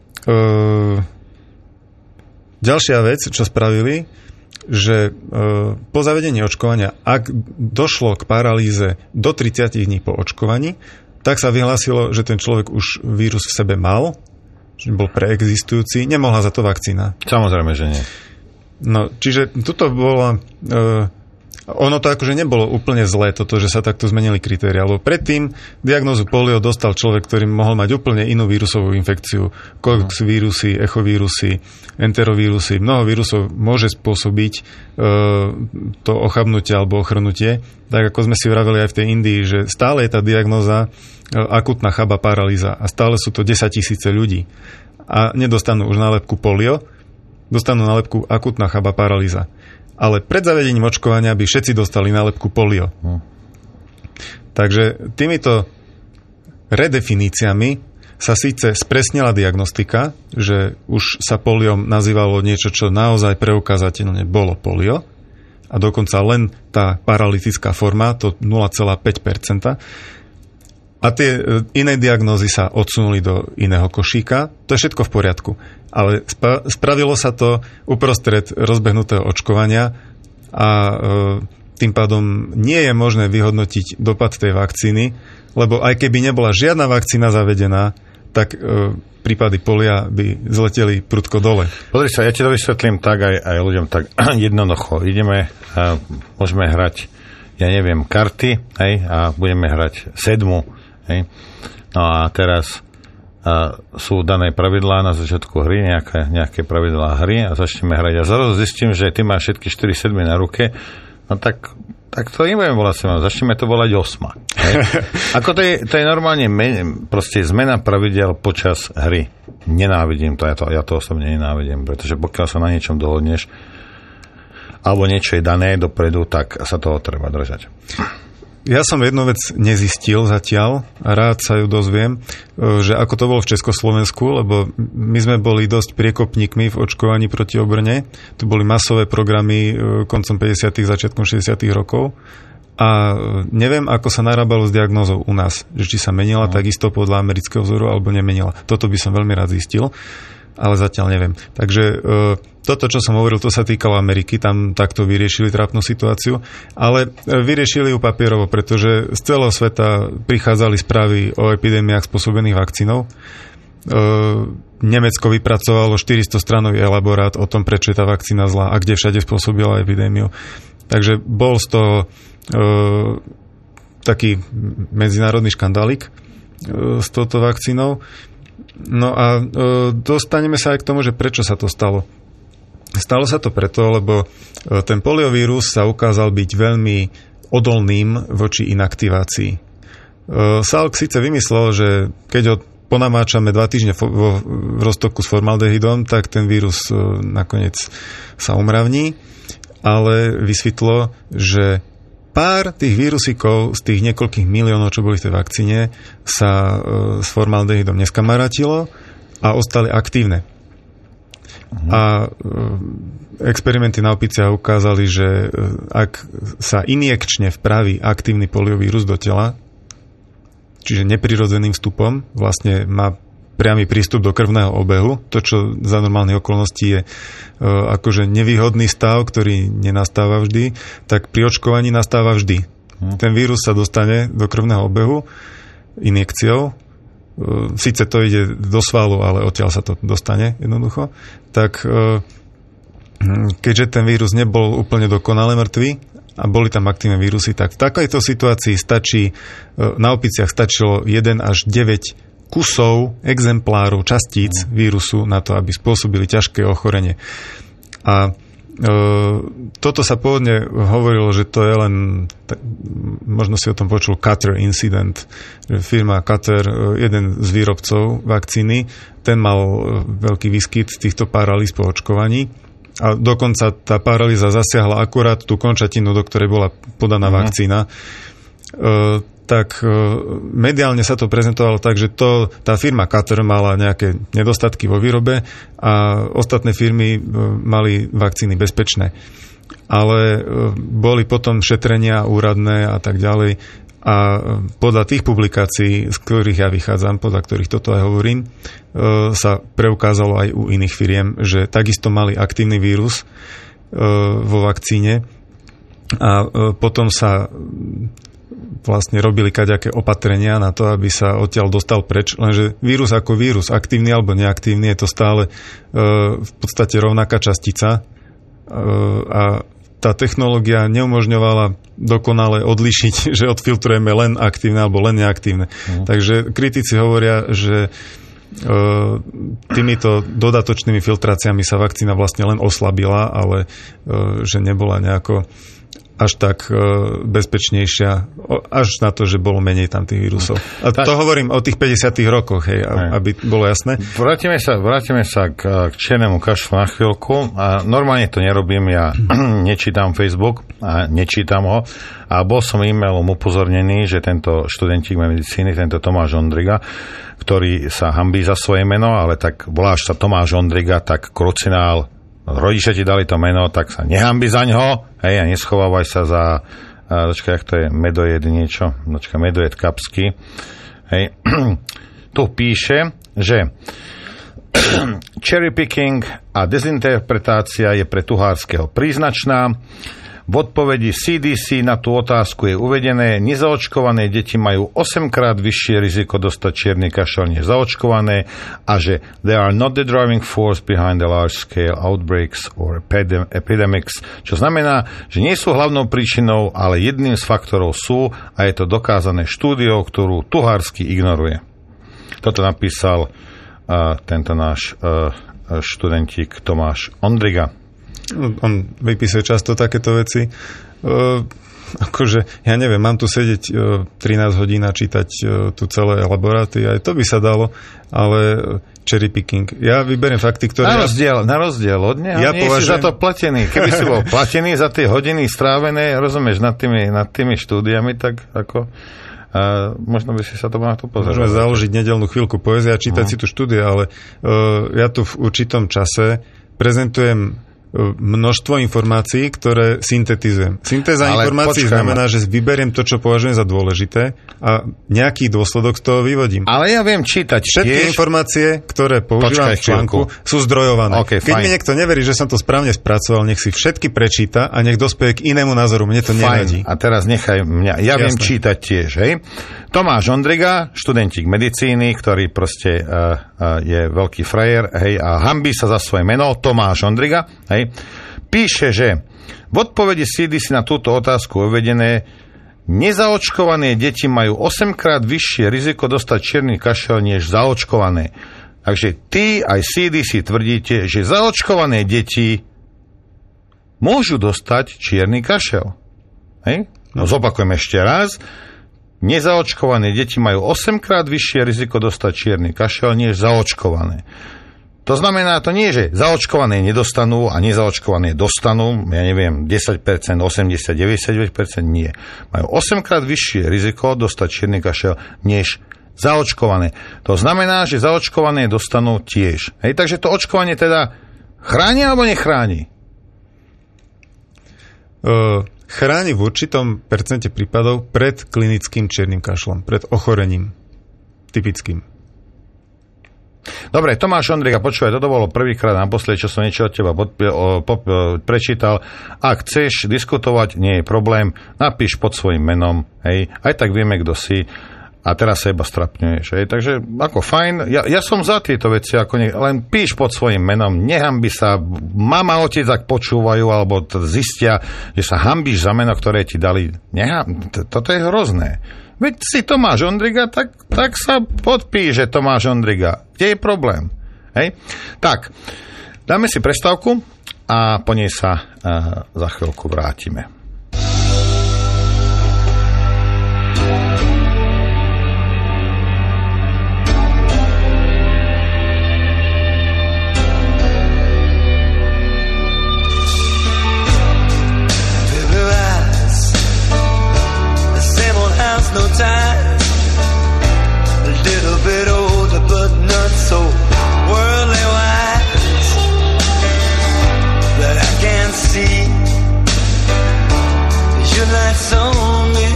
C: ďalšia vec, čo spravili, že po zavedení očkovania, ak došlo k paralýze do 30 dní po očkovaní, tak sa vyhlásilo, že ten človek už vírus v sebe mal, že bol preexistujúci, nemohla za to vakcína.
B: Samozrejme, že nie.
C: No, čiže tuto bolo... ono to akože nebolo úplne zlé, toto, že sa takto zmenili kritéria, lebo predtým diagnózu polio dostal človek, ktorý mohol mať úplne inú vírusovú infekciu. Coxvírusy, echovírusy, enterovírusy. Mnoho vírusov môže spôsobiť to ochabnutie alebo ochrnutie. Tak ako sme si vraveli aj v tej Indii, že stále je tá diagnóza akutná chaba paralýza a stále sú to 10 000 ľudí. A nedostanú už nálepku polio, dostanú nálepku akutná chaba paralýza. Ale pred zavedením očkovania by všetci dostali nálepku polio. Takže týmito redefiníciami sa síce spresnila diagnostika, že už sa poliom nazývalo niečo, čo naozaj preukázateľne bolo polio, a dokonca len tá paralytická forma, to 0,5%. A tie iné diagnózy sa odsunuli do iného košíka. To je všetko v poriadku. Ale spravilo sa to uprostred rozbehnutého očkovania a tým pádom nie je možné vyhodnotiť dopad tej vakcíny, lebo aj keby nebola žiadna vakcína zavedená, tak prípady polia by zleteli prudko dole.
B: Pozri sa, ja ti to vysvetlím tak aj ľuďom tak jednoducho. Ideme, môžeme hrať, ja neviem, karty, hej, a budeme hrať 7. Hej. No a teraz sú dané pravidlá na začiatku hry, nejaké pravidlá hry a začneme hrať. A zrazu zistím, že ty máš všetky 4 sedmy na ruke, no tak to nebudeme volať 7, začneme to volať 8. Hej. Ako to je normálne proste zmena pravidel počas hry. Nenávidím to, ja to osobne nenávidím, pretože pokiaľ sa na niečom dohodneš alebo niečo je dané dopredu, tak sa toho treba držať.
C: Ja som jednu vec nezistil zatiaľ a rád sa ju dozviem, že ako to bolo v Československu, lebo my sme boli dosť priekopníkmi v očkovaní proti obrne. Tu boli masové programy koncom 50. začiatkom 60. rokov a neviem, ako sa narábalo s diagnózou u nás, že či sa menila takisto podľa amerického vzoru alebo nemenila. Toto by som veľmi rád zistil, ale zatiaľ neviem. Takže toto, čo som hovoril, to sa týkalo Ameriky, tam takto vyriešili trápnu situáciu, ale vyriešili ju papierovo, pretože z celého sveta prichádzali správy o epidémiách spôsobených vakcínou. Nemecko vypracovalo 400-stranový elaborát o tom, prečo je tá vakcína zlá a kde všade spôsobila epidémiu. Takže bol z toho taký medzinárodný škandálik s touto vakcínou. No a dostaneme sa aj k tomu, že prečo sa to stalo. Stalo sa to preto, lebo ten poliovírus sa ukázal byť veľmi odolným voči inaktivácii. Salk síce vymyslel, že keď ho ponamáčame 2 týždne v roztoku s formaldehydom, tak ten vírus nakoniec sa umravní, ale vysvetlo, že pár tých vírusikov z tých niekoľkých miliónov, čo boli v tej vakcíne, sa s formaldehydom neskamarátilo a ostali aktívne. A experimenty na opiciach ukázali, že ak sa injekčne vpraví aktívny poliovírus do tela, čiže neprirodzeným vstupom, vlastne má priamy prístup do krvného obehu, to, čo za normálnych okolností je akože nevýhodný stav, ktorý nenastáva vždy, tak pri očkovaní nastáva vždy. Ten vírus sa dostane do krvného obehu injekciou síce to ide do svalu, ale odtiaľ sa to dostane jednoducho, tak keďže ten vírus nebol úplne dokonale mŕtvý a boli tam aktívne vírusy, tak v takejto situácii stačí, na opiciach stačilo 1 až 9 kusov, exemplárov, častíc vírusu na to, aby spôsobili ťažké ochorenie. A toto sa pôvodne hovorilo, že to je len, možno si o tom počul, Qatar incident, že firma Qatar, jeden z výrobcov vakcíny, ten mal veľký výskyt týchto paralýz po očkovaní a dokonca tá paralýza zasiahla akurát tú končatinu, do ktorej bola podaná vakcína. Tak mediálne sa to prezentovalo tak, že tá firma Qatar mala nejaké nedostatky vo výrobe a ostatné firmy mali vakcíny bezpečné. Ale boli potom šetrenia úradné a tak ďalej a podľa tých publikácií, z ktorých ja vychádzam, podľa ktorých toto aj hovorím, sa preukázalo aj u iných firiem, že takisto mali aktívny vírus vo vakcíne a potom sa vlastne robili kaďaké opatrenia na to, aby sa odtiaľ dostal preč, lenže vírus ako vírus, aktívny alebo neaktívny, je to stále v podstate rovnaká častica a tá technológia neumožňovala dokonale odlišiť, že odfiltrujeme len aktívne alebo len neaktívne. Takže kritici hovoria, že týmito dodatočnými filtráciami sa vakcína vlastne len oslabila, ale že nebola nejako až tak bezpečnejšia, až na to, že bolo menej tam tých vírusov. A to hovorím o tých 50. rokoch, hej, aby bolo jasné.
B: Vrátime sa k čiernemu kašlu na chvíľku. A normálne to nerobím, ja nečítam Facebook a nečítam ho. A bol som e-mailom upozornený, že tento študentík medicíny, tento Tomáš Ondriga, ktorý sa hanbí za svoje meno, ale tak voláš sa Tomáš Ondriga, tak krucinál, rodičia ti dali to meno, tak sa nehanbi za ňoho, hej, a neschovávaj sa za, jak to je, medojed niečo, medojed kapsky, hej. Tu píše, že cherry picking a dezinterpretácia je pre Tuhárskeho príznačná. V odpovedi CDC na tú otázku je uvedené, nezaočkované deti majú 8-krát vyššie riziko dostať čierny kašel než zaočkované a že they are not the driving force behind the large-scale outbreaks or epidemics, čo znamená, že nie sú hlavnou príčinou, ale jedným z faktorov sú a je to dokázané štúdiou, ktorú Tuhársky ignoruje. Toto napísal tento náš študentík Tomáš Ondriga.
C: On vypisuje často takéto veci. Akože, ja neviem, mám tu sedieť 13 hodín a čítať tu celé elaboráty, aj to by sa dalo, ale cherry picking. Ja vyberiem fakty, ktoré...
B: Na rozdiel od neho, ja nie si za to platený. Keby si bol platený za tie hodiny strávené, rozumieš, nad tými štúdiami, tak ako... možno by si sa to mal tu pozrieť.
C: Môžeme založiť nedeľnú chvíľku poézie a čítať si tu štúdie, ale ja tu v určitom čase prezentujem množstvo informácií, ktoré syntetizujem. Syntéza informácií znamená, že vyberiem to, čo považujem za dôležité a nejaký dôsledok z toho vyvodím.
B: Ale ja viem čítať
C: všetky informácie, ktoré používam v článku, sú zdrojované. Okay, keď mi niekto neverí, že som to správne spracoval, nech si všetky prečíta a nech dospeje k inému názoru. Mne to nevadí.
B: A teraz nechaj mňa. Ja viem čítať tiež, hej. Tomáš Ondriga, študentík medicíny, ktorý proste je veľký frajer, hej, a hanbí sa za svoje meno, Tomáš Ondriga, hej, píše, že v odpovedi CDC na túto otázku uvedené, nezaočkované deti majú 8-krát vyššie riziko dostať čierny kašel než zaočkované. Takže ty aj CDC tvrdíte, že zaočkované deti môžu dostať čierny kašel. Hej? No zopakujem ešte raz. Nezaočkované deti majú 8-krát vyššie riziko dostať čierny kašel než zaočkované. To znamená, to nie, že zaočkované nedostanú a nezaočkované dostanú, ja neviem, 10%, 80%, 99%, nie. Majú 8-krát vyššie riziko dostať čierny kašel než zaočkované. To znamená, že zaočkované dostanú tiež. Hej, takže to očkovanie teda chráni alebo nechráni?
C: Chráni v určitom percente prípadov pred klinickým čiernym kašlom, pred ochorením typickým.
B: Dobre, Tomáš Ondriga, počúvaj, toto bolo prvýkrát naposledy, čo som niečo od teba prečítal. Ak chceš diskutovať, nie je problém, napíš pod svojím menom, hej, aj tak vieme, kto si. a teraz sa iba strapňuješ. Takže ako fajn, ja som za tieto veci, ako len píš pod svojim menom, nehambi sa, mama, otec, ak počúvajú, alebo zistia, že sa hambíš za meno, ktoré ti dali. Toto je hrozné. Veď si Tomáš Ondriga, tak sa podpíš, že Tomáš Ondriga. Kde je problém? Hej? Tak, dáme si prestávku a po nej sa za chvíľku vrátime.
G: No time, a little bit older, but not so worldly wise. But I can see your lights on me,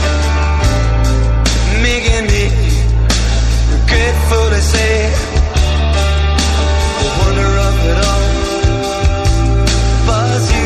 G: making me grateful to say the wonder of it all was you.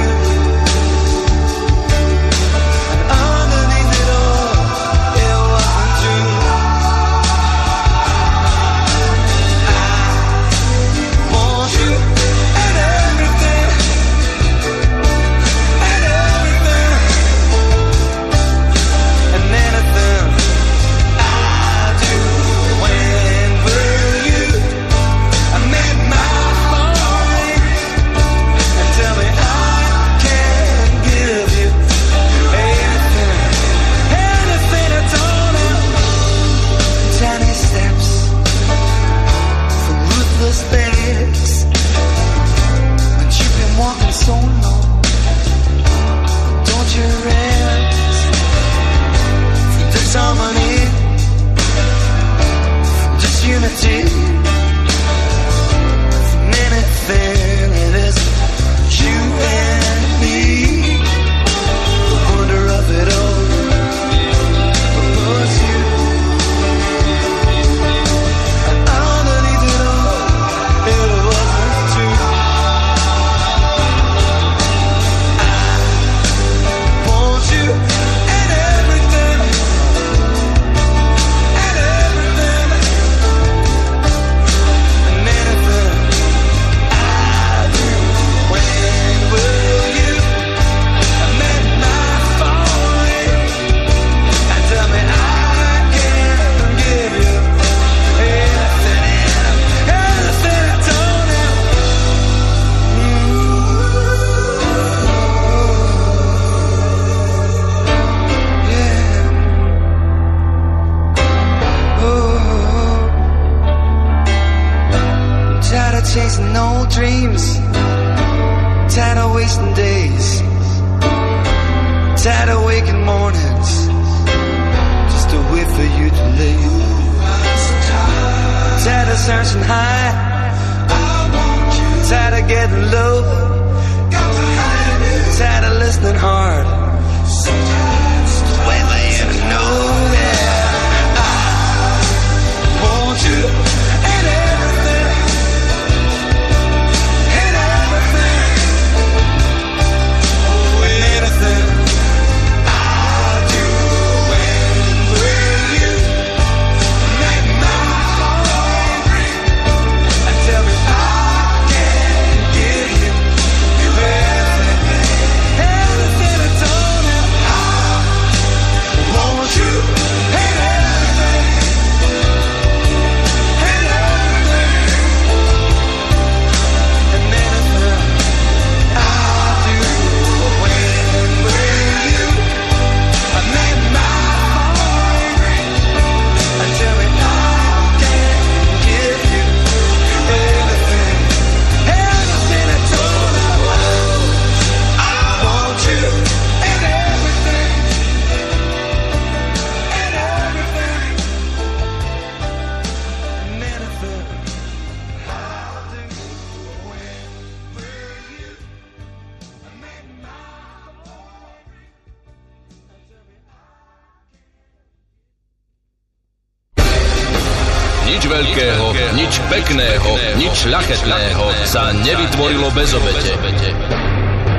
A: Nič veľkého, nič pekného, nič šľachetného sa nevytvorilo bez obete.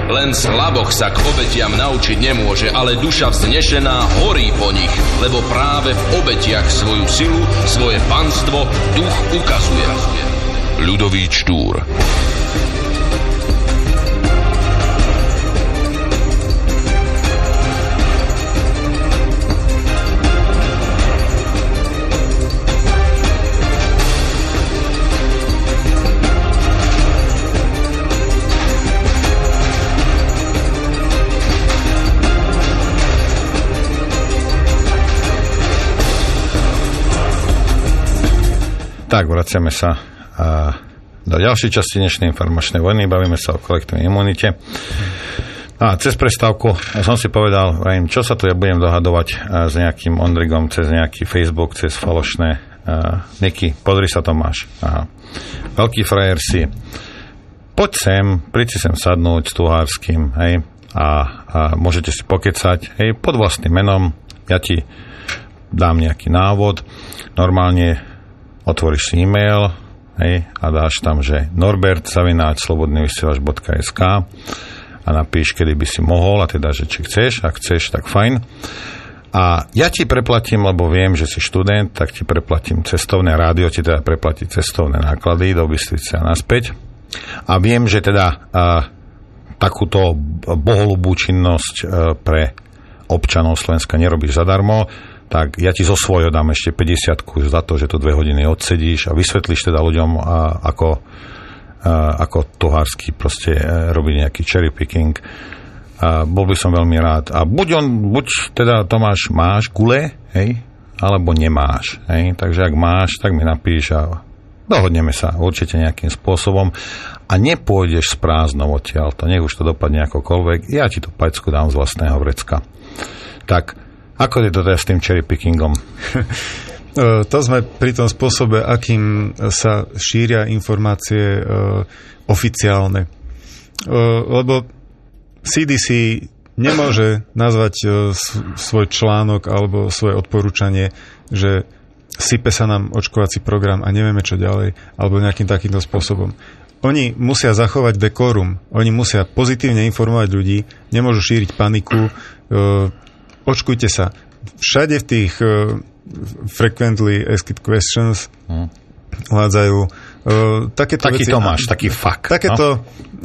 A: Len slaboch sa k obetiam naučiť nemôže, ale duša vznešená horí po nich, lebo práve v obetiach svoju silu, svoje panstvo duch ukazuje. Ľudovít Štúr.
B: Tak, vraciame sa do ďalšej časti dnešnej informačnej vojny. Bavíme sa o kolektívnej imunite. A cez prestávku som si povedal, čo sa tu ja budem dohadovať s nejakým Ondrigom cez nejaký Facebook, cez falošné niky. Podri sa, Tomáš. Veľký frajer si. Poď sem, príď si sem sadnúť s Tuhárským, hej, a môžete si pokecať, hej, pod vlastným menom. Ja ti dám nejaký návod. Normálne otvoríš si e-mail, hej, a dáš tam, že norbert@slobodnyvysielac.sk a napíš, kedy by si mohol, a teda, že či chceš, ak chceš, tak fajn. A ja ti preplatím, lebo viem, že si študent, tak ti preplatím cestovné, rádio ti teda preplatí cestovné náklady do Bystrice a naspäť. A viem, že teda takúto boholubú činnosť pre občanov Slovenska nerobíš zadarmo, tak ja ti zo svojho dám ešte 50 za to, že to 2 hodiny odsedíš a vysvetlíš teda ľuďom, ako Tuhársky proste robí nejaký cherry picking. Bol by som veľmi rád. A buď teda, Tomáš, máš gule, hej, alebo nemáš, hej. Takže ak máš, tak mi napíš a dohodneme sa určite nejakým spôsobom a nepôjdeš s prázdnou odtiaľ. To nech už to dopadne akokoľvek. Ja ti tú pajcku dám z vlastného vrecka. Tak, ako je to teda s tým cherry pickingom?
C: To sme pri tom spôsobe, akým sa šíria informácie oficiálne. Lebo CDC nemôže nazvať svoj článok alebo svoje odporúčanie, že sype sa nám očkovací program a nevieme čo ďalej, alebo nejakým takýmto spôsobom. Oni musia zachovať dekorum, oni musia pozitívne informovať ľudí, nemôžu šíriť paniku. Očkujte sa. Všade v tých frequently asked questions uvádzajú takéto veci.
B: Taký to máš, taký fakt.
C: Takéto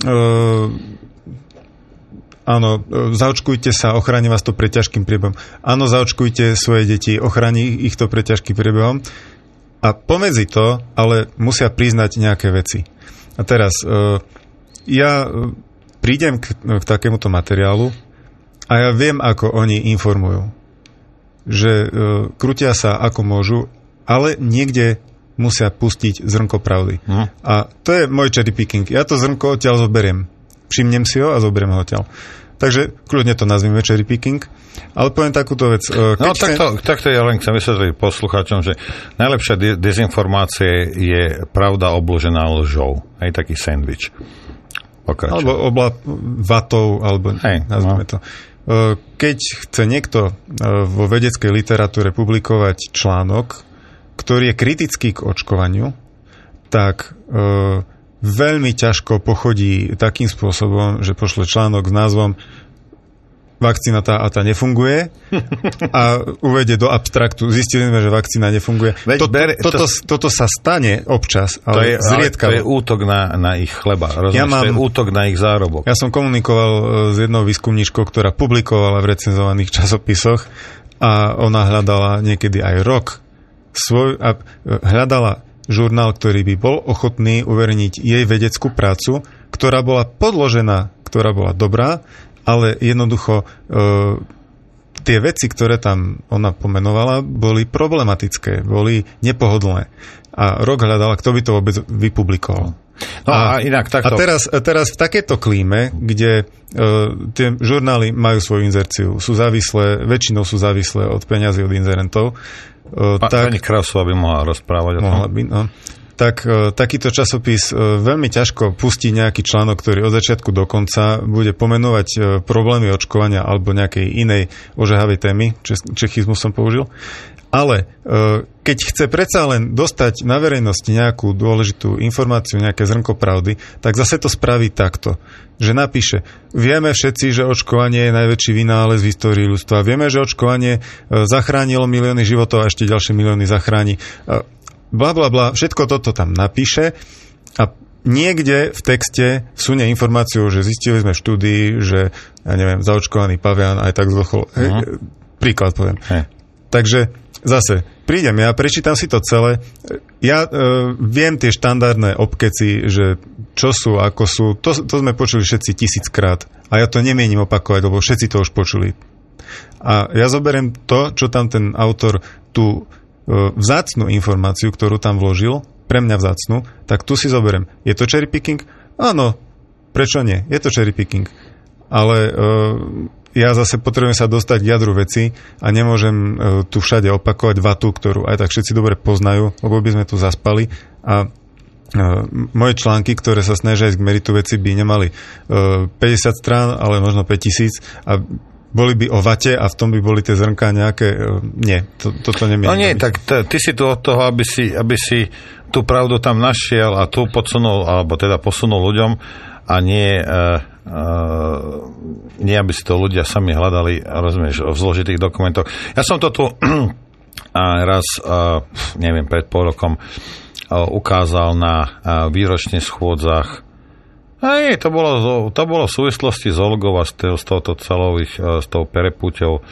C: áno, zaočkujte sa, ochráni vás to pred ťažkým priebehom. Áno, zaočkujte svoje deti, ochráni ich to pred ťažkým priebehom. A pomedzi to, ale musia priznať nejaké veci. A teraz ja prídem k takémuto materiálu a ja viem, ako oni informujú. Že krútia sa ako môžu, ale niekde musia pustiť zrnko pravdy. A to je môj cherry picking. Ja to zrnko odtiaľ zoberiem. Všimnem si ho a zoberiem ho odtiaľ. Takže kľudne to nazvime cherry picking. Ale poviem takúto vec.
B: Takto ja len chcem vysvetliť poslucháčom, že najlepšia dezinformácie je pravda obložená lžou. Aj taký sandwich. Pokračujem.
C: Alebo vatou, alebo nazvime to. Keď chce niekto vo vedeckej literatúre publikovať článok, ktorý je kritický k očkovaniu, tak veľmi ťažko pochodí takým spôsobom, že pošle článok s názvom vakcína tá a tá nefunguje a uvedie do abstraktu. Zistili sme, že vakcína nefunguje. Toto sa stane občas, ale zriedkavo.
B: To je útok na ich chleba. Rozumieš? To je útok na ich zárobok.
C: Ja som komunikoval s jednou výskumníčkou, ktorá publikovala v recenzovaných časopisoch a ona hľadala niekedy aj rok hľadala žurnál, ktorý by bol ochotný uverejniť jej vedeckú prácu, ktorá bola podložená, ktorá bola dobrá, ale jednoducho tie veci, ktoré tam ona pomenovala, boli problematické, boli nepohodlné. A rok hľadala, kto by to vôbec vypublikoval.
B: No a inak takto.
C: A teraz v takejto klíme, kde tie žurnály majú svoju inzerciu, sú závislé, väčšinou sú závislé od peňazí od inzerentov.
B: Pani Krausová by mohla rozprávať o tom.
C: Mohla by, no. Tak takýto časopis veľmi ťažko pustí nejaký článok, ktorý od začiatku do konca bude pomenovať problémy očkovania alebo nejakej inej ožehavej témy, čechizmus som použil, Ale keď chce predsa len dostať na verejnosti nejakú dôležitú informáciu, nejaké zrnko pravdy, tak zase to spraví takto, že napíše, vieme všetci, že očkovanie je najväčší vynález v histórii ľudstva, vieme, že očkovanie zachránilo milióny životov a ešte ďalšie milióny zachráni. Bla, bla, bla, všetko toto tam napíše a niekde v texte vsunie informáciu, že zistili sme v štúdii, že, ja neviem, zaočkovaný pavian aj tak zdochol. Príklad poviem. Takže zase, prídem ja, prečítam si to celé. Ja viem tie štandardné obkeci, že čo sú, ako sú. To sme počuli všetci 1000-krát. A ja to nemienim opakovať, lebo všetci to už počuli. A ja zoberiem to, čo tam ten autor, tú vzácnu informáciu, ktorú tam vložil, pre mňa vzácnu, tak tu si zoberiem. Je to cherry picking? Áno. Prečo nie? Je to cherry picking. Ale ja zase potrebujem sa dostať k jadru veci a nemôžem tu všade opakovať vatu, ktorú aj tak všetci dobre poznajú, lebo by sme tu zaspali a moje články, ktoré sa snažia ísť k meritu veci, by nemali 50 strán, ale možno 5000 a boli by o vate a v tom by boli tie zrnká nejaké... Nie, toto nemiem.
B: No nie, tak ty si tu od toho, aby si tú pravdu tam našiel a tu podsunul, alebo teda posunul ľuďom a nie aby si to ľudia sami hľadali, rozumieš, v zložitých dokumentoch. Ja som to tu raz, neviem, pred pol rokom ukázal na výročných schôdzach. To bolo v súvislosti s Olgou a s touto s tou perepúťou,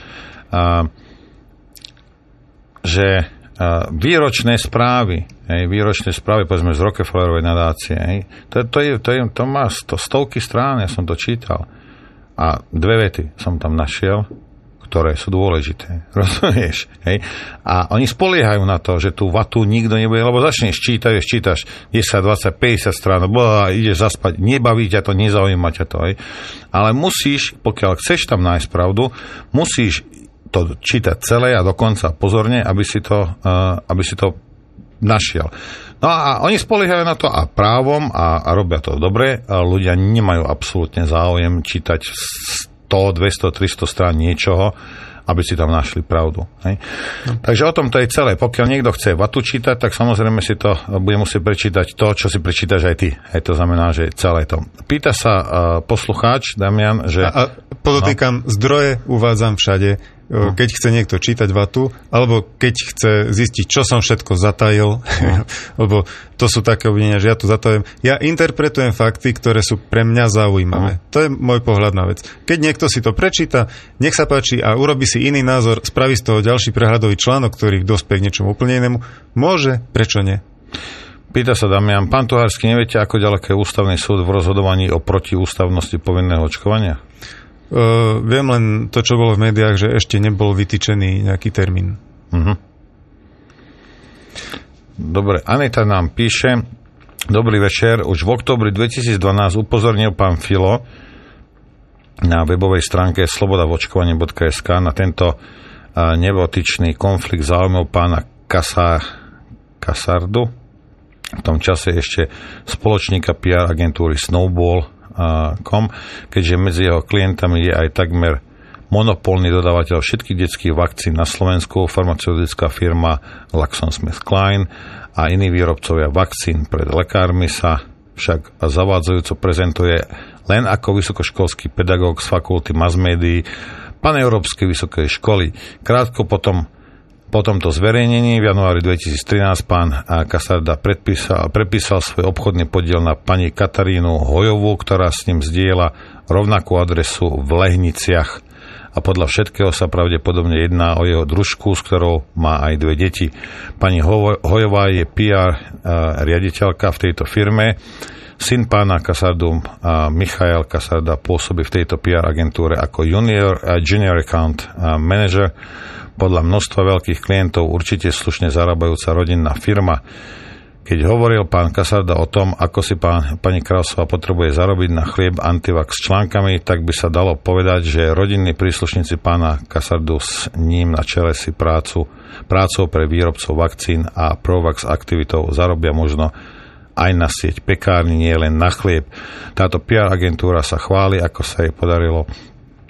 B: že výročné správy, povedzme z Rockefellerovej nadácie, to má stovky strán, ja som to čítal. A 2 vety som tam našiel, ktoré sú dôležité. Rozumieš? Hej? A oni spoliehajú na to, že tú vatu nikto nebude, lebo začneš čítaš 10, 20, 50 strán, ideš zaspať, nebaví ťa to, nezaujíma ťa to. Hej? Ale musíš, pokiaľ chceš tam nájsť pravdu, musíš to čítať celé a dokonca pozorne, aby si to našiel. No a oni spoliehajú na to a právom a robia to dobre. A ľudia nemajú absolútne záujem čítať 100, 200, 300 strán niečoho, aby si tam našli pravdu. Hej? No. Takže o tom to je celé. Pokiaľ niekto chce vatu čítať, tak samozrejme si to bude musieť prečítať to, čo si prečítaš aj ty. Hej, to znamená, že celé to. Pýta sa poslucháč, Damian, že... A
C: podotýkam, zdroje uvádzam všade, keď chce niekto čítať vatu, alebo keď chce zistiť, čo som všetko zatajil, lebo to sú také obvinenia, že ja tu zatajujem. Ja interpretujem fakty, ktoré sú pre mňa zaujímavé. To je môj pohľad na vec. Keď niekto si to prečíta, nech sa páči a urobí si iný názor, spraví z toho ďalší prehľadový článok, ktorý dospie k niečomu úplne inému, môže, prečo nie?
B: Pýta sa Damian, pán Tuhársky, neviete, ako ďaleko je ústavný súd v rozhodovaní o protiústavnosti povinného očkovania?
C: Viem len to, čo bolo v médiách, že ešte nebol vytýčený nejaký termín.
B: Dobre, Anita nám píše, dobrý večer, už v októbri 2012 upozornil pán Filo na webovej stránke slobodavočkovanie.sk na tento nevotičný konflikt záujmov pána Kasardu, v tom čase ešte spoločníka PR agentúry Snowball, keďže medzi jeho klientami je aj takmer monopolný dodávateľ všetkých detských vakcín na Slovensku, farmaceutická firma GlaxoSmithKline a iní výrobcovia vakcín pred lekármi sa však zavádzajúco prezentuje len ako vysokoškolský pedagóg z fakulty masmédií Paneurópskej vysokej školy. Krátko po tomto zverejnení v januári 2013 pán Kasarda prepísal svoj obchodný podiel na pani Katarínu Hojovú, ktorá s ním zdieľa rovnakú adresu v Lehniciach. A podľa všetkého sa pravdepodobne jedná o jeho družku, s ktorou má aj 2 deti. Pani Hojová je PR riaditeľka v tejto firme. Syn pána Kasardu, Michael Kasarda, pôsobí v tejto PR agentúre ako junior account manager. Podľa množstva veľkých klientov určite slušne zarábajúca rodinná firma. Keď hovoril pán Kasarda o tom, ako si pani Krausová potrebuje zarobiť na chlieb antivax s článkami, tak by sa dalo povedať, že rodinní príslušníci pána Kasardu s ním na čele si prácou pre výrobcov vakcín a Provax aktivitou zarobia možno aj na sieť pekárni, nie len na chlieb. Táto PR agentúra sa chváli, ako sa jej podarilo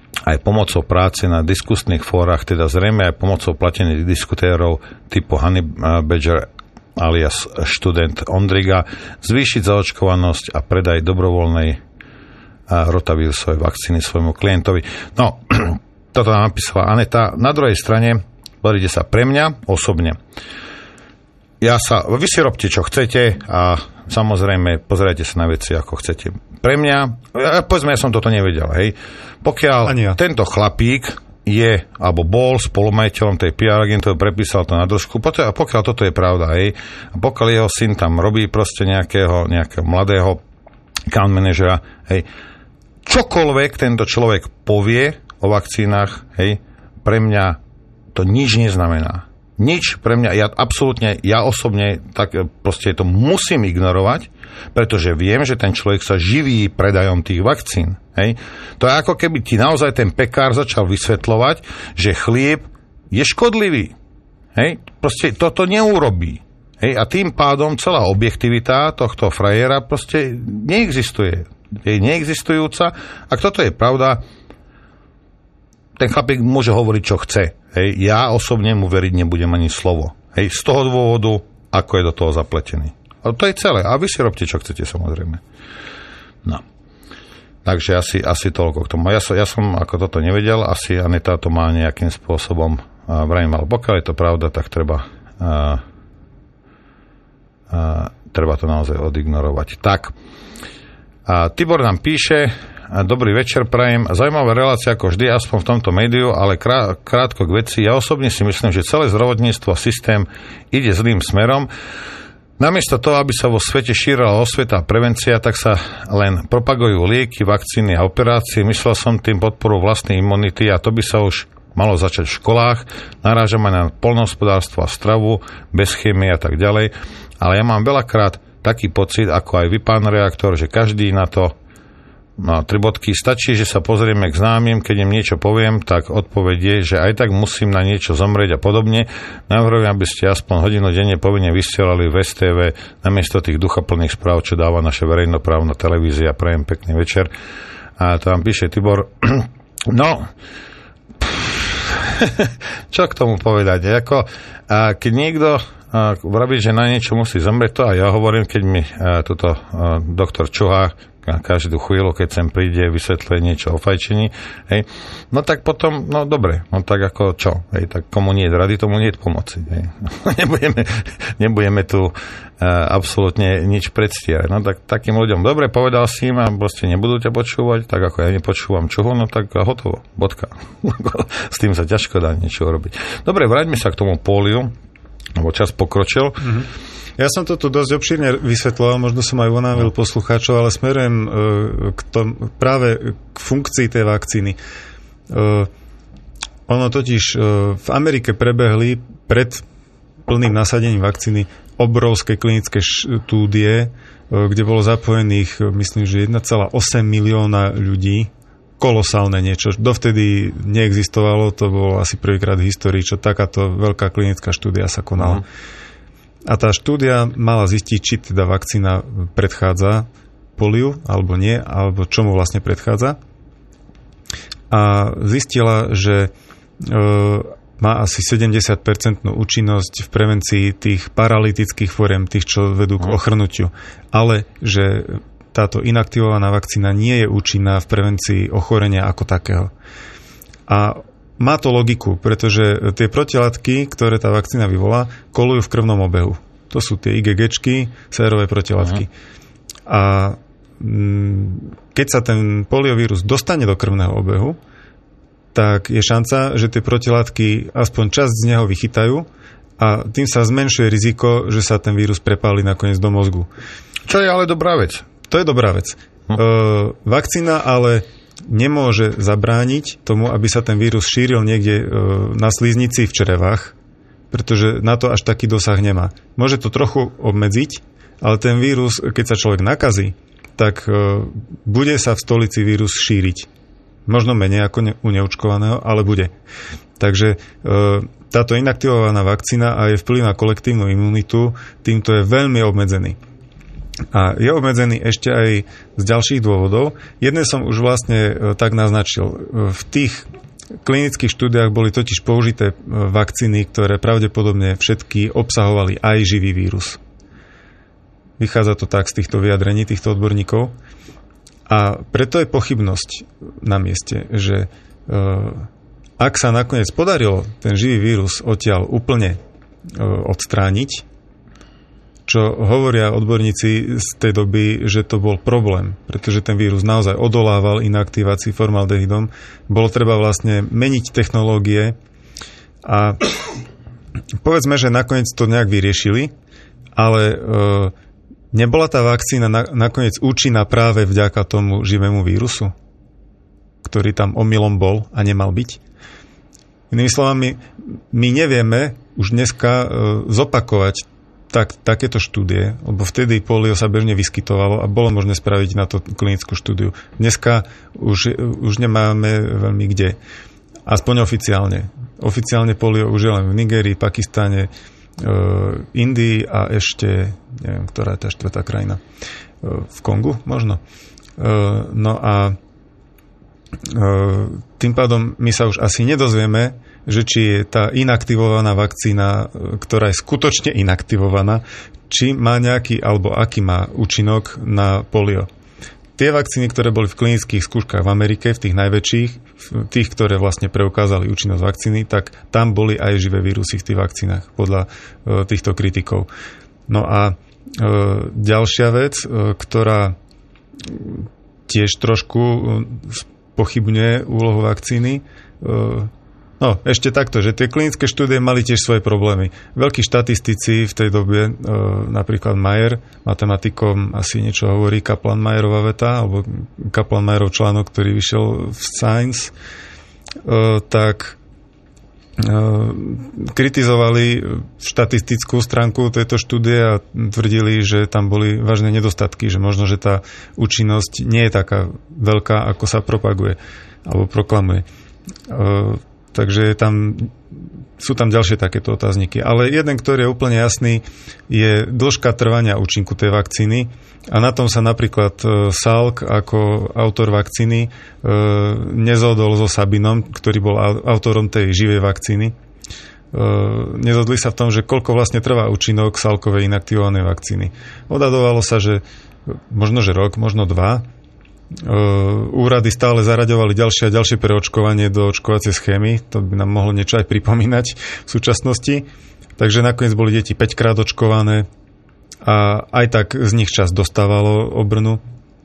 B: aj pomocou práce na diskusných fórach, teda zrejme aj pomocou platených diskutérov typu Honey Badger alias študent Ondriga, zvýšiť zaočkovanosť a predaj dobrovoľnej rotavírusovej vakcíny svojmu klientovi. No, toto napísala Aneta. Na druhej strane, pozrite sa, pre mňa osobne, vy si robte, čo chcete a samozrejme, pozerajte sa na veci, ako chcete. Pre mňa, povedzme, ja som toto nevedel, hej. Pokiaľ tento chlapík je, alebo bol spolumajiteľom tej PR agentúry, prepísal to na dĺžku, a pokiaľ toto je pravda, hej, a pokiaľ jeho syn tam robí proste nejakého mladého account manažera, hej, čokoľvek tento človek povie o vakcínach, hej, pre mňa to nič neznamená. Nič pre mňa, ja osobne tak proste to musím ignorovať, pretože viem, že ten človek sa živí predajom tých vakcín. Hej. To je ako keby ti naozaj ten pekár začal vysvetľovať, že chlieb je škodlivý. Hej. Proste toto neurobí. Hej. A tým pádom celá objektivita tohto frajera proste neexistuje. Je neexistujúca. Ak toto je pravda, ten chlapík môže hovoriť, čo chce. Hej, ja osobne mu veriť nebudem ani slovo. Hej, z toho dôvodu, ako je do toho zapletený. A to je celé. A vy si robte, čo chcete, samozrejme. No. Takže asi toľko k tomu. Ja som ako toto nevedel, asi Aneta to má nejakým spôsobom vrajím, ale pokiaľ je to pravda, tak treba to naozaj odignorovať. Tak. Tibor nám píše: dobrý večer, prajem. Zaujímavá relácia ako vždy, aspoň v tomto médiu, ale krátko k veci. Ja osobne si myslím, že celé zdravotníctvo, systém ide zlým smerom. Namiesto toho, aby sa vo svete šírila osveta a prevencia, tak sa len propagujú lieky, vakcíny a operácie. Myslel som tým podporu vlastnej imunity a to by sa už malo začať v školách. Narážame na poľnohospodárstvo a stravu, bez chémie a tak ďalej. Ale ja mám veľakrát taký pocit, ako aj vy, pán redaktor, že každý na to no, 3 bodky. Stačí, že sa pozrieme k známym, keď im niečo poviem, tak odpoveď je, že aj tak musím na niečo zomrieť a podobne. Navrhujem, aby ste aspoň hodinu denne povinne vysielali v STV namiesto tých duchaplných správ, čo dáva naše verejnoprávna televízia. Prajem pekný večer. A to vám píše Tibor. No, čo k tomu povedať? Keď niekto vraví, že na niečo musí zomrieť, to a ja hovorím, keď mi toto doktor Čuhá každú chvíľu, keď sem príde, vysvetľuje niečo o fajčení, hej, no tak potom, no dobre, no tak ako čo, hej, tak komu nie je rady, tomu nie je pomoci, hej. nebudeme tu absolútne nič predstierať, no tak takým ľuďom, dobre, povedal si im a proste nebudú ťa počúvať, tak ako ja nepočúvam Čuhu, no tak hotovo, bodka. S tým sa ťažko dá niečo robiť. Dobre, vráťme sa k tomu póliu, lebo čas pokročil.
C: Ja som to tu dosť obšírne vysvetľoval, možno som aj unávil poslucháčov, ale smerujem práve k funkcii tej vakcíny. Ono totiž v Amerike prebehli pred plným nasadením vakcíny obrovské klinické štúdie, kde bolo zapojených, myslím, že 1,8 milióna ľudí. Kolosálne niečo. Dovtedy neexistovalo, to bolo asi prvýkrát v histórii, čo takáto veľká klinická štúdia sa konala. A tá štúdia mala zistiť, či teda vakcína predchádza poliu, alebo nie, alebo čomu vlastne predchádza. A zistila, že má asi 70% účinnosť v prevencii tých paralytických foriem, tých, čo vedú k ochrnutiu. Ale že táto inaktivovaná vakcína nie je účinná v prevencii ochorenia ako takého. A má to logiku, pretože tie protilátky, ktoré tá vakcína vyvolá, kolujú v krvnom obehu. To sú tie IgGčky, sérové protilátky. A keď sa ten poliovírus dostane do krvného obehu, tak je šanca, že tie protilátky aspoň časť z neho vychytajú a tým sa zmenšuje riziko, že sa ten vírus prepáli nakoniec do mozgu.
B: Čo je ale dobrá vec.
C: To je dobrá vec. Vakcína ale nemôže zabrániť tomu, aby sa ten vírus šíril niekde na sliznici v črevách, pretože na to až taký dosah nemá. Môže to trochu obmedziť, ale ten vírus, keď sa človek nakazí, tak bude sa v stolici vírus šíriť. Možno menej ako u neočkovaného, ale bude. Takže táto inaktivovaná vakcína a jej vplyv na kolektívnu imunitu týmto je veľmi obmedzený. A je obmedzený ešte aj z ďalších dôvodov. Jedné som už vlastne tak naznačil. V tých klinických štúdiách boli totiž použité vakcíny, ktoré pravdepodobne všetky obsahovali aj živý vírus. Vychádza to tak z týchto vyjadrení týchto odborníkov. A preto je pochybnosť na mieste, že ak sa nakoniec podarilo ten živý vírus odtiaľ úplne odstrániť, čo hovoria odborníci z tej doby, že to bol problém, pretože ten vírus naozaj odolával inaktivácii formaldehydom. Bolo treba vlastne meniť technológie a povedzme, že nakoniec to nejak vyriešili, ale nebola tá vakcína nakoniec účinná práve vďaka tomu živému vírusu, ktorý tam omylom bol a nemal byť. Inými slovami, my nevieme už dneska zopakovať takéto štúdie, lebo vtedy polio sa bežne vyskytovalo a bolo možné spraviť na to klinickú štúdiu. Dneska už nemáme veľmi kde. Aspoň oficiálne. Oficiálne polio už je len v Nigérii, Pakistane, Indii a ešte, neviem, ktorá je tá štvrtá krajina. V Kongu možno. No a tým pádom my sa už asi nedozvieme, že či je tá inaktivovaná vakcína, ktorá je skutočne inaktivovaná, či má nejaký, alebo aký má účinok na polio. Tie vakcíny, ktoré boli v klinických skúškach v Amerike, v tých najväčších, tých, ktoré vlastne preukázali účinnosť vakcíny, tak tam boli aj živé vírusy v tých vakcínach, podľa týchto kritikov. No a ďalšia vec, ktorá tiež trošku pochybňuje úlohu vakcíny, no, ešte takto, že tie klinické štúdie mali tiež svoje problémy. Veľkí štatistici v tej dobe, napríklad Mayer, matematikom asi niečo hovorí, Kaplan-Mayerova veta, alebo Kaplan-Mayerov článok, ktorý vyšiel v Science, tak kritizovali štatistickú stránku tejto štúdie a tvrdili, že tam boli vážne nedostatky, že možno, že tá účinnosť nie je taká veľká, ako sa propaguje alebo proklamuje. Takže sú tam ďalšie takéto otázniky. Ale jeden, ktorý je úplne jasný, je dĺžka trvania účinku tej vakcíny. A na tom sa napríklad Salk ako autor vakcíny nezhodol so Sabinom, ktorý bol autorom tej živej vakcíny. Nezhodli sa v tom, že koľko vlastne trvá účinok Salkovej inaktivovanej vakcíny. Odhadovalo sa, že možno že rok, možno 2. Úrady stále zaraďovali ďalšie a ďalšie preočkovanie do očkovacej schémy. To by nám mohlo niečo aj pripomínať v súčasnosti. Takže nakoniec boli deti 5-krát očkované a aj tak z nich čas dostávalo obrnu.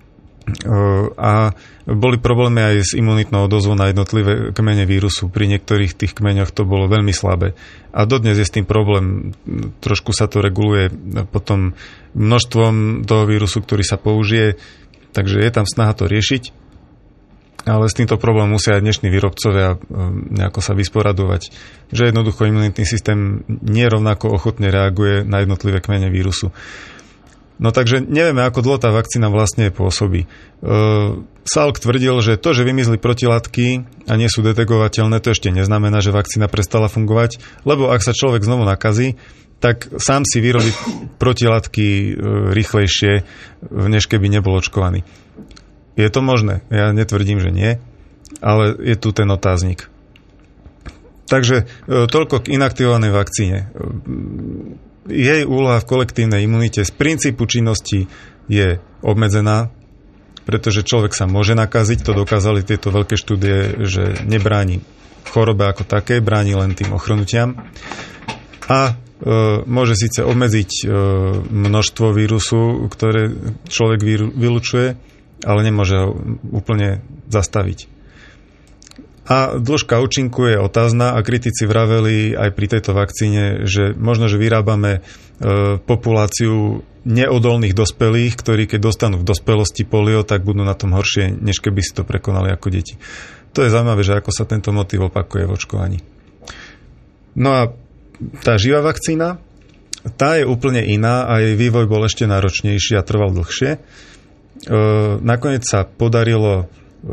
C: A boli problémy aj s imunitnou odozvou na jednotlivé kmene vírusu. Pri niektorých tých kmeňoch to bolo veľmi slabé. A dodnes je s tým problém. Trošku sa to reguluje potom množstvom toho vírusu, ktorý sa použije. Takže je tam snaha to riešiť, ale s týmto problémom musia aj dnešní výrobcovia nejako sa vysporadovať, že jednoducho imunitný systém nie rovnako ochotne reaguje na jednotlivé kmene vírusu. No takže nevieme, ako dlho tá vakcína vlastne pôsobí. Salk tvrdil, že to, že vymizli protilátky a nie sú detekovateľné, to ešte neznamená, že vakcína prestala fungovať, lebo ak sa človek znovu nakazí, tak sám si vyrobí protilátky rýchlejšie, než keby nebol očkovaný. Je to možné? Ja netvrdím, že nie, ale je tu ten otáznik. Takže toľko k inaktivovanej vakcíne. Jej úloha v kolektívnej imunite z princípu činnosti je obmedzená, pretože človek sa môže nakaziť, to dokázali tieto veľké štúdie, že nebráni chorobe ako také, bráni len tým ochrnutiam. A môže síce obmedziť množstvo vírusu, ktoré človek vylučuje, ale nemôže ho úplne zastaviť. A dĺžka účinku je otázna a kritici vraveli aj pri tejto vakcíne, že možno, že vyrábame populáciu neodolných dospelých, ktorí keď dostanú v dospelosti polio, tak budú na tom horšie, než keby si to prekonali ako deti. To je zaujímavé, že ako sa tento motív opakuje v očkovaní. No a tá živá vakcína, tá je úplne iná a jej vývoj bol ešte náročnejší a trval dlhšie. Nakoniec sa podarilo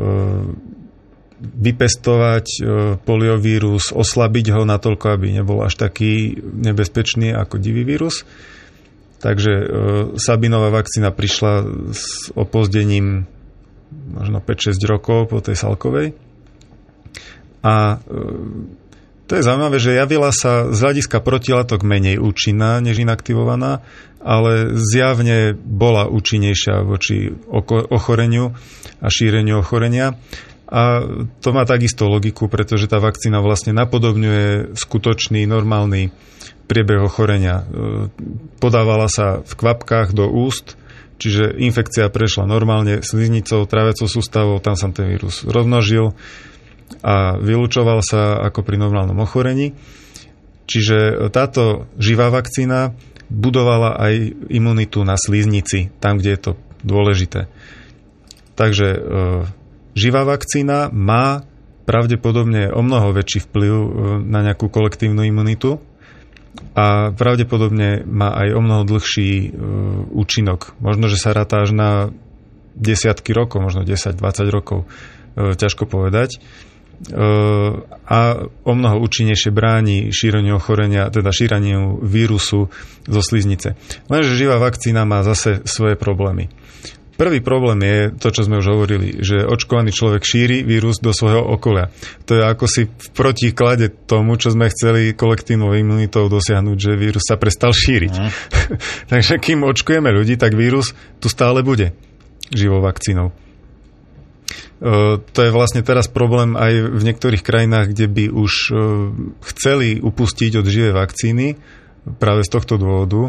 C: vypestovať poliovírus, oslabiť ho natoľko, aby nebol až taký nebezpečný ako divý vírus. Takže Sabinová vakcína prišla s opozdením možno 5-6 rokov po tej Salkovej. A to je zaujímavé, že javila sa z hľadiska protilátok menej účinná než inaktivovaná, ale zjavne bola účinnejšia voči ochoreniu a šíreniu ochorenia. A to má takisto logiku, pretože tá vakcína vlastne napodobňuje skutočný, normálny priebeh ochorenia. Podávala sa v kvapkách do úst, čiže infekcia prešla normálne sliznicou, tráviacou sústavou, tam sa ten vírus rozmnožil a vylučoval sa ako pri normálnom ochorení. Čiže táto živá vakcína budovala aj imunitu na sliznici, tam, kde je to dôležité. Takže živá vakcína má pravdepodobne o mnoho väčší vplyv na nejakú kolektívnu imunitu a pravdepodobne má aj o mnoho dlhší účinok. Možno, že sa ráta až na desiatky rokov, možno 10-20 rokov, ťažko povedať. A o mnoho účinnejšie bráni šíreniu ochorenia, teda šíreniu vírusu zo sliznice. Lenže živá vakcína má zase svoje problémy. Prvý problém je to, čo sme už hovorili, že očkovaný človek šíri vírus do svojho okolia. To je ako si v protiklade tomu, čo sme chceli kolektívnou imunitou dosiahnuť, že vírus sa prestal šíriť. Takže kým očkujeme ľudí, tak vírus tu stále bude živou vakcínou. To je vlastne teraz problém aj v niektorých krajinách, kde by už chceli upustiť od živej vakcíny práve z tohto dôvodu,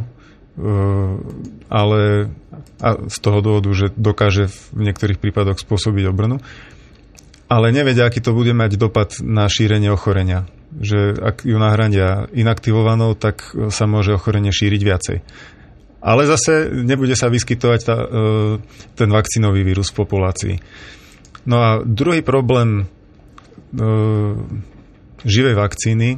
C: ale z toho dôvodu, že dokáže v niektorých prípadoch spôsobiť obrnu, ale nevedia, aký to bude mať dopad na šírenie ochorenia. Že ak ju nahradia inaktivovanou, tak sa môže ochorenie šíriť viacej. Ale zase nebude sa vyskytovať ten vakcínový vírus v populácii. No a druhý problém živej vakcíny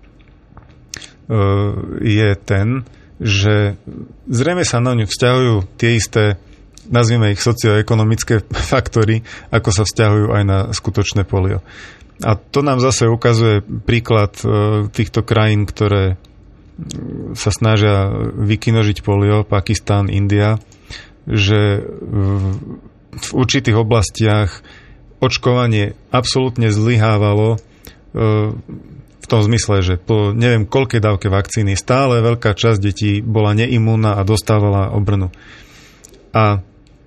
C: je ten, že zrejme sa na ňu vzťahujú tie isté, nazvime ich socioekonomické faktory, ako sa vzťahujú aj na skutočné polio. A to nám zase ukazuje príklad týchto krajín, ktoré sa snažia vykinožiť polio, Pakistan, India, že v určitých oblastiach očkovanie absolútne zlyhávalo v tom zmysle, že po neviem koľkej dávke vakcíny stále veľká časť detí bola neimúnna a dostávala obrnu. A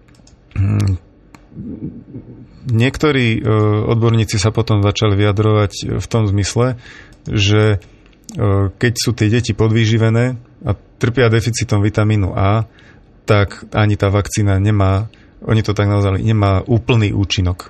C: niektorí odborníci sa potom začali vyjadrovať v tom zmysle, že keď sú tie deti podvýživené a trpia deficitom vitamínu A, tak ani tá vakcína nemá, oni to tak nazvali, nemá úplný účinok.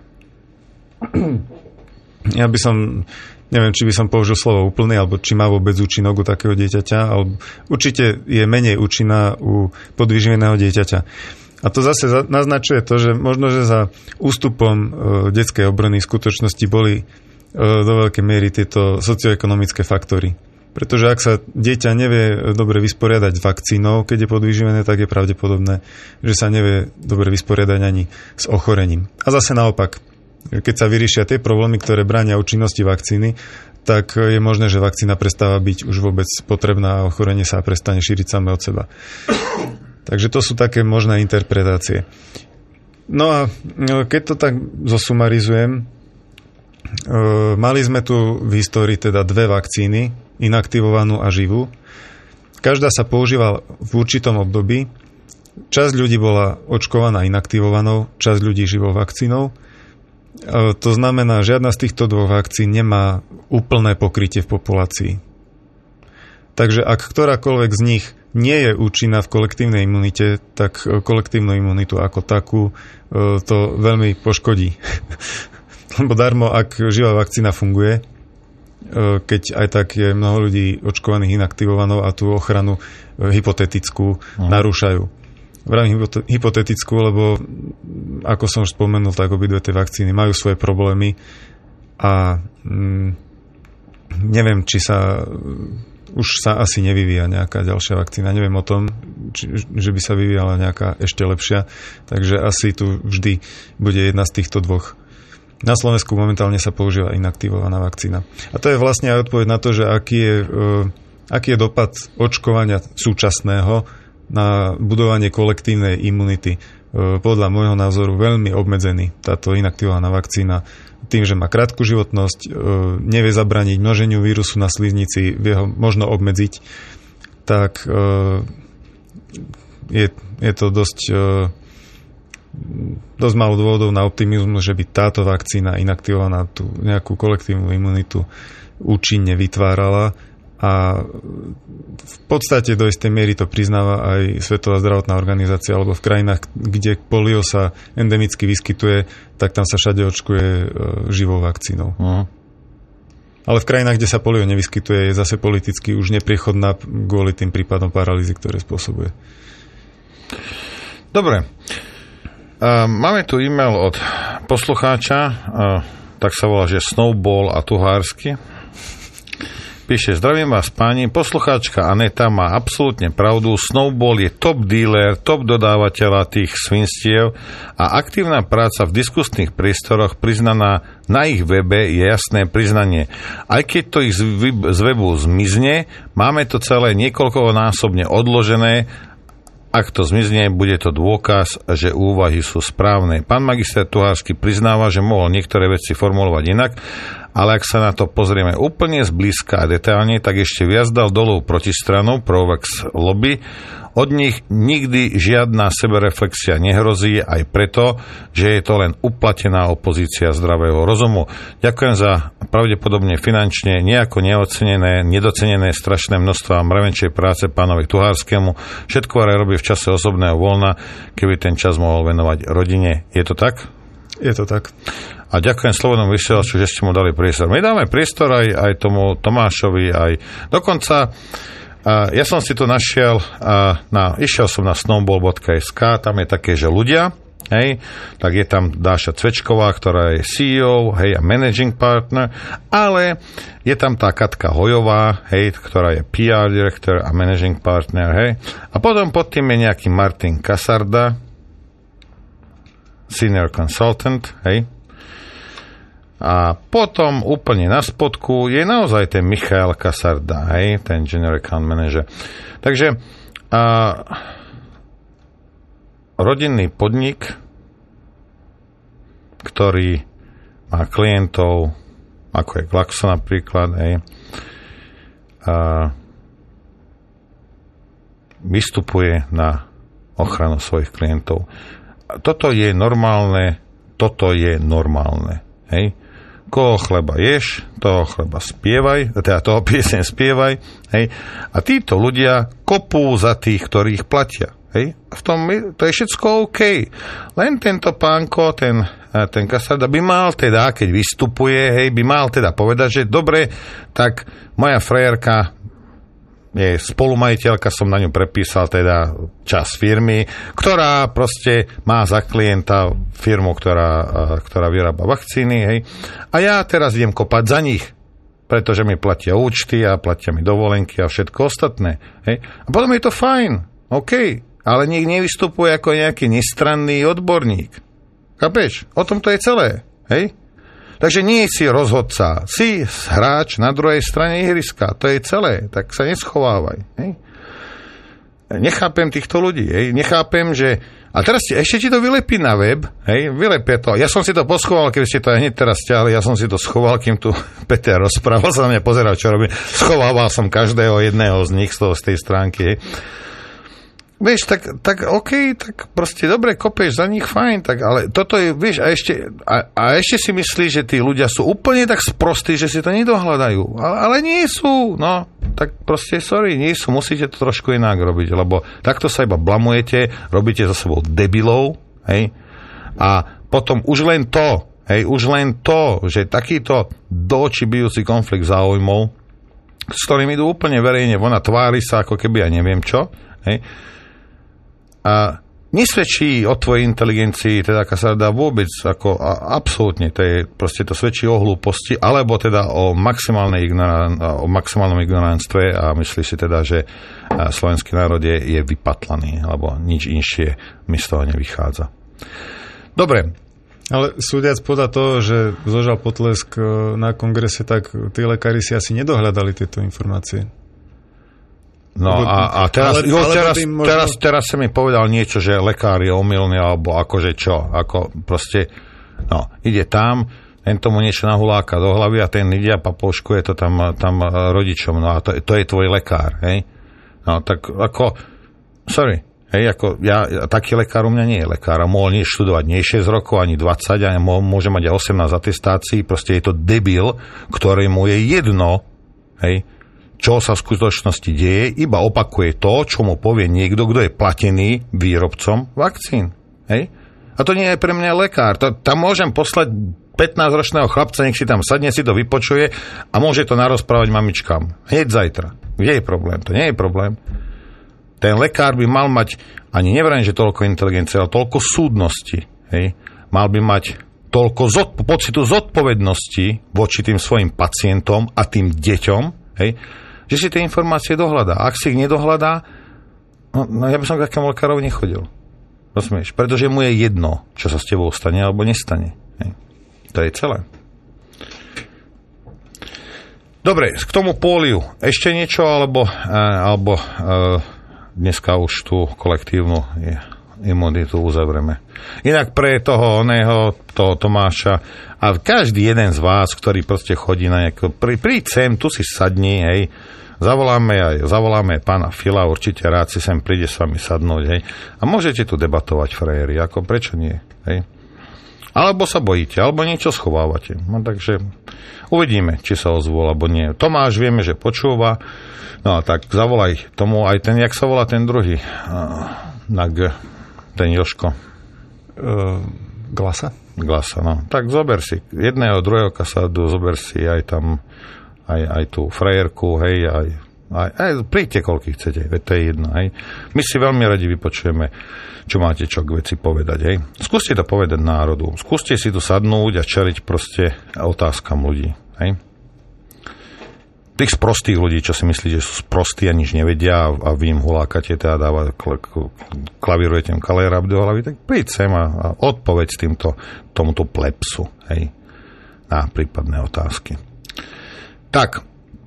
C: Ja by som, neviem, či by som použil slovo úplný, alebo či má vôbec účinok u takého dieťaťa, ale určite je menej účinná u podvyživeného dieťaťa. A to zase naznačuje to, že možno, že za ústupom detskej obrany v skutočnosti boli do veľkej miery tieto socioekonomické faktory. Pretože ak sa dieťa nevie dobre vysporiadať s vakcínou, keď je podvyživené, tak je pravdepodobné, že sa nevie dobre vysporiadať ani s ochorením. A zase naopak, keď sa vyriešia tie problémy, ktoré bránia účinnosti vakcíny, tak je možné, že vakcína prestáva byť už vôbec potrebná a ochorenie sa prestane šíriť samé od seba. Takže to sú také možné interpretácie. No a keď to tak zosumarizujem, mali sme tu v histórii teda dve vakcíny, inaktivovanú a živú. Každá sa používala v určitom období. Časť ľudí bola očkovaná inaktivovanou, časť ľudí živou vakcínou. To znamená, žiadna z týchto dvoch vakcín nemá úplné pokrytie v populácii. Takže ak ktorákoľvek z nich nie je účinná v kolektívnej imunite, tak kolektívnu imunitu ako takú to veľmi poškodí. Lebo darmo, ak živá vakcína funguje, keď aj tak je mnoho ľudí očkovaných inaktivovanou a tú ochranu hypotetickú narúšajú. Vravím hypotetickú, lebo ako som už spomenul, tak obidve tie vakcíny majú svoje problémy a neviem, či sa už sa asi nevyvíja nejaká ďalšia vakcína. Neviem o tom, že by sa vyvíjala nejaká ešte lepšia, takže asi tu vždy bude jedna z týchto dvoch. Na Slovensku momentálne sa používa inaktivovaná vakcína. A to je vlastne aj odpoveď na to, že aký je dopad očkovania súčasného na budovanie kolektívnej imunity. Podľa môjho názoru veľmi obmedzený táto inaktivovaná vakcína tým, že má krátku životnosť, nevie zabraniť množeniu vírusu na sliznici, vie ho možno obmedziť, tak je to dosť málo dôvodov na optimizmus, že by táto vakcína inaktivovaná tú nejakú kolektívnu imunitu účinne vytvárala. A v podstate do istej miery to priznáva aj Svetová zdravotná organizácia, alebo v krajinách, kde polio sa endemicky vyskytuje, tak tam sa všade očkuje živou vakcínou. Ale v krajinách, kde sa polio nevyskytuje, je zase politicky už nepriechodná kvôli tým prípadom paralýzy, ktoré spôsobuje.
B: Dobre. Máme tu e-mail od poslucháča, tak sa volá, že Snowball a Tuhársky. Píše: zdravím vás páni, poslucháčka Aneta má absolútne pravdu, Snowball je top dealer, top dodávateľa tých svinstiev a aktívna práca v diskusných priestoroch priznaná na ich webe je jasné priznanie. Aj keď to ich z webu zmizne, máme to celé niekoľkonásobne odložené. Ak to zmizne, bude to dôkaz, že úvahy sú správne. Pán magister Tuhársky priznáva, že mohol niektoré veci formulovať inak, ale ak sa na to pozrieme úplne zblízka a detailne, tak ešte viac dal dolu protistranu Provax lobby. Od nich nikdy žiadna sebereflexia nehrozí, aj preto, že je to len uplatená opozícia zdravého rozumu. Ďakujem za pravdepodobne finančne nejako nedocenené strašné množstva mravenčej práce pánovi Tuhárskému. Všetko aj robí v čase osobného voľna, keby ten čas mohol venovať rodine. Je to tak?
C: Je to tak.
B: A ďakujem Slobodnom vysielaču, že ste mu dali priestor. My dáme priestor aj tomu Tomášovi, aj dokonca ja som si to našiel, išiel som na snowball.sk, tam je také, že ľudia, hej, tak je tam Dáša Cvečková, ktorá je CEO, hej, a managing partner, ale je tam tá Katka Hojová, hej, ktorá je PR director a managing partner, hej, a potom pod tým je nejaký Martin Kasarda, senior consultant, hej, a potom úplne na spodku je naozaj ten Michael Kasarda, hej, ten general account manager. Takže rodinný podnik, ktorý má klientov, ako je Glaxo napríklad, hej, vystupuje na ochranu svojich klientov. Toto je normálne, hej. Koho chleba ješ, toho chleba spievaj, teda toho pieseň spievaj, hej. A títo ľudia kopú za tých, ktorých platia, hej. V tom to je všetko OK. Len tento pánko, ten Kasarda by mal teda, keď vystupuje, hej, by mal teda povedať, že dobre, tak moja frajerka je spolumajiteľka, som na ňu prepísal teda čas firmy, ktorá proste má za klienta firmu, ktorá vyrába vakcíny, hej. A ja teraz idem kopať za nich, pretože mi platia účty a platia mi dovolenky a všetko ostatné, hej. A potom je to fajn, OK, ale nech nevystupuje ako nejaký nestranný odborník. Chápeš? O tom to je celé, hej. Takže nie si rozhodca, si hráč na druhej strane ihriska. To je celé, tak sa neschovávaj. Hej. Nechápem týchto ľudí. Hej. Nechápem, že... A teraz ešte ti to vylepí na web. Hej. Vylepie to. Ja som si to poschoval, keď ste to hneď teraz ťahli. Ja som si to schoval, kým tu Peter rozprával, sa na mňa pozeral, čo robím. Schovával som každého jedného z nich z tej stránky. Hej. Vieš, tak OK, tak proste dobre, kopeš za nich, fajn, tak, ale toto je, vieš, a ešte si myslíš, že tí ľudia sú úplne tak sprostí, že si to nedohľadajú. Ale nie sú, no, tak proste, sorry, nie sú, musíte to trošku inak robiť, lebo takto sa iba blamujete, robíte za sebou debilov, hej, a potom už len to, že takýto do očí bijúci konflikt záujmov, s ktorým idú úplne verejne von a tvári sa, ako keby ja neviem čo, hej, a nesvedčí o tvojej inteligencii, teda Kasarda vôbec, ako absolútne, to je, proste to svedčí o hlúposti, alebo teda o maximálnom ignoránstve a myslíš si teda, že slovenský národ je vypatlaný, alebo nič inšie mi z toho nevychádza. Dobre.
C: Ale súdiac podľa toho, že zožal potlesk na kongrese, tak tí lekári si asi nedohľadali tieto informácie.
B: No a teraz, teraz sa mi povedal niečo, že lekár je omylný, alebo akože čo, ako proste, no, ide tam, ten tomu niečo nahuláka do hlavy a ten ide a papouškuje to tam rodičom, no a to je tvoj lekár, hej? No, tak ako, sorry, hej, ako ja, taký lekár u mňa nie je lekár a mohol nie študovať nie 6 rokov, ani 20, a môže mať aj 18 atestácií, proste je to debil, ktorému je jedno, hej, čo sa v skutočnosti deje, iba opakuje to, čo mu povie niekto, kto je platený výrobcom vakcín. Hej? A to nie je pre mňa lekár. Tam môžem poslať 15-ročného chlapca, nech si tam sadne, si to vypočuje a môže to narozprávať mamičkám. Hneď zajtra. Kde je problém? To nie je problém. Ten lekár by mal mať, ani nevrajím, že toľko inteligencie, ale toľko súdnosti. Hej? Mal by mať toľko pocitu zodpovednosti voči tým svojim pacientom a tým deťom, hej? Že si tie informácie dohľadá. Ak si ich nedohľadá, no ja by som k takému lekárovi nechodil. Rozumieš? Pretože mu je jedno, čo sa s tebou stane alebo nestane. Hej. To je celé. Dobre, k tomu póliu. Ešte niečo, alebo dneska už tú kolektívnu imunitu uzavrieme. Inak pre toho Tomáša a každý jeden z vás, ktorý proste chodí na nejaké... Príď sem, tu si sadni, hej. Zavoláme pána Fila, určite rád si sem príde s vami sadnúť, hej. A môžete tu debatovať, frajeri, ako prečo nie, hej. Alebo sa bojíte, alebo niečo schovávate. No takže uvidíme, či sa ozvú, alebo nie. Tomáš vieme, že počúva, no tak zavolaj tomu aj ten, jak sa volá ten druhý, na G, ten Joško. Glasa, no. Tak zober si jedného, druhého kasádu, zober si aj tam aj tú frajerku, hej, aj príďte, koľkých chcete, to je jedno, hej. My si veľmi radi vypočujeme, čo máte čo k veci povedať, hej. Skúste to povedať národu, skúste si tu sadnúť a čeliť proste otázkam ľudí, hej. Tých sprostých ľudí, čo si myslíte, že sú sprostí a nič nevedia a vy im hulákate, teda klavírujete im kaléra do hlavy, tak príď sem a odpoveď tomuto plepsu, hej, na prípadné otázky. Tak.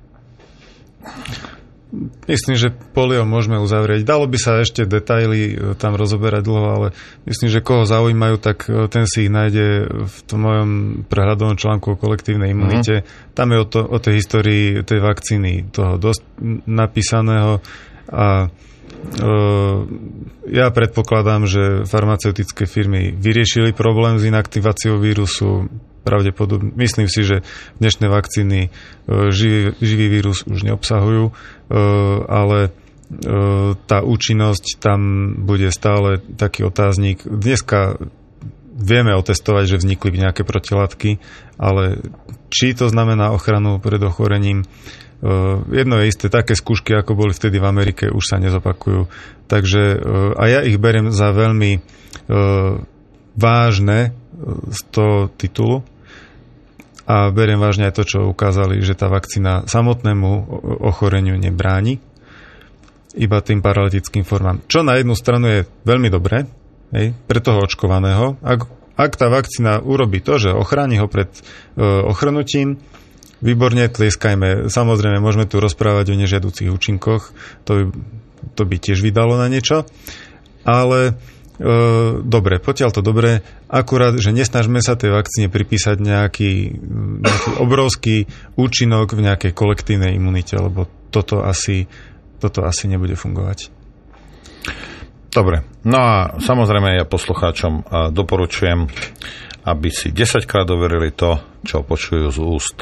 C: Myslím, že polio môžeme uzavrieť. Dalo by sa ešte detaily tam rozoberať dlho, ale myslím, že koho zaujímajú, tak ten si ich nájde v tom mojom prehľadovom článku o kolektívnej imunite. Tam je o tej histórii tej vakcíny toho dosť napísaného a ja predpokladám, že farmaceutické firmy vyriešili problém s inaktiváciou vírusu. Pravdepodobne. Myslím si, že dnešné vakcíny živý vírus už neobsahujú, ale tá účinnosť tam bude stále taký otáznik. Dneska vieme otestovať, že vznikli nejaké protilátky, ale či to znamená ochranu pred ochorením, jedno je isté, také skúšky, ako boli vtedy v Amerike, už sa nezopakujú. Takže a ja ich beriem za veľmi vážne z toho titulu a beriem vážne aj to, čo ukázali, že tá vakcína samotnému ochoreniu nebráni, iba tým paralytickým formám. Čo na jednu stranu je veľmi dobré, hej, pre toho očkovaného. Ak tá vakcína urobí to, že ochráni ho pred ochrnutím, výborne, tlieskajme. Samozrejme, môžeme tu rozprávať o nežiaducich účinkoch, to by tiež vydalo na niečo, ale dobre, potiaľ to dobre, akurát, že nesnažme sa tej vakcíne pripísať nejaký obrovský účinok v nejakej kolektívnej imunite, lebo toto asi nebude fungovať.
B: Dobre, no a samozrejme ja poslucháčom doporučujem, aby si 10-krát overili to, čo počujú z úst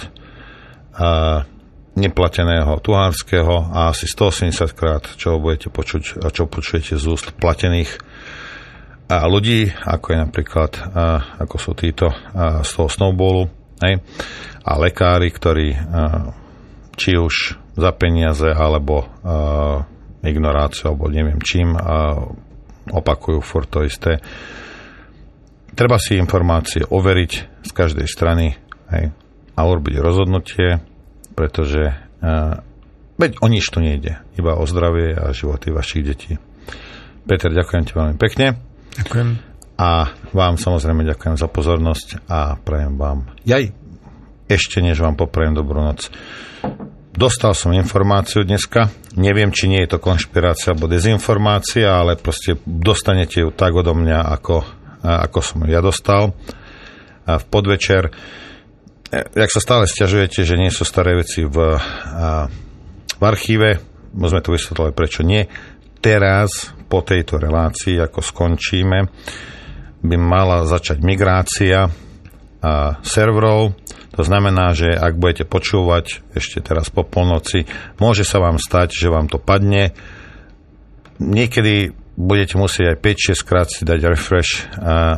B: neplateného tuhárskeho a asi 180-krát, čo budete počuť a čo počujete z úst platených a ľudí, ako je napríklad, ako sú títo z toho snowballu, hej? A lekári, ktorí či už za peniaze, alebo ignoráciu, alebo neviem čím, opakujú furt to isté. Treba si informácie overiť z každej strany, hej? A urobiť rozhodnutie, pretože veď o nič tu nejde, iba o zdravie a životy vašich detí. Peter, ďakujem ti veľmi pekne.
C: Ďakujem.
B: A vám samozrejme ďakujem za pozornosť a prajem vám ešte než vám poprajem dobrú noc, dostal som informáciu dneska, neviem, či nie je to konšpirácia alebo dezinformácia, ale proste dostanete ju tak odo mňa, ako som ju ja dostal. A v podvečer, jak sa stále sťažujete, že nie sú staré veci v archíve, môžeme to vysvetľovať, prečo nie. Teraz, po tejto relácii, ako skončíme, by mala začať migrácia serverov. To znamená, že ak budete počúvať ešte teraz po polnoci, môže sa vám stať, že vám to padne. Niekedy budete musieť aj 5-6 krát si dať refresh,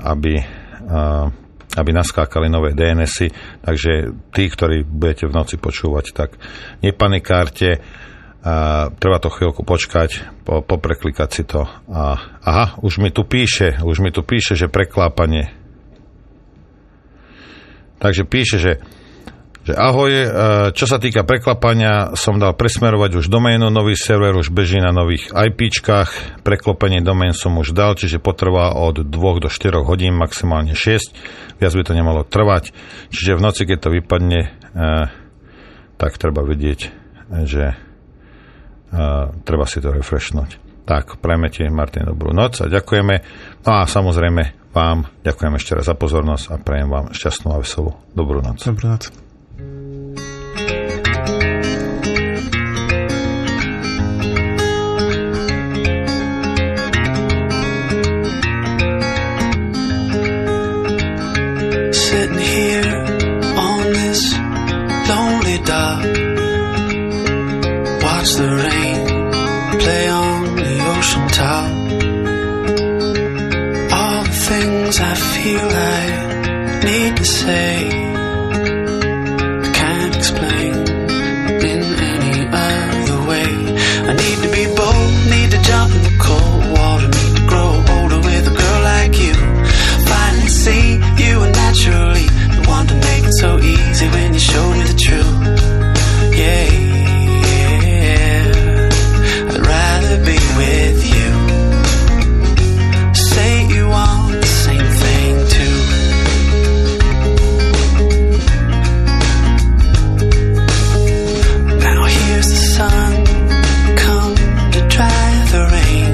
B: aby naskákali nové DNSy. Takže tí, ktorí budete v noci počúvať, tak nepanikárte. Treba to chvíľku počkať, popreklikať si to. Aha, už mi tu píše, že preklápanie. Takže píše, že ahoj, čo sa týka preklapania, som dal presmerovať už doménu, nový server už beží na nových IPčkách, preklopenie domén som už dal, čiže potrvá od 2 do 4 hodín, maximálne 6, viac by to nemalo trvať, čiže v noci, keď to vypadne, tak treba vedieť, že treba si to refreshnúť. Tak, prajme ti, Martin, dobrú noc a ďakujeme. No a samozrejme vám ďakujem ešte raz za pozornosť a prajem vám šťastnú a veselú dobrú noc.
C: Dobrú noc.
E: Sitting here on this lonely dock, watch the rain play on the ocean top. All the things I feel I need to say, I can't explain in any other way. I need to be bold, need to jump in the cold water, need to grow older with a girl like you. Finally see you are naturally the one to make it so easy when you showed me the truth. Yeah, I'd rather be with you. Say you want the same thing too. Now here's the sun, come to dry the rain,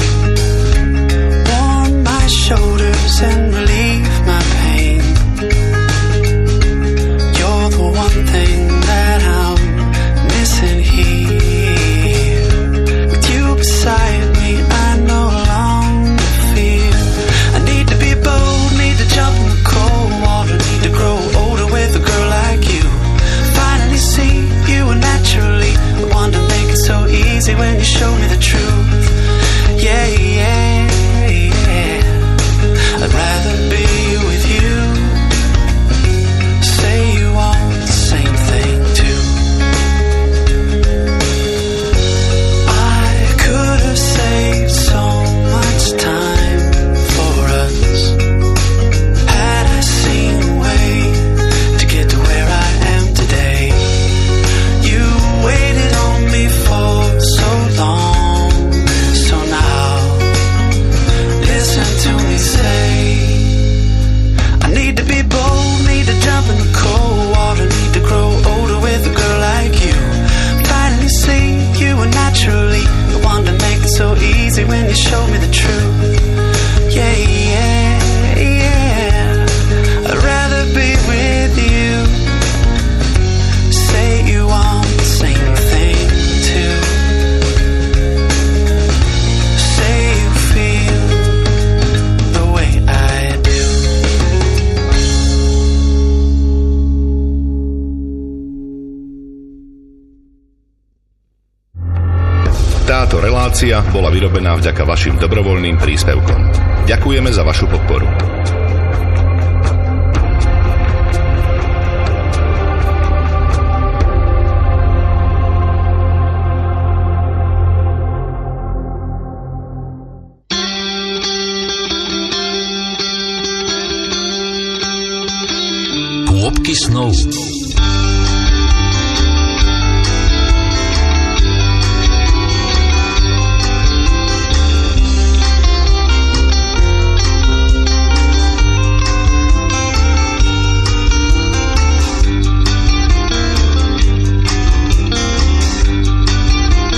E: warm my shoulders and relieve my pain. You're the one thing that I'm missing here. With you beside me, I no longer fear. I need to be bold, need to jump in the cold water, need to grow older with a girl like you. Finally see you are naturally the one to make it so easy when you show me the truth. Yeah, yeah, yeah. I'd rather be with you. Say you want the same thing too. I could have saved so much time for us had I seen a way to get to where I am today. You waited on me for so long, so now listen to me say, I need to be bold, need to jump in the cold water, need to grow older with a girl like you. Finally see you are naturally the one to make it so easy when you show me the truth. Yeah, yeah, yeah. I'd rather be with you. Say you want the same thing too. Say you feel the way I do.
A: Táto relácia bola vyrobená vďaka vašim dobrovoľným príspevkom. Ďakujeme za vašu podporu.
H: Kôpky snov.